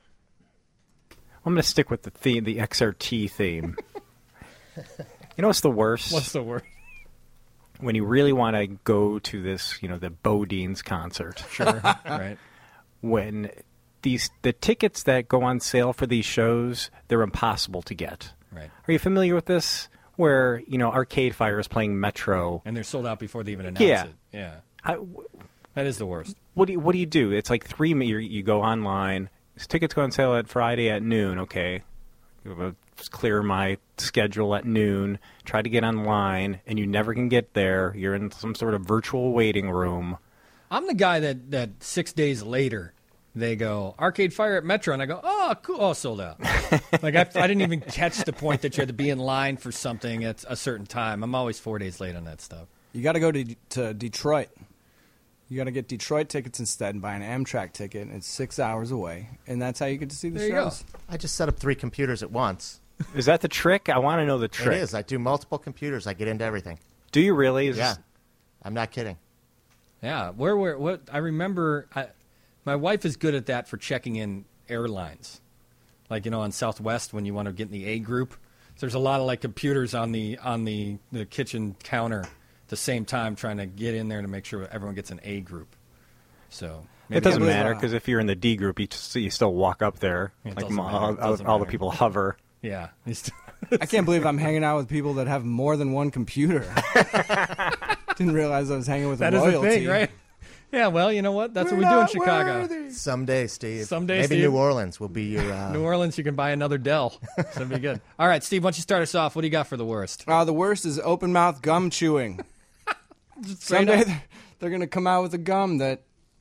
I'm going to stick with the theme, the X R T theme. You know what's the worst? What's the worst? When you really want to go to this, you know, the Bodines concert. Sure, right. When these the tickets that go on sale for these shows, they're impossible to get. Right. Are you familiar with this? Where, you know, Arcade Fire is playing Metro. And they're sold out before they even announce yeah. it. Yeah. I, that is the worst. What do you, what do you do? It's like three, you, you go online. Tickets go on sale at Friday at noon, okay. Clear my schedule at noon, try to get online, and you never can get there. You're in some sort of virtual waiting room. I'm the guy that, that six days later, they go, Arcade Fire at Metro, and I go, oh, cool, oh, sold out. Like, I, I didn't even catch the point that you had to be in line for something at a certain time. I'm always four days late on that stuff. You got to go to to Detroit. You got to get Detroit tickets instead and buy an Amtrak ticket. And it's six hours away, and that's how you get to see the there shows. You go. I just set up three computers at once. Is that the trick? I want to know the trick. It is. I do multiple computers. I get into everything. Do you really? Is yeah. This... I'm not kidding. Yeah. Where, where, what? I remember I, my wife is good at that for checking in airlines. Like, you know, on Southwest when you want to get in the A group. So there's a lot of, like, computers on the on the, the kitchen counter at the same time trying to get in there to make sure everyone gets an A group. So... It doesn't matter because if you're in the D group, you, just, you still walk up there. It like doesn't all, matter. It doesn't all the matter. people hover. Yeah. I can't believe I'm hanging out with people that have more than one computer. Didn't realize I was hanging with that a royalty. That is the thing, right? Yeah, well, you know what? That's We're what we do in not Chicago. worthy. Someday, Steve. Someday, Maybe Steve. New Orleans will be your... Uh... New Orleans, you can buy another Dell. That'd be good. All right, Steve, why don't you start us off? What do you got for the worst? Uh, the worst is open-mouth gum chewing. Someday they're, they're going to come out with a gum that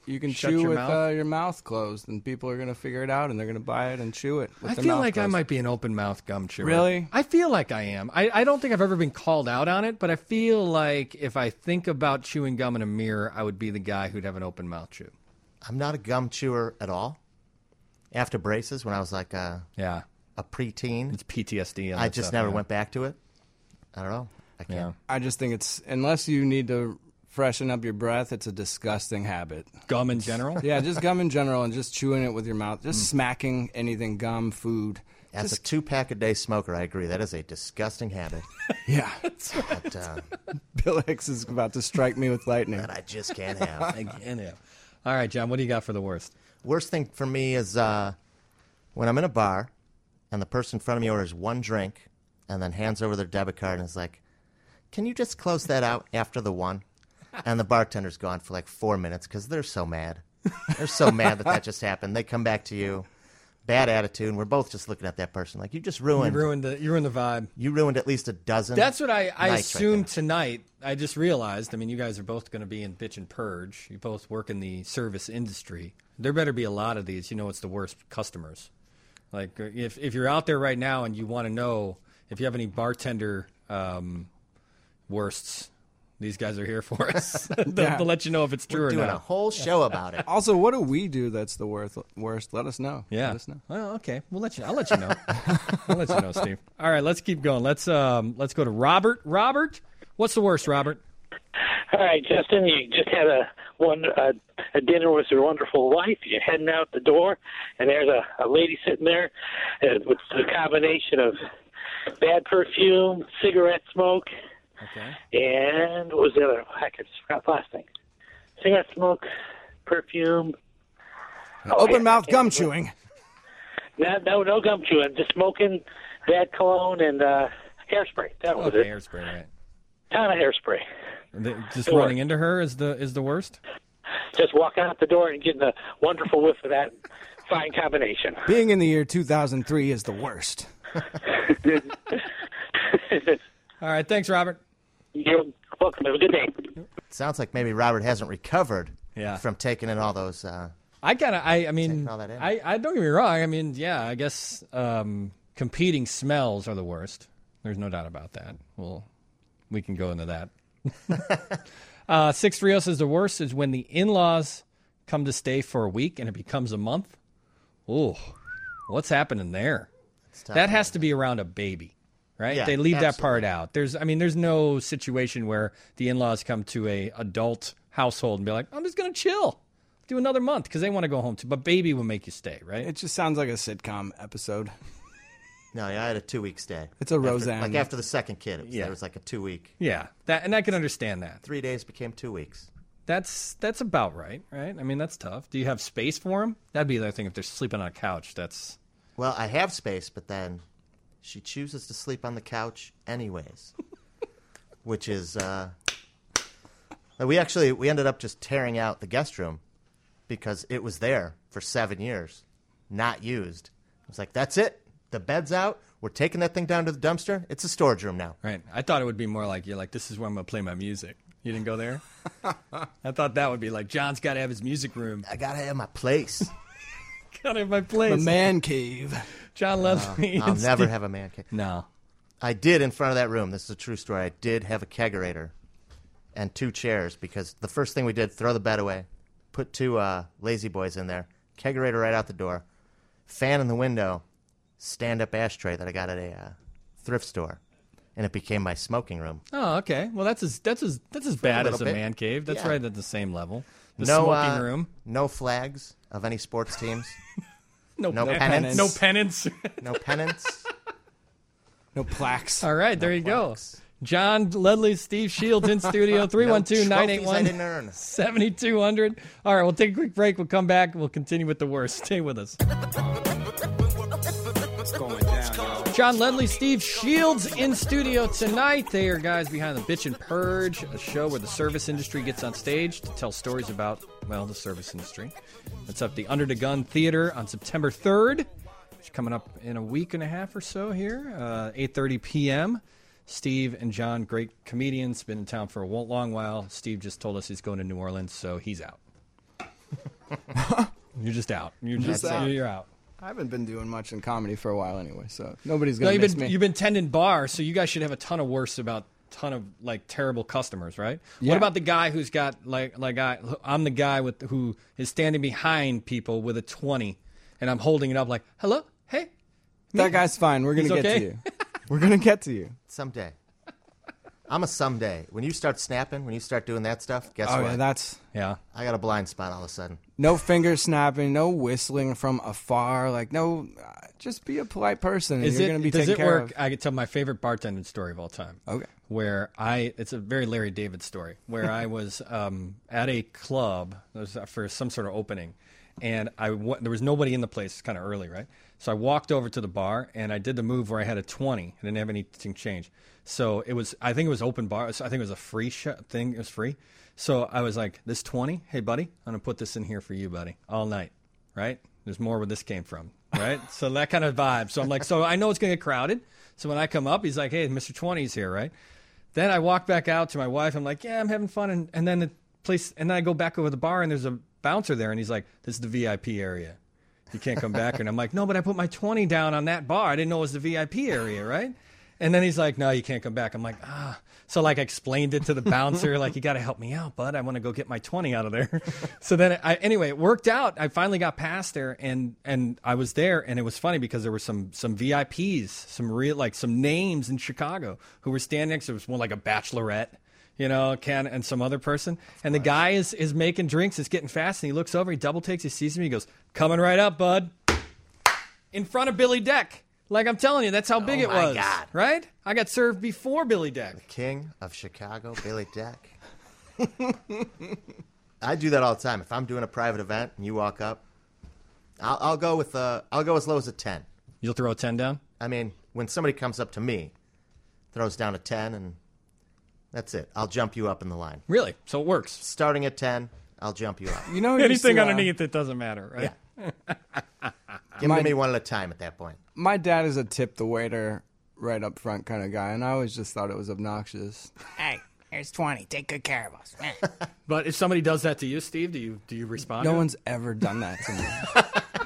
You can Shut chew your with mouth? Uh, your mouth closed, and people are going to figure it out, and they're going to buy it and chew it. With I their feel mouth like I closed. might be an open mouth gum chewer. Really? I feel like I am. I, I don't think I've ever been called out on it, but I feel like if I think about chewing gum in a mirror, I would be the guy who'd have an open mouth chew. I'm not a gum chewer at all. After braces, when I was like a, yeah. a preteen, it's P T S D. I just never went back to it. I don't know. I can't. I just think it's, unless you need to freshen up your breath, it's a disgusting habit. Gum in general? Yeah, just gum in general, and just chewing it with your mouth. Just Mm. smacking anything, gum, food. As Just- a two-pack-a-day smoker, I agree. That is a disgusting habit. Yeah. But, uh, Bill Hicks is about to strike me with lightning. that I just can't have. I can't have. All right, John, what do you got for the worst? Worst thing for me is uh, when I'm in a bar and the person in front of me orders one drink and then hands over their debit card and is like, can you just close that out after the one? And the bartender's gone for like four minutes because they're so mad. They're so mad that that just happened. They come back to you, bad attitude, and we're both just looking at that person like, you just ruined You ruined the you ruined the vibe. You ruined at least a dozen. That's what I, I nights right assumed tonight. I just realized, I mean, you guys are both going to be in Bitch and Purge. You both work in the service industry. There better be a lot of these. You know, it's the worst customers. Like, if if you're out there right now and you want to know if you have any bartender um, worsts, these guys are here for us. they'll, Yeah. they'll let you know if it's true We're or doing not. a whole show about it. Also, what do we do that's the worst? Worst? Let us know. Yeah. Let us know. Well, okay. We'll let you. I'll let you know. I'll let you know, Steve. All right, let's keep going. Let's um, let's go to Robert. Robert, what's the worst, Robert? All right, Justin, you just had a one uh, a dinner with your wonderful wife. You're heading out the door, and there's a, a lady sitting there uh, with a combination of bad perfume, cigarette smoke, Okay. and what was the other? I just forgot the last thing. Cigarette smoke, perfume. Oh, Open yeah, mouth I gum can't remember. chewing. No, no, no gum chewing. Just smoking, bad cologne, and uh, hairspray. That was Okay, it. hairspray, right? Ton of hairspray. The- Just Sure. running into her is the is the worst. Just walking out the door and getting a wonderful whiff of that fine combination. Being in the year two thousand three is the worst. All right, thanks, Robert. You're welcome. Have a good day. Sounds like maybe Robert hasn't recovered Yeah. from taking in all those. Uh, I gotta. I. I mean, Taking all that in. I. I don't get me wrong. I mean, yeah. I guess um, competing smells are the worst. There's no doubt about that. Well, we can go into that. uh, Six three zero says the worst is when the in-laws come to stay for a week and it becomes a month. Ooh, what's happening there? tough. That has to be around a baby, right? Yeah, they leave that absolutely. part out. There's, I mean, there's no situation where the in-laws come to a adult household and be like, I'm just gonna chill, do another month because they want to go home too. But baby will make you stay, right? It just sounds like a sitcom episode. no, yeah, I had a two-week stay. It's a After- Roseanne. Like after the second kid, it was, Yeah. there was like a two-week. Yeah, that and I can understand that. Three days became two weeks. That's that's about right, right? I mean, that's tough. Do you have space for them? That'd be the other thing. If they're sleeping on a couch, that's Well, I have space, but then she chooses to sleep on the couch anyways, which is uh, we actually we ended up just tearing out the guest room because it was there for seven years, not used. I was like, that's it. The bed's out. We're taking that thing down to the dumpster. It's a storage room now. right. I thought it would be more like you're like, this is where I'm gonna play my music. You didn't go there. I thought that would be like John's got to have his music room. I gotta have my place. Gotta have my A place. man cave. John Leslie. I'll and never Steve- have a man cave. No. I did in front of that room. This is a true story. I did have a kegerator and two chairs because the first thing we did, throw the bed away, put two uh, lazy boys in there, kegerator right out the door, fan in the window, stand-up ashtray that I got at a uh, thrift store, and it became my smoking room. Oh, okay. Well, that's as that's as that's as bad as little a bit. man cave. That's Yeah. right at the same level. The no smoking uh, room. no flags of any sports teams, No, no no pennants. No pennants. no pennants. No plaques. All right, there you plaques. go. John Ledley, Steve Shields in studio, three one two, nine eight trophies I didn't one, earn. seven two zero zero. All right, we'll take a quick break. We'll come back. We'll continue with the worst. Stay with us. Going down, y'all. John Ledley, Steve Shields in studio tonight. They are guys behind the Bitch and Purge, a show where the service industry gets on stage to tell stories about, well, the service industry. It's up the Under the Gun Theater on September third. It's coming up in a week and a half or so here, uh, eight thirty p.m. Steve and John, great comedians, been in town for a long while. Steve just told us he's going to New Orleans, so he's out. You're just out. You're Just just out. You're out. I haven't been doing much in comedy for a while anyway, so nobody's No, gonna you've miss been me. you've been tending bars, so you guys should have a ton of worse about ton of like terrible customers, right? Yeah. What about the guy who's got like like I I'm the guy with who is standing behind people with a twenty, and I'm holding it up like, hello, hey. That guy's fine. We're gonna He's get okay? to you. We're gonna get to you. Someday. I'm a someday. When you start snapping, when you start doing that stuff, guess Oh what? yeah, that's yeah. I got a blind spot all of a sudden. no finger snapping, no whistling from afar. Like no, uh, just be a polite person. And Is you're it gonna be does taken it care work? of. I could tell my favorite bartending story of all time. Okay. Where I, it's a very Larry David story. Where I was um, at a club it was for some sort of opening, and I wa- there was nobody in the place. It's kind of early, right? So I walked over to the bar and I did the move where I had a twenty. I didn't have anything change. So it was, I think it was open bar. So I think it was a free sh- thing. It was free. So I was like, this twenty, hey buddy, I'm gonna put this in here for you, buddy, all night, right? There's more where this came from, right? So that kind of vibe. So I'm like, so I know it's gonna get crowded. So when I come up, he's like, hey, Mister twenty's here, right? Then I walk back out to my wife. I'm like, yeah, I'm having fun. And, and then the place, and then I go back over the bar and there's a bouncer there and he's like, this is the V I P area. You can't come back. And I'm like, no, but I put my twenty down on that bar. I didn't know it was the V I P area, right? And then he's like, no, you can't come back. I'm like, ah. So like I explained it to the bouncer, like, you got to help me out, bud. I want to go get my twenty out of there. So then I, anyway, it worked out. I finally got past there and, and I was there and it was funny because there were some, some V I Ps, some real, like some names in Chicago who were standing next to, it was one like a bachelorette, you know, Ken and some other person. And the guy is, is making drinks. It's getting fast. And he looks over, he double takes, he sees me. He goes, coming right up, bud. In front of Billy Deck. Like I'm telling you, that's how big Oh, it my was. God. Right? I got served before Billy Deck. King of Chicago, Billy Deck. I do that all the time. If I'm doing a private event and you walk up, I'll, I'll go with uh, I'll go as low as a ten. You'll throw a ten down? I mean, when somebody comes up to me, throws down a ten, and that's it. I'll jump you up in the line. Really? So it works. Starting at ten, I'll jump you up. You know, Anything to, uh, underneath it doesn't matter, right? Yeah. Give My- me one at a time at that point. My dad is a tip the waiter right up front kind of guy, and I always just thought it was obnoxious. Hey, here's twenty. Take good care of us, man. But if somebody does that to you, Steve, do you do you respond? No to it? one's ever done that to me.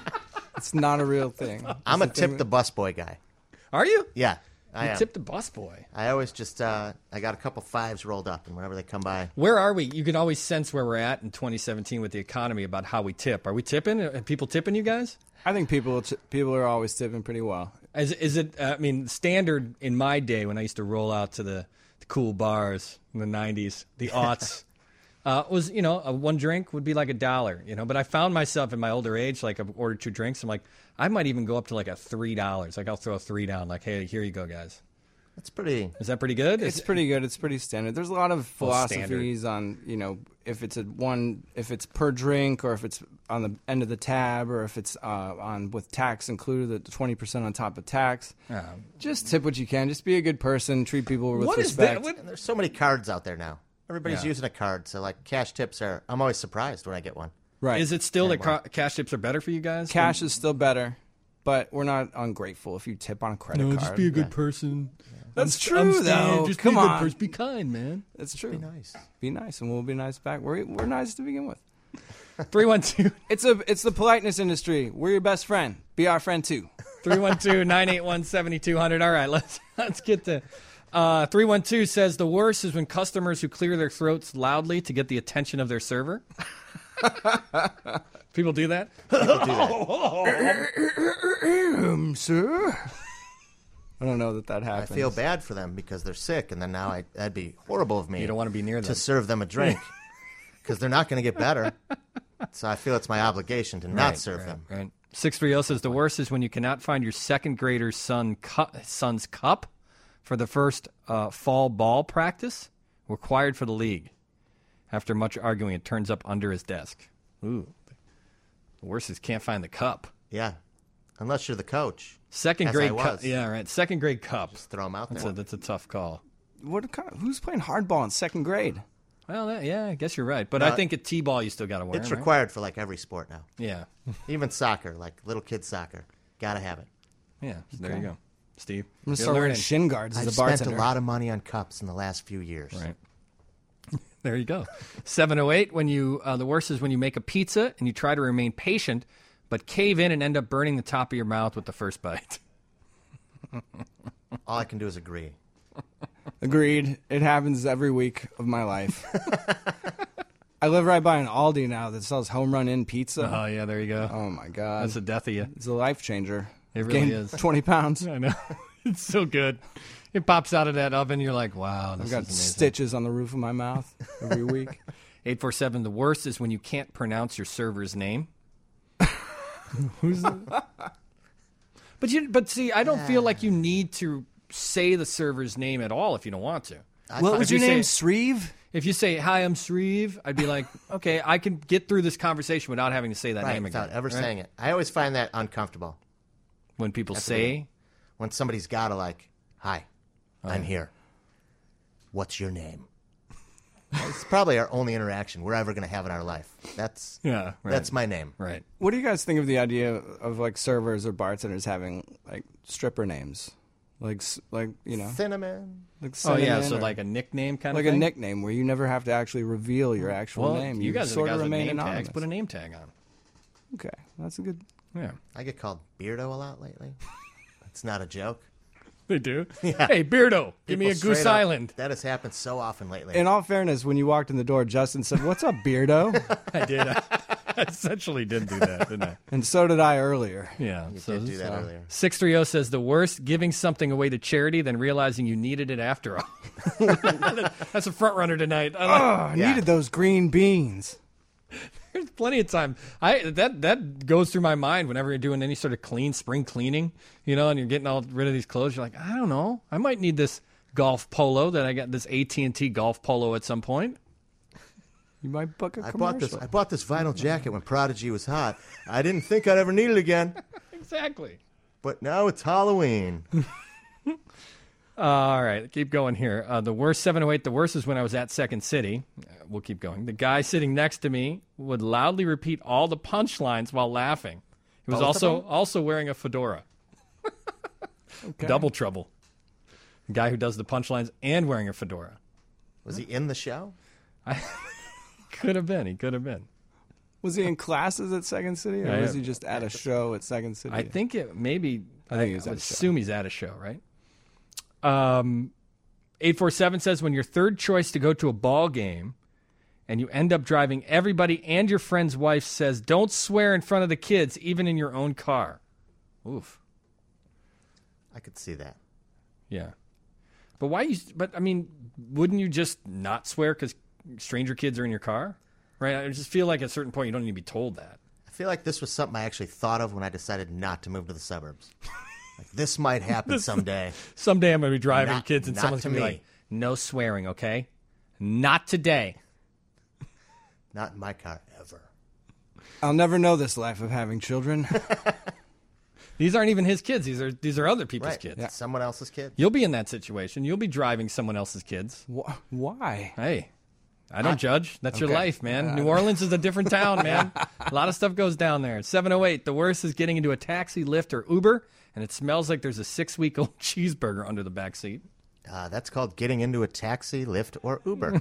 It's not a real thing. I'm a It's thing tip the busboy guy. Are you? Yeah, I You am. tip the busboy. I always just uh, I got a couple fives rolled up, and whenever they come by, Where are we? You can always sense where we're at in twenty seventeen with the economy about how we tip. Are we tipping? Are people tipping you guys? I think people people are always tipping pretty well. Is, is it, uh, I mean, standard in my day when I used to roll out to the, the cool bars in the nineties, the aughts, uh, was, you know, a one drink would be like a dollar, you know. But I found myself in my older age, like I've ordered two drinks. I'm like, I might even go up to like a three dollars. Like I'll throw a three down, like, hey, here you go, guys. that's pretty. Is that pretty good? It's Is- pretty good. It's pretty standard. There's a lot of Well, standard. philosophies on, you know, if it's a one, if it's per drink, or if it's on the end of the tab, or if it's uh, on with tax included, the twenty percent on top of tax. Um, Just tip what you can. Just be a good person. Treat people with What is that? respect. What- And there's so many cards out there now. Everybody's Yeah. using a card, so like cash tips are. I'm always surprised when I get one. Right. Is it still Yeah, that ca- cash tips are better for you guys? Cash is still better, but we're not ungrateful if you tip on a credit No, card. just be a good Yeah. person. That's I'm- I'm true, Steve. though. Just Come be a good on. person. Be kind, man. That's true. Be nice. Be nice, and we'll be nice back. We're we're nice to begin with. three one two It's a it's the politeness industry. We're your best friend. Be our friend too. three one two, nine eight one, seven two zero zero. All right, let's let's get to uh, three one two says the worst is when customers who clear their throats loudly to get the attention of their server. People do that? People do that. Um, sir. I don't know that that I happens. feel bad for them because they're sick, and then now I, that'd be horrible of me. You don't want to be near them. to serve them a drink because they're not going to get better. So I feel it's my obligation to not Right, serve right, them. Right. six three zero says the worst is when you cannot find your second grader's son cu- son's cup for the first uh, fall ball practice required for the league. After much arguing, it turns up under his desk. Ooh. The worst is can't find the cup. Yeah, unless you're the coach. Second as grade I cup. was. Yeah, right. Second grade cup. Just throw them out That's there. a, that's a tough call. What kind of, who's playing hardball in second grade? Well, that, yeah, I guess you're right. But No, I think at T-ball you still got to wear It's them, right? required for like every sport now. Yeah. Even soccer, like little kid soccer, gotta have it. Yeah, so there you go. Steve. I'm gonna you're start wearing learning. shin guards as I've a bartender. spent a lot of money on cups in the last few years. Right. There you go. seven oh eight, when you, uh, the worst is when you make a pizza and you try to remain patient, but cave in and end up burning the top of your mouth with the first bite. All I can do is agree. Agreed. It happens every week of my life. I live right by an Aldi now that sells Home Run In pizza. Oh, yeah, there you go. Oh, my God. That's the death of you. It's a life changer. It really Gained is. twenty pounds. I know. It's so good. It pops out of that oven. You're like, wow, this I've got is amazing. stitches on the roof of my mouth every week. eight four seven, the worst is when you can't pronounce your server's name. Who's the... But you, but see, I don't feel like you need to say the server's name at all if you don't want to. What was If your you name, say- Sreeve? If you say, hi, I'm Sreeve, I'd be like, okay, I can get through this conversation without having to say that Right, name again. without ever right? saying it. I always find that uncomfortable. When people That's say, weird. When somebody's got to like, hi, I'm Oh. here. What's your name? It's probably our only interaction we're ever going to have in our life. That's Yeah, right. That's my name. Right. What do you guys think of the idea of like servers or bartenders having like stripper names, like s- like you know, Cinnamon. like oh, yeah, Cinnamon so or- like a nickname kind like of a thing? nickname where you never have to actually reveal your actual well, name. You guys are sort the of guys with remain name anonymous. tags. Put a name tag on. Okay, that's a good. Yeah. I get called Beardo a lot lately. It's not a joke. They do? Yeah. Hey, Beardo, give me People a Goose straight up- Island. That has happened so often lately. In all fairness, when you walked in the door, Justin said, "What's up, Beardo?" I did. I, I essentially did do that, didn't I? And so did I earlier. Yeah. You so did do that earlier. six three zero says the worst, giving something away to charity, then realizing you needed it after all. That's a front runner tonight. I Oh, like- I needed those green beans. There's plenty of time. I that that goes through my mind whenever you're doing any sort of clean spring cleaning, you know, and you're getting all rid of these clothes. You're like, I don't know, I might need this golf polo that I got this A T and T golf polo at some point. You might book a I commercial. bought this. I bought this vinyl jacket when Prodigy was hot. I didn't think I'd ever need it again, Exactly. but now it's Halloween. Uh, all right, keep going here. Uh, the worst seven oh eight. The worst is when I was at Second City. Uh, we'll keep going. The guy sitting next to me would loudly repeat all the punchlines while laughing. He was Both of also them? also wearing a fedora. Okay. Double trouble. The guy who does the punchlines and wearing a fedora. Was he in the show? Could have been. He could have been. Was he in classes at Second City, or Yeah, was yeah. he just at a show at Second City? I think it maybe. I think he was I at would a show. assume he's at a show, right? Um, eight four seven says when your third choice to go to a ball game, and you end up driving everybody and your friend's wife says, "Don't swear in front of the kids, even in your own car." Oof. I could see that. Yeah. But why you? But I mean, wouldn't you just not swear because stranger kids are in your car, right? I just feel like at a certain point you don't need to be told that. I feel like this was something I actually thought of when I decided not to move to the suburbs. Like, this might happen someday. Someday I'm going to be driving Not- kids and not someone's to going to be me. like, "No swearing, okay? Not today." Not in my car ever. I'll never know this life of having children. These aren't even his kids. These are these are other people's Right. kids. Yeah. Someone else's kid. You'll be in that situation. You'll be driving someone else's kids. Wh- Why? Hey, I don't I- judge. That's your Okay. life, man. Uh, New Orleans is a different town, man. A lot of stuff goes down there. seven oh eight. The worst is getting into a taxi, Lyft, or Uber, and it smells like there's a six-week-old cheeseburger under the back seat. Uh, that's called getting into a taxi, Lyft, or Uber.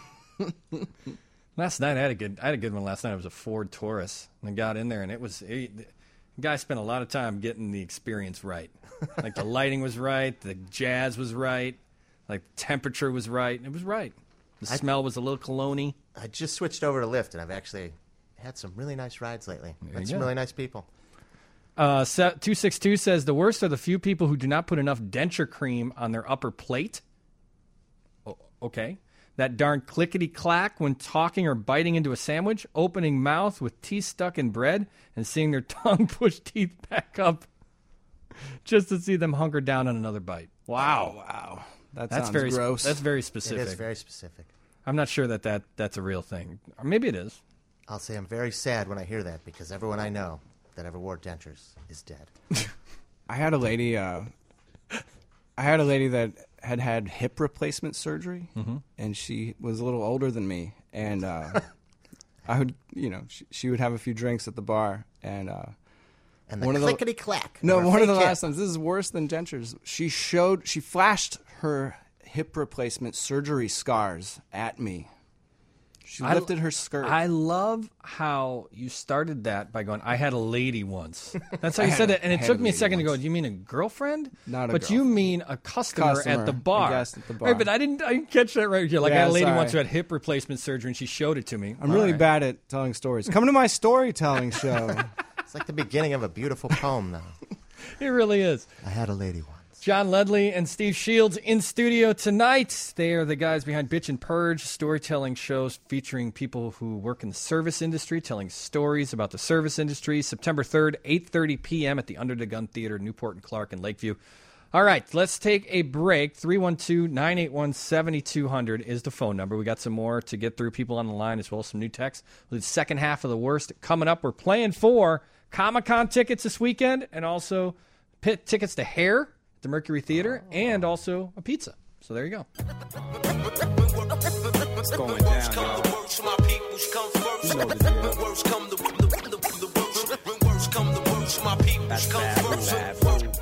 Last night I had a good I had a good one last night. It was a Ford Taurus. And I got in there and it was it, the guy spent a lot of time getting the experience right. Like the lighting was right, the jazz was right, like the temperature was right. It was right. The I- smell was a little cologne-y. I just switched over to Lyft, and I've actually had some really nice rides lately. There Met you some go. really nice people. Uh, two six two says the worst are the few people who do not put enough denture cream on their upper plate. O- okay. That darn clickety-clack when talking or biting into a sandwich, opening mouth with teeth stuck in bread, and seeing their tongue push teeth back up just to see them hunker down on another bite. Wow. Oh, wow. That That's sounds very sp- gross. That's very specific. It is very specific. I'm not sure that, that that's a real thing. Or maybe it is. I'll say I'm very sad when I hear that because everyone I know that ever wore dentures is dead. I had a lady. Uh, I had a lady that had had hip replacement surgery, Mhm. and she was a little older than me. And uh, I would, you know, she, she would have a few drinks at the bar, and uh, And the one of the- clickety-clack No, of her one of the fake hip. last times. This is worse than dentures. She showed, she flashed her hip replacement surgery scars at me. She I- lifted her skirt. I love how you started that by going, I had a lady once. That's how I you had said a- it. And I it had took a me a lady second to go, once. do you mean a girlfriend? Not a But you girlfriend. mean a customer, Customer, at the a bar. guest at the bar. Right, but I didn't, I didn't catch that right here. Like, I Yeah, had a lady sorry. once who had hip replacement surgery, and she showed it to me. I'm All really right. bad at telling stories. Come to my storytelling show. It's like the beginning of a beautiful poem, though. It really is. I had a lady once. John Ledley and Steve Shields in studio tonight. They are the guys behind Bitch and Purge, storytelling shows featuring people who work in the service industry, telling stories about the service industry. September third, eight thirty p.m. at the Under the Gun Theater, Newport and Clark and Lakeview. All right, let's take a break. three one two, nine eight one, seven two zero zero is the phone number. We got some more to get through, people on the line, as well as some new texts. The second half of the worst coming up. We're playing for Comic-Con tickets this weekend and also pit tickets to Hair, the Mercury Theater, and also a pizza. So there you go. What's going down, y'all? You know the deal. That's bad,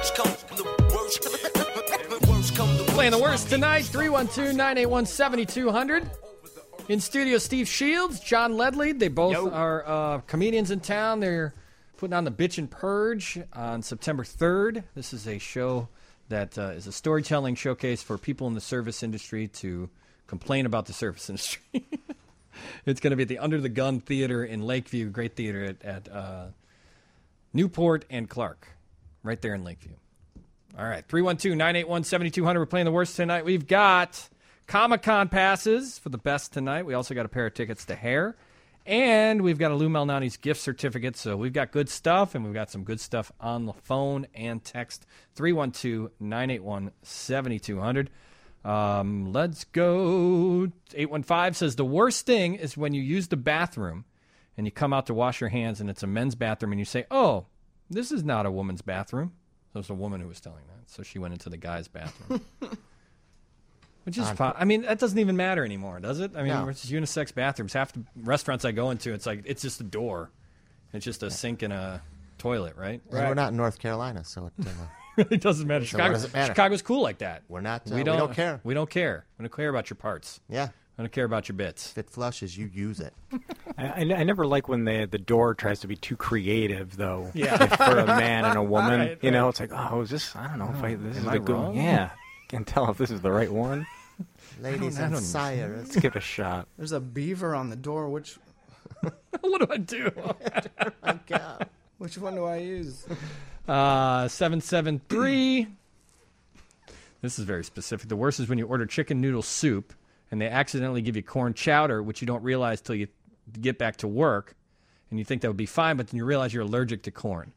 Playing the worst tonight, three one two, nine eight one, seven two zero zero. In studio, Steve Shields, John Ledley. They both Yo. are uh, comedians in town. They're putting on the Bitch and Purge on September third. This is a show that uh, is a storytelling showcase for people in the service industry to complain about the service industry. It's going to be at the Under the Gun Theater in Lakeview, great theater at, at uh, Newport and Clark, right there in Lakeview. All right, three one two, nine eight one, seven two zero zero. We're playing the worst tonight. We've got Comic-Con passes for the best tonight. We also got a pair of tickets to Hair. And we've got a Lou Malnati's gift certificate. So we've got good stuff, and we've got some good stuff on the phone and text. three one two, nine eight one, seven two zero zero. Um, let's go. eight one five says the worst thing is when you use the bathroom and you come out to wash your hands and it's a men's bathroom and you say, oh, this is not a woman's bathroom. So it's a woman who was telling that. So she went into the guy's bathroom. Which is On- fine. I mean, that doesn't even matter anymore, does it? I mean, No. it's unisex bathrooms. Half the restaurants I go into, it's like, it's just a door. It's just a sink and a toilet, right? And we're not in North Carolina, so it uh, really doesn't matter. So what Chicago, does it matter? Chicago's cool like that. We're not. Uh, we, we don't, don't care. We don't care. We don't care about your parts. Yeah. I don't care about your bits. If it flushes, you use it. I, I, I never like when the the door tries to be too creative, though. Yeah. If for a man and a woman, Right, you know, right. it's like, oh, is this? I don't know if I, this Am is I the good. wrong? Yeah, can't tell if this is the right one. Ladies I and don't- sires. Let's give it a shot. There's a beaver on the door. Which What do I do? My God. which one do I use? Uh, seven seven three. This is very specific. The worst is when you order chicken noodle soup and they accidentally give you corn chowder, which you don't realize till you get back to work, and you think that would be fine, but then you realize you're allergic to corn.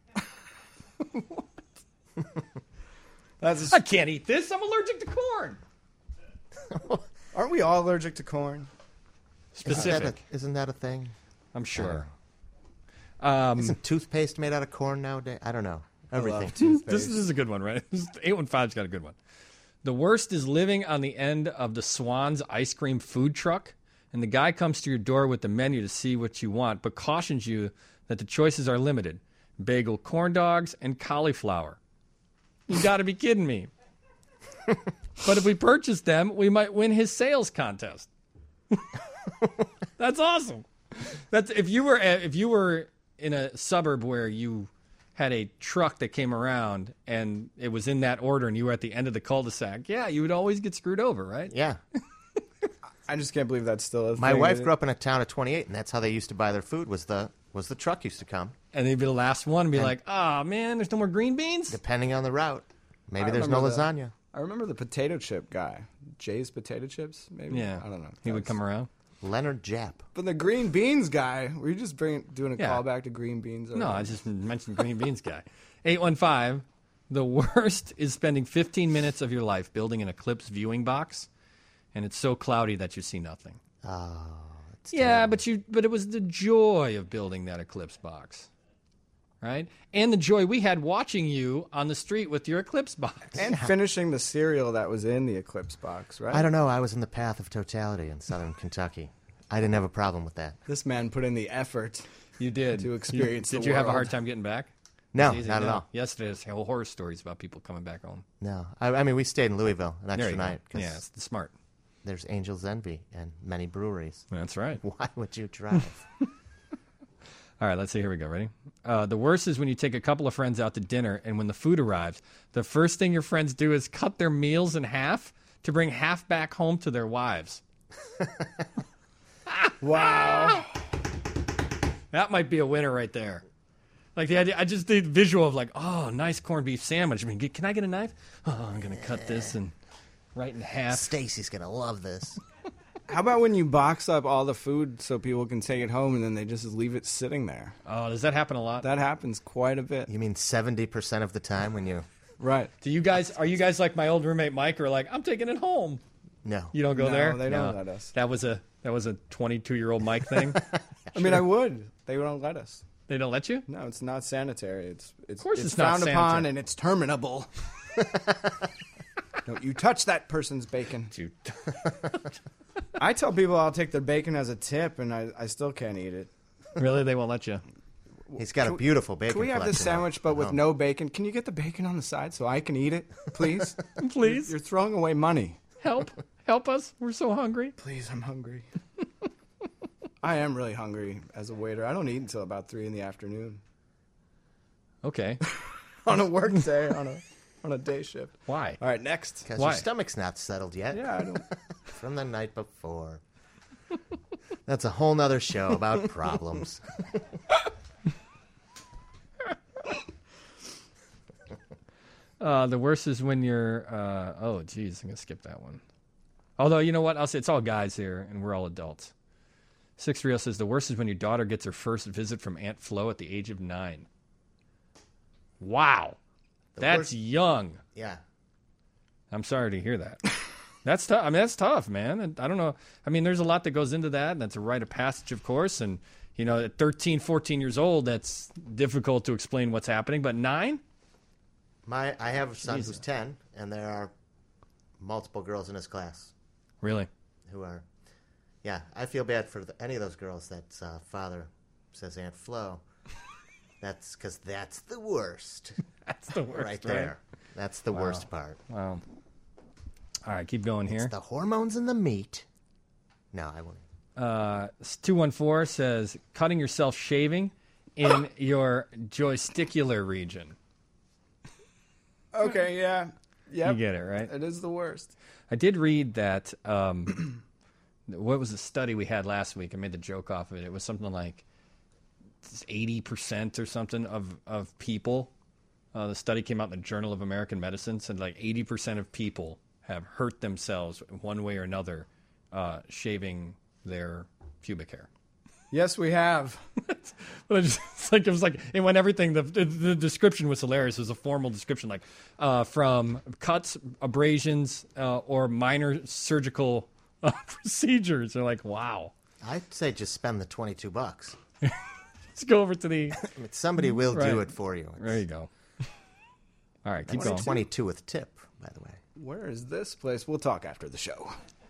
That's I can't eat this. I'm allergic to corn. Aren't we all allergic to corn? Specific. Isn't that a, isn't that a thing? I'm sure. Um, isn't toothpaste made out of corn nowadays? I don't know. Everything. This, this is a good one, right? eight one five's got a good one. The worst is living on the end of the Swan's ice cream food truck, and the guy comes to your door with the menu to see what you want, but cautions you that the choices are limited. Bagel corn dogs and cauliflower. You got to be kidding me. But if we purchase them, we might win his sales contest. That's awesome. That's if you were if you were in a suburb where you had a truck that came around and it was in that order and you were at the end of the cul-de-sac, yeah, you would always get screwed over, right? Yeah. I just can't believe that's still a My thing. wife grew up in a town of twenty-eight, and that's how they used to buy their food. Was the was the truck used to come? And they'd be the last one and be And- like, oh, man, there's no more green beans? Depending on the route, maybe I there's no remember the- lasagna. I remember the potato chip guy. Jay's potato chips, maybe? Yeah. I don't know. He would That's- come around. Leonard Japp. But the green beans guy, were you just bringing, doing a Yeah. callback to green beans? No, I just mentioned green beans guy. eight one five, the worst is spending fifteen minutes of your life building an Eclipse viewing box, and it's so cloudy that you see nothing. Oh, it's Yeah, terrible. but you but it was the joy of building that Eclipse box. Right? And the joy we had watching you on the street with your Eclipse box. And finishing the cereal that was in the Eclipse box, right? I don't know. I was in the path of totality in southern Kentucky. I didn't have a problem with that. This man put in the effort. You did. To experience You, the did you have a world. hard time getting back? No, It's easy. not at No. all. Yesterday, there's whole horror stories about people coming back home. No, I, I mean we stayed in Louisville an There extra you go. night. 'cause Yeah, it's smart. there's Angel's Envy and many breweries. That's right. Why would you drive? All right, let's see. Here we go. Ready? Uh, the worst is when you take a couple of friends out to dinner, and when the food arrives, the first thing your friends do is cut their meals in half to bring half back home to their wives. Wow. That might be a winner right there. Like the idea, I just did visual of like, oh, nice corned beef sandwich. I mean, can I get a knife? Oh, I'm gonna cut this and right in half. Stacy's gonna love this. How about when you box up all the food so people can take it home and then they just leave it sitting there? Oh, does that happen a lot? That happens quite a bit. You mean seventy percent of the time when you... Right. Do you guys, are you guys like my old roommate Mike, or like, I'm taking it home? No. You don't go No, there? they don't let us. That was a that was a twenty-two-year-old Mike thing? I mean, I would. They don't let us. They don't let you? No, it's not sanitary. It's it's, Of course it's, it's not frowned upon sanitary. and it's terminable. Don't you touch that person's bacon. Dude. I tell people I'll take their bacon as a tip, and I, I still can't eat it. Really? They won't let you? He's got a beautiful bacon Can we have this collection sandwich, at but with home. no bacon? Can you get the bacon on the side so I can eat it, please? Please? You're, you're throwing away money. Help. Help us. We're so hungry. Please, I'm hungry. I am really hungry as a waiter. I don't eat until about three in the afternoon. Okay. On a work day, on a on a day shift. Why? All right, next. Because Why? your stomach's not settled yet. Yeah, I don't. From the night before. That's a whole nother show about problems. Uh, the worst is when you're, uh, oh, geez, I'm going to skip that one. Although, you know what? I'll say it's all guys here, and we're all adults. Six Rio says, the worst is when your daughter gets her first visit from Aunt Flo at the age of nine. Wow. The That's worst- young. Yeah. I'm sorry to hear that. That's tough. I mean, that's tough, man. And I don't know. I mean, there's a lot that goes into that, and that's a rite of passage, of course. And, you know, at thirteen, fourteen years old, that's difficult to explain what's happening. But nine? My, I have a son Jesus. who's ten, and there are multiple girls in his class Really? who are... Yeah, I feel bad for the, any of those girls that uh, father says Aunt Flo. That's because that's the worst. That's the worst, right right? there. That's the Wow. worst part. Wow. All right, keep going here. It's the hormones in the meat. No, I won't. Uh, two one four says, cutting yourself shaving in your joysticular region. Okay, yeah. Yep. You get it, right? It is the worst. I did read that, um, what was the study we had last week? I made the joke off of it. It was something like eighty percent or something of, of people. Uh, the study came out in the Journal of American Medicine, said like eighty percent of people have hurt themselves one way or another uh, shaving their pubic hair. Yes, we have. But I just, it's like it was like and when everything the, the the description was hilarious. It was a formal description, like uh, from cuts, abrasions, uh, or minor surgical uh, procedures. They're like, wow. I'd say just spend the twenty-two bucks. Let's go over to the. I mean, somebody will Right. do it for you. There you go. All right, keep That's going. twenty-two with tip, by the way. Where is this place? We'll talk after the show.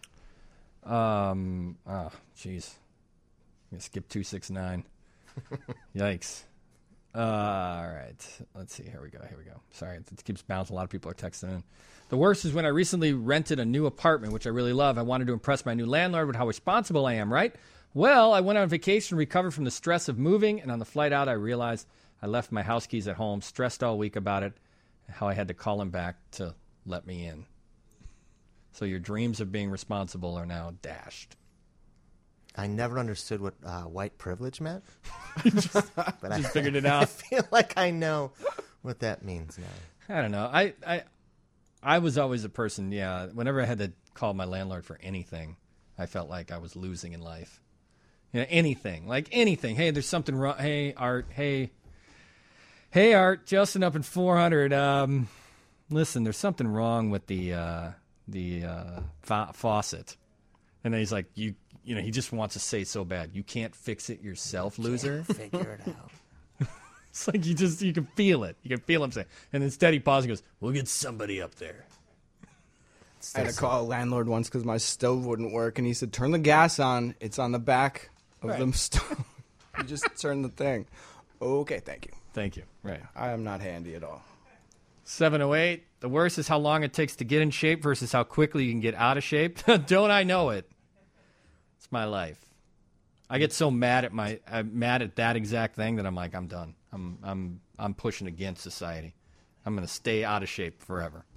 Um. Oh, jeez. I'm gonna skip two six nine. Yikes. Uh, all right. Let's see. Here we go. Here we go. Sorry, it keeps bouncing. A lot of people are texting in. The worst is when I recently rented a new apartment, which I really love. I wanted to impress my new landlord with how responsible I am, right? Well, I went on vacation, recovered from the stress of moving, and on the flight out, I realized I left my house keys at home, stressed all week about it, how I had to call him back to let me in. So your dreams of being responsible are now dashed. I never understood what uh, white privilege meant. just but I just figured it out. I feel like I know what that means now. I don't know. I, I I was always a person, yeah, whenever I had to call my landlord for anything, I felt like I was losing in life. You know, anything. Like anything. Hey, there's something wrong. Hey, Art. Hey. Hey, Art. Justin up in four hundred. Um, listen, there's something wrong with the uh, the uh, fa- faucet. And then he's like, you you know, he just wants to say so bad, you can't fix it yourself, loser. Figure it out. It's like you just, you can feel it. You can feel him say. And instead he pauses and goes, we'll get somebody up there. I had to call a landlord once because my stove wouldn't work, and he said, turn the gas on. It's on the back of Right. the stove. You just turn the thing. Okay, thank you. Thank you. Right. I am not handy at all. seven oh eight. The worst is how long it takes to get in shape versus how quickly you can get out of shape. Don't I know it? It's my life. I get so mad at my I'm mad at that exact thing that I'm like, I'm done. I'm I'm I'm pushing against society. I'm gonna stay out of shape forever.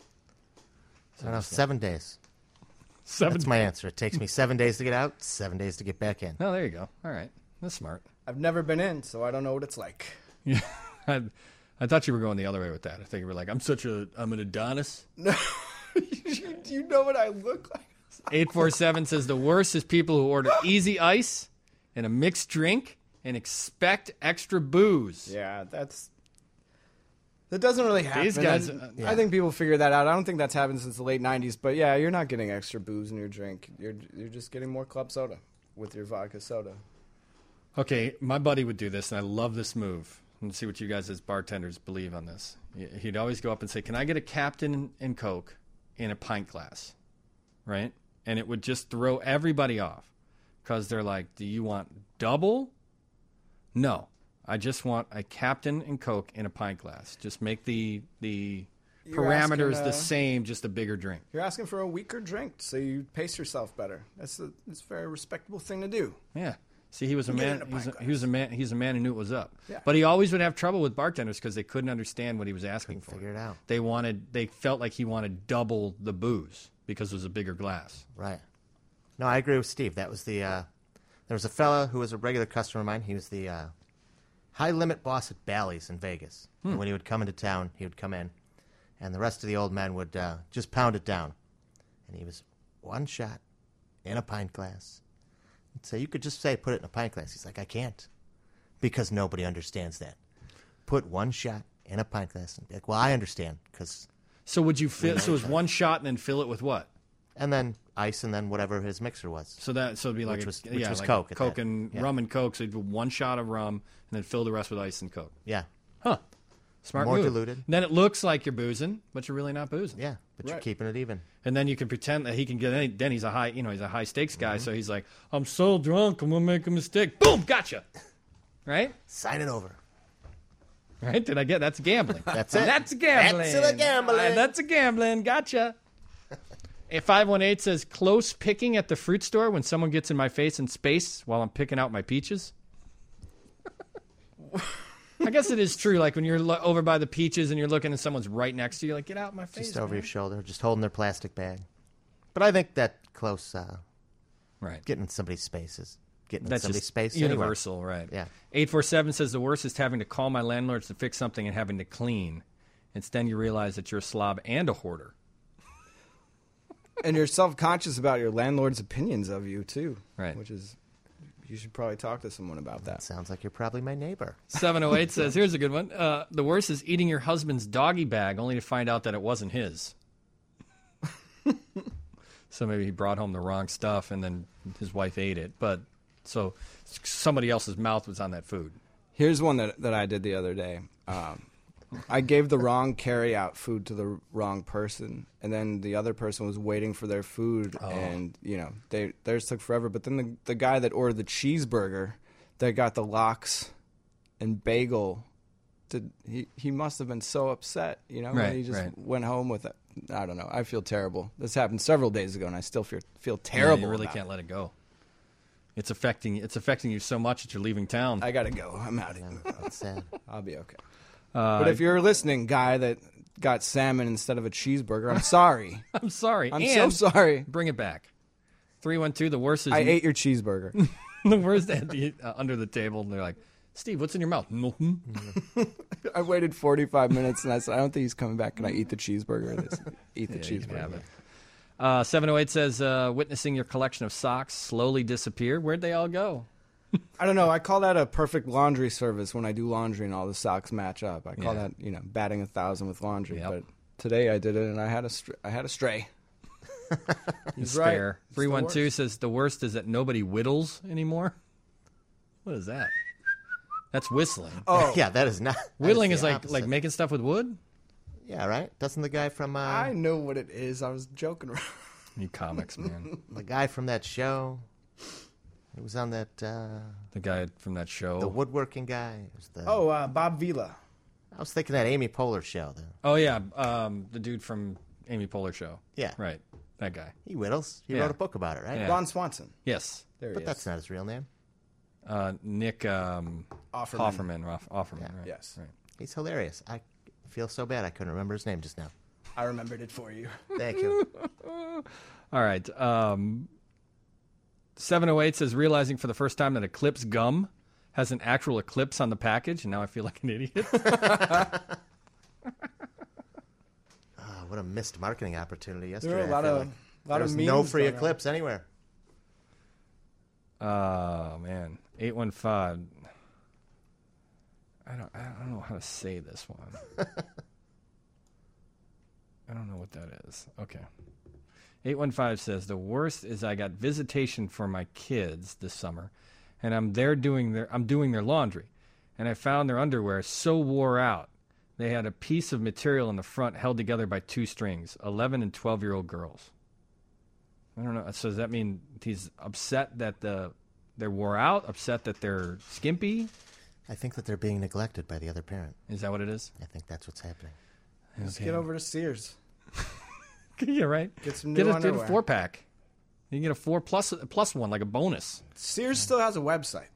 I don't know, seven days. Seven That's my answer. It takes me seven days to get out, seven days to get back in. Oh, there you go. All right. That's smart. I've never been in, so I don't know what it's like. Yeah. I, I thought you were going the other way with that. I think you were like, I'm such a I'm an Adonis. No. Do you know what I look like? eight four seven says the worst is people who order easy ice and a mixed drink and expect extra booze. Yeah, that's that doesn't really happen. These guys, I, uh, I think people figure that out. I don't think that's happened since the late nineties. But yeah, you're not getting extra booze in your drink. You're you're just getting more club soda with your vodka soda. Okay, my buddy would do this, and I love this move. Let's see what you guys as bartenders believe on this. He'd always go up and say, can I get a Captain and Coke in a pint glass? Right? And it would just throw everybody off because they're like, do you want double? No. I just want a Captain and Coke in a pint glass. Just make the the You're parameters asking, uh, the same, just a bigger drink. You're asking for a weaker drink, so you pace yourself better. That's a, that's a very respectable thing to do. Yeah. See, he was a Get man. in a He was a, pint he was a man. He's a man who knew what was up. Yeah. But he always would have trouble with bartenders because they couldn't understand what he was asking for. Figure it out. They wanted. They felt like he wanted double the booze because it was a bigger glass. Right. No, I agree with Steve. That was the. Uh, there was a fella who was a regular customer of mine. He was the uh, high limit boss at Bally's in Vegas. Hmm. And when he would come into town, he would come in, and the rest of the old men would uh, just pound it down. And he was one shot in a pint glass. He'd say, you could just say, put it in a pint glass. He's like, I can't, because nobody understands that. Put one shot in a pint glass. And be like, well, I understand, because. So would you fill? So it was one shot and then fill it with what? And then ice, and then whatever his mixer was. So that so it'd be like which a, was, which yeah, was like Coke. at Coke that. and Yeah. rum and Coke. So you'd do one shot of rum and then fill the rest with ice and Coke. Yeah. Huh. Smart More move. diluted. Then it looks like you're boozing, but you're really not boozing. Yeah, but you're Right. keeping it even. And then you can pretend that he can get any. Then he's a high, you know, he's a high stakes guy. Mm-hmm. So he's like, I'm so drunk, I'm gonna make a mistake. Boom, gotcha. Right? Sign it over. Right? Did I get? That's gambling. That's it. That's gambling. That's the gambling. Uh, that's a gambling. Gotcha. A five one eight says close picking at the fruit store when someone gets in my face in space while I'm picking out my peaches. I guess it is true. Like when you're lo- over by the peaches and you're looking and someone's right next to you, like get out of my face. Just over man. your shoulder, just holding their plastic bag. But I think that close, uh, right, getting in somebody's space is getting That's in somebody's just space. universal, anywhere. right? Yeah. eight four seven says the worst is having to call my landlords to fix something and having to clean. It's then you realize that you're a slob and a hoarder. And you're self-conscious about your landlord's opinions of you, too. Right. Which is, you should probably talk to someone about that. Sounds like you're probably my neighbor. seven oh eight says, here's a good one. Uh, the worst is eating your husband's doggy bag only to find out that it wasn't his. So maybe he brought home the wrong stuff and then his wife ate it. But so somebody else's mouth was on that food. Here's one that, that I did the other day. Um, I gave the wrong carry-out food to the wrong person, and then the other person was waiting for their food, Oh. and you know they theirs took forever. But then the the guy that ordered the cheeseburger, that got the lox and bagel, did he he must have been so upset, you know? Right, and he just right. went home with it. I don't know. I feel terrible. This happened several days ago, and I still feel feel Yeah, terrible. you really about can't it. let it go. It's affecting it's affecting you so much that you're leaving town. I gotta go. I'm out of here. That's sad. I'll be okay. Uh, But if you're listening, guy that got salmon instead of a cheeseburger, I'm sorry. I'm sorry. I'm And so sorry. Bring it back. three one two, the worst is... I ate your cheeseburger. the worst at the, uh, under the table, and they're like, Steve, what's in your mouth? Nothing. I waited forty-five minutes, and I said, I don't think he's coming back. Can I eat the cheeseburger? This, eat the Yeah, you can cheeseburger. have it. Uh, seven oh eight says, uh, witnessing your collection of socks slowly disappear. Where'd they all go? I don't know. I call that a perfect laundry service when I do laundry and all the socks match up. I call Yeah. that, you know, batting a thousand with laundry. Yep. But today I did it, and I had a str- I had a stray. He's Despair. right. It's the three one two worst. says, the worst is that nobody whittles anymore. What is that? That's whistling. Oh, Yeah, that is not. that Whittling is is the like opposite. like making stuff with wood? Yeah, right? Doesn't the guy from. Uh, I know what it is. I was joking around. You comics, man. the guy from that show. He was on that. Uh, The guy from that show. the woodworking guy. It was the, Oh, uh, Bob Vila. I was thinking that Amy Poehler show. Though. Oh, yeah. Um, the dude from Amy Poehler show. Yeah. Right. That guy. He whittles. He Yeah. wrote a book about it, right? Yeah. Ron Swanson. Yes. There he But is. that's not his real name. Uh, Nick um, Offerman. Offerman. Rof- Offerman, Yeah. right. Yes. Right. He's hilarious. I feel so bad I couldn't remember his name just now. I remembered it for you. Thank you. All right. Um, seven oh eight says, realizing for the first time that Eclipse gum has an actual eclipse on the package, and now I feel like an idiot. Oh, what a missed marketing opportunity yesterday. There were a lot I feel of- like. lot of There's no memes free going on. eclipse anywhere. Oh, man. eight one five. I don't, I don't know how to say this one. I don't know what that is. Okay. eight one five says, the worst is I got visitation for my kids this summer, and I'm there doing their I'm doing their laundry, and I found their underwear so wore out. They had a piece of material in the front held together by two strings, eleven and twelve-year-old girls. I don't know. So does that mean he's upset that the they're wore out, upset that they're skimpy? I think that they're being neglected by the other parent. Is that what it is? I think that's what's happening. Just Okay. get over to Sears. Yeah, right. Get some new Get a, get underwear. a four pack. You can get a four plus plus one like a bonus. Sears still has a website.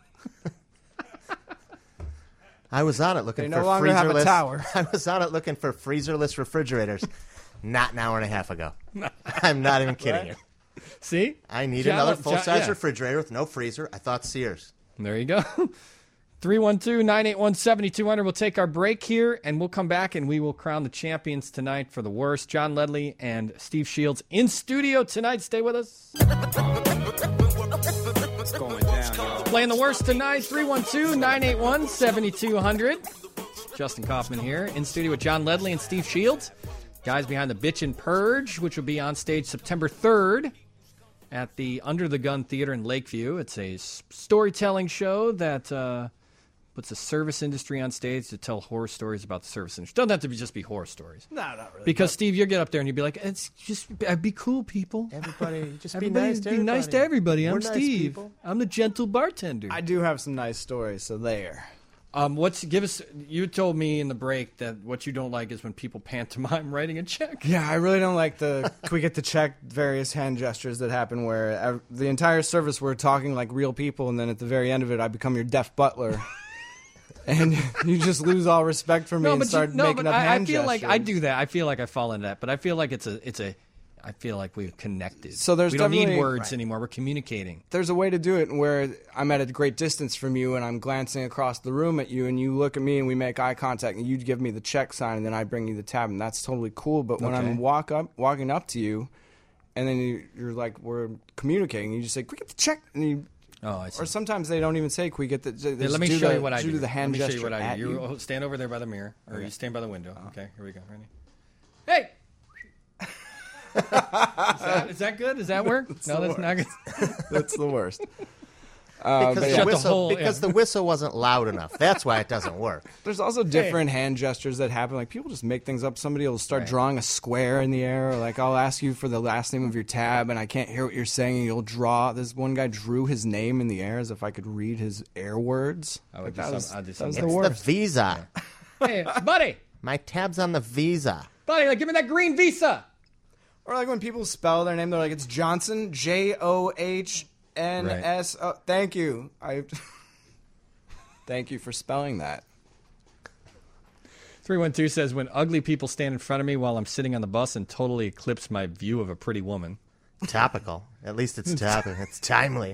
I was on it looking They for no longer have a freezerless. tower. I was on it looking for freezerless refrigerators. Not an hour and a half ago. I'm not even kidding you. See? I need John- another full size John- yeah. refrigerator with no freezer. I thought Sears. There you go. three one two, nine eight one, seven two zero zero. We'll take our break here, and we'll come back, and we will crown the champions tonight for the worst. John Ledley and Steve Shields in studio tonight. Stay with us. What's going down, y'all? Playing the worst tonight, three one two, nine eight one, seven two zero zero. Justin Kaufman here, in studio with John Ledley and Steve Shields. Guys behind the Bitch and Purge, which will be on stage September third at the Under the Gun Theater in Lakeview. It's a s- storytelling show that uh, puts the service industry on stage to tell horror stories about the service industry. Doesn't have to be just be horror stories. No, not really. Because, Steve, you get up there and you'd be like, "It's just I'd be cool, people. Everybody, just be Everybody nice to be nice to everybody. everybody. I'm We're nice Steve. people. I'm the gentle bartender." I do have some nice stories, so there. Um, what's give us? You told me in the break that what you don't like is when people pantomime writing a check. Yeah, I really don't like the. We get to check various hand gestures that happen where ev- the entire service we're talking like real people, and then at the very end of it, I become your deaf butler, and you just lose all respect for me No, and but start you, no, making but up I, I hand feel like I gestures. do that. I feel like I fall into that, but I feel like it's a, it's a. I feel like we've connected. So there's we don't need definitely- words Right. anymore. We're communicating. There's a way to do it where I'm at a great distance from you and I'm glancing across the room at you and you look at me and we make eye contact and you give me the check sign and then I bring you the tab and that's totally cool. But when Okay. I'm walk up, walking up to you and then you, you're like, we're communicating, you just say, "Can we get the check?" And you, Oh, I see. or sometimes they don't even say, "Can we get the?" They Here, let me just do show the, you what I just do. do the hand let me show gesture you what I at do. You, you. oh, stand over there by the mirror, or Okay. you stand by the window. Uh-huh. Okay, here we go. Ready? Hey. is, that, is that good? Does that work? No, the that's not good. That's the worst. Uh, Because, but the, yeah. Shut the whistle, hole, because yeah. the whistle wasn't loud enough. That's why it doesn't work. There's also different hand gestures that happen. Like people just make things up. Somebody will start Right. drawing a square in the air. Or like I'll ask you for the last name of your tab, and I can't hear what you're saying. And you'll draw. This one guy drew his name in the air as if I could read his air words. I would Like, do that some- was, I'd do that was something the It's the worst. visa. Hey, buddy, My tab's on the visa. buddy, like, give me that green visa. Or like when people spell their name, they're like, "It's Johnson, J O H N S O." Thank you. I. Thank you for spelling that. three one two says, when ugly people stand in front of me while I'm sitting on the bus and totally eclipse my view of a pretty woman. Topical. At least it's topical. It's timely.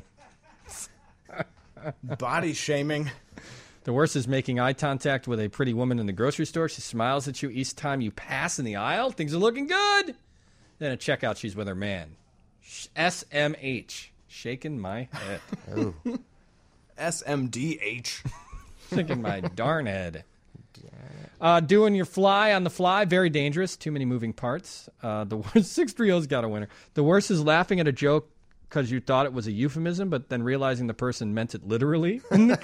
Body shaming. The worst is making eye contact with a pretty woman in the grocery store. She smiles at you each time you pass in the aisle. Things are looking good. Then at checkout, she's with her man. Sh- S M H. Shaking my head. Ooh. S M D H. Shaking my darn head. Uh, doing your fly on the fly, very dangerous. Too many moving parts. Uh, the worst, six three oh's got a winner. The worst is laughing at a joke because you thought it was a euphemism, but then realizing the person meant it literally.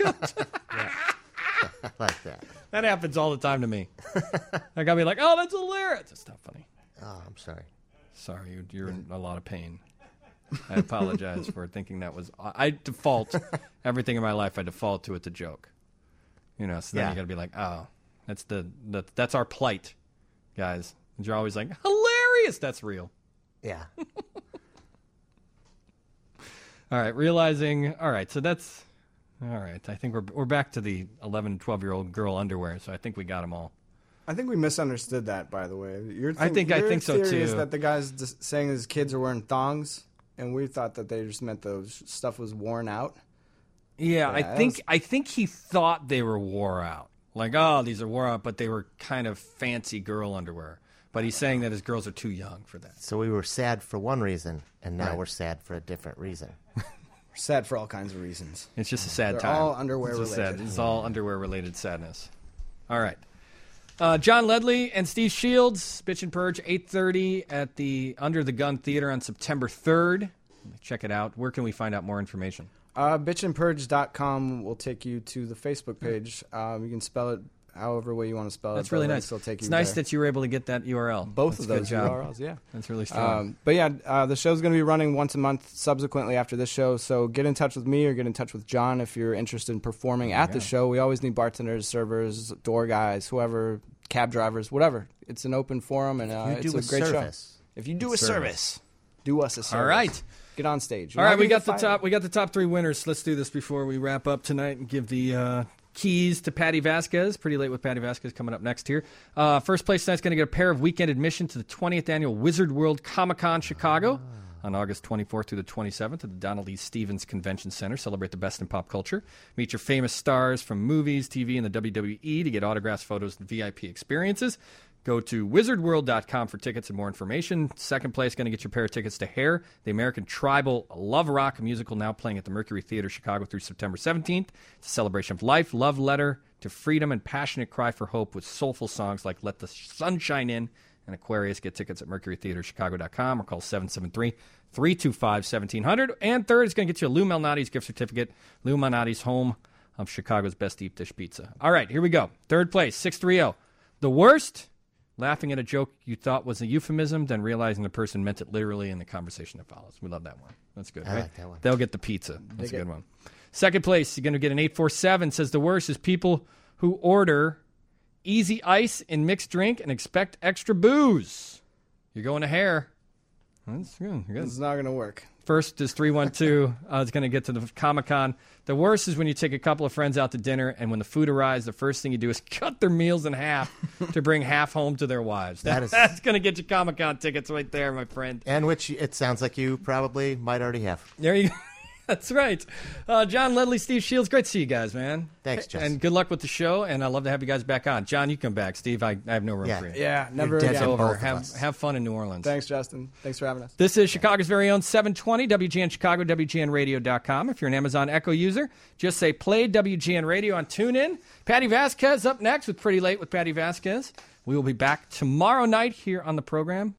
I like that. That happens all the time to me. I gotta be like, oh, that's hilarious. It's not funny. Oh, I'm sorry. Sorry, you- you're in a lot of pain. I apologize for thinking that was. I default everything in my life. I default to it's a joke. You know, so then Yeah. you got to be like, oh, That's the, the that's our plight, guys. And you're always like, hilarious. That's real. Yeah. All right, realizing. All right, so that's all right. I think we're we're back to the eleven, twelve-year-old girl underwear. So I think we got them all. I think we misunderstood that, by the way. Your I think- I your think so, theory is too. that the guy's just saying his kids are wearing thongs, and we thought that they just meant the stuff was worn out. Yeah, I that think was- I think he thought they were wore out. Like, oh, these are wore out, but they were kind of fancy girl underwear. But he's saying that his girls are too young for that. So we were sad for one reason, and now Right. we're sad for a different reason. We're sad for all kinds of reasons. It's just a sad They're time. all underwear it's just related. Sad. It's all underwear related sadness. All right. Uh, John Ledley and Steve Shields, Bitch and Purge, eight thirty at the Under the Gun Theater on September third. Check it out. Where can we find out more information? Uh, bitch and purge dot com will take you to the Facebook page. Um, you can spell it however way you want to spell That's it. but really links nice. will take It's you nice there. that you were able to get that U R L. Both That's of a good those job. U R Ls, yeah. That's really strong. Um, but yeah, uh, the show's going to be running once a month subsequently after this show, so get in touch with me or get in touch with John if you're interested in performing at the Yeah. show. We always need bartenders, servers, door guys, whoever, cab drivers, whatever. It's an open forum, and uh, you it's do a a great service. show. If you do a Service. service, do us a service. All right. Get on stage. All You're right, not we gonna got the get top. fired. We got the top three winners. Let's do this before we wrap up tonight and give the uh, keys to Patty Vasquez. Pretty late with Patty Vasquez coming up next here. Uh, first place tonight's going to get a pair of weekend admission to the twentieth annual Wizard World Comic Con Chicago on August twenty-fourth through the twenty-seventh at the Donald E. Stevens Convention Center. Celebrate the best in pop culture. Meet your famous stars from movies, T V, and the W W E to get autographs, photos, and V I P experiences. Go to wizard world dot com for tickets and more information. Second place, going to get your pair of tickets to Hair, the American Tribal Love Rock musical now playing at the Mercury Theater Chicago through September seventeenth. It's a celebration of life, love letter to freedom, and passionate cry for hope with soulful songs like Let the Sun Shine In and Aquarius. Get tickets at mercury theater chicago dot com or call seven seven three, three two five, one seven zero zero. And third is going to get you a Lou Malnati's gift certificate. Lou Malnati's, home of Chicago's best deep dish pizza. All right, here we go. Third place, six three zero. The worst? Laughing at a joke you thought was a euphemism, then realizing the person meant it literally in the conversation that follows. We love that one. That's good, I right? like that one. They'll get the pizza. That's Dig a good it. one. Second place, you're going to get an eight four seven. Says the worst is people who order easy ice in mixed drink and expect extra booze. You're going to Hair. That's good. good. It's not going to work. First is three one two. I was going to get to the Comic-Con. The worst is when you take a couple of friends out to dinner, and when the food arrives, the first thing you do is cut their meals in half to bring half home to their wives. That, That is- that's going to get you Comic-Con tickets right there, my friend. And which it sounds like you probably might already have. There you go. That's right. Uh, John Ledley, Steve Shields, great to see you guys, man. Thanks, Jess. And good luck with the show, and I'd love to have you guys back on. John, you come back. Steve, I, I have no room Yeah. for you. Yeah, never dead It's again. to both over. of Have, us. have fun in New Orleans. Thanks, Justin. Thanks for having us. This is Chicago's very own seven twenty, W G N Chicago, W G N radio dot com. If you're an Amazon Echo user, just say play W G N Radio on TuneIn. Patty Vasquez up next with Pretty Late with Patty Vasquez. We will be back tomorrow night here on the program.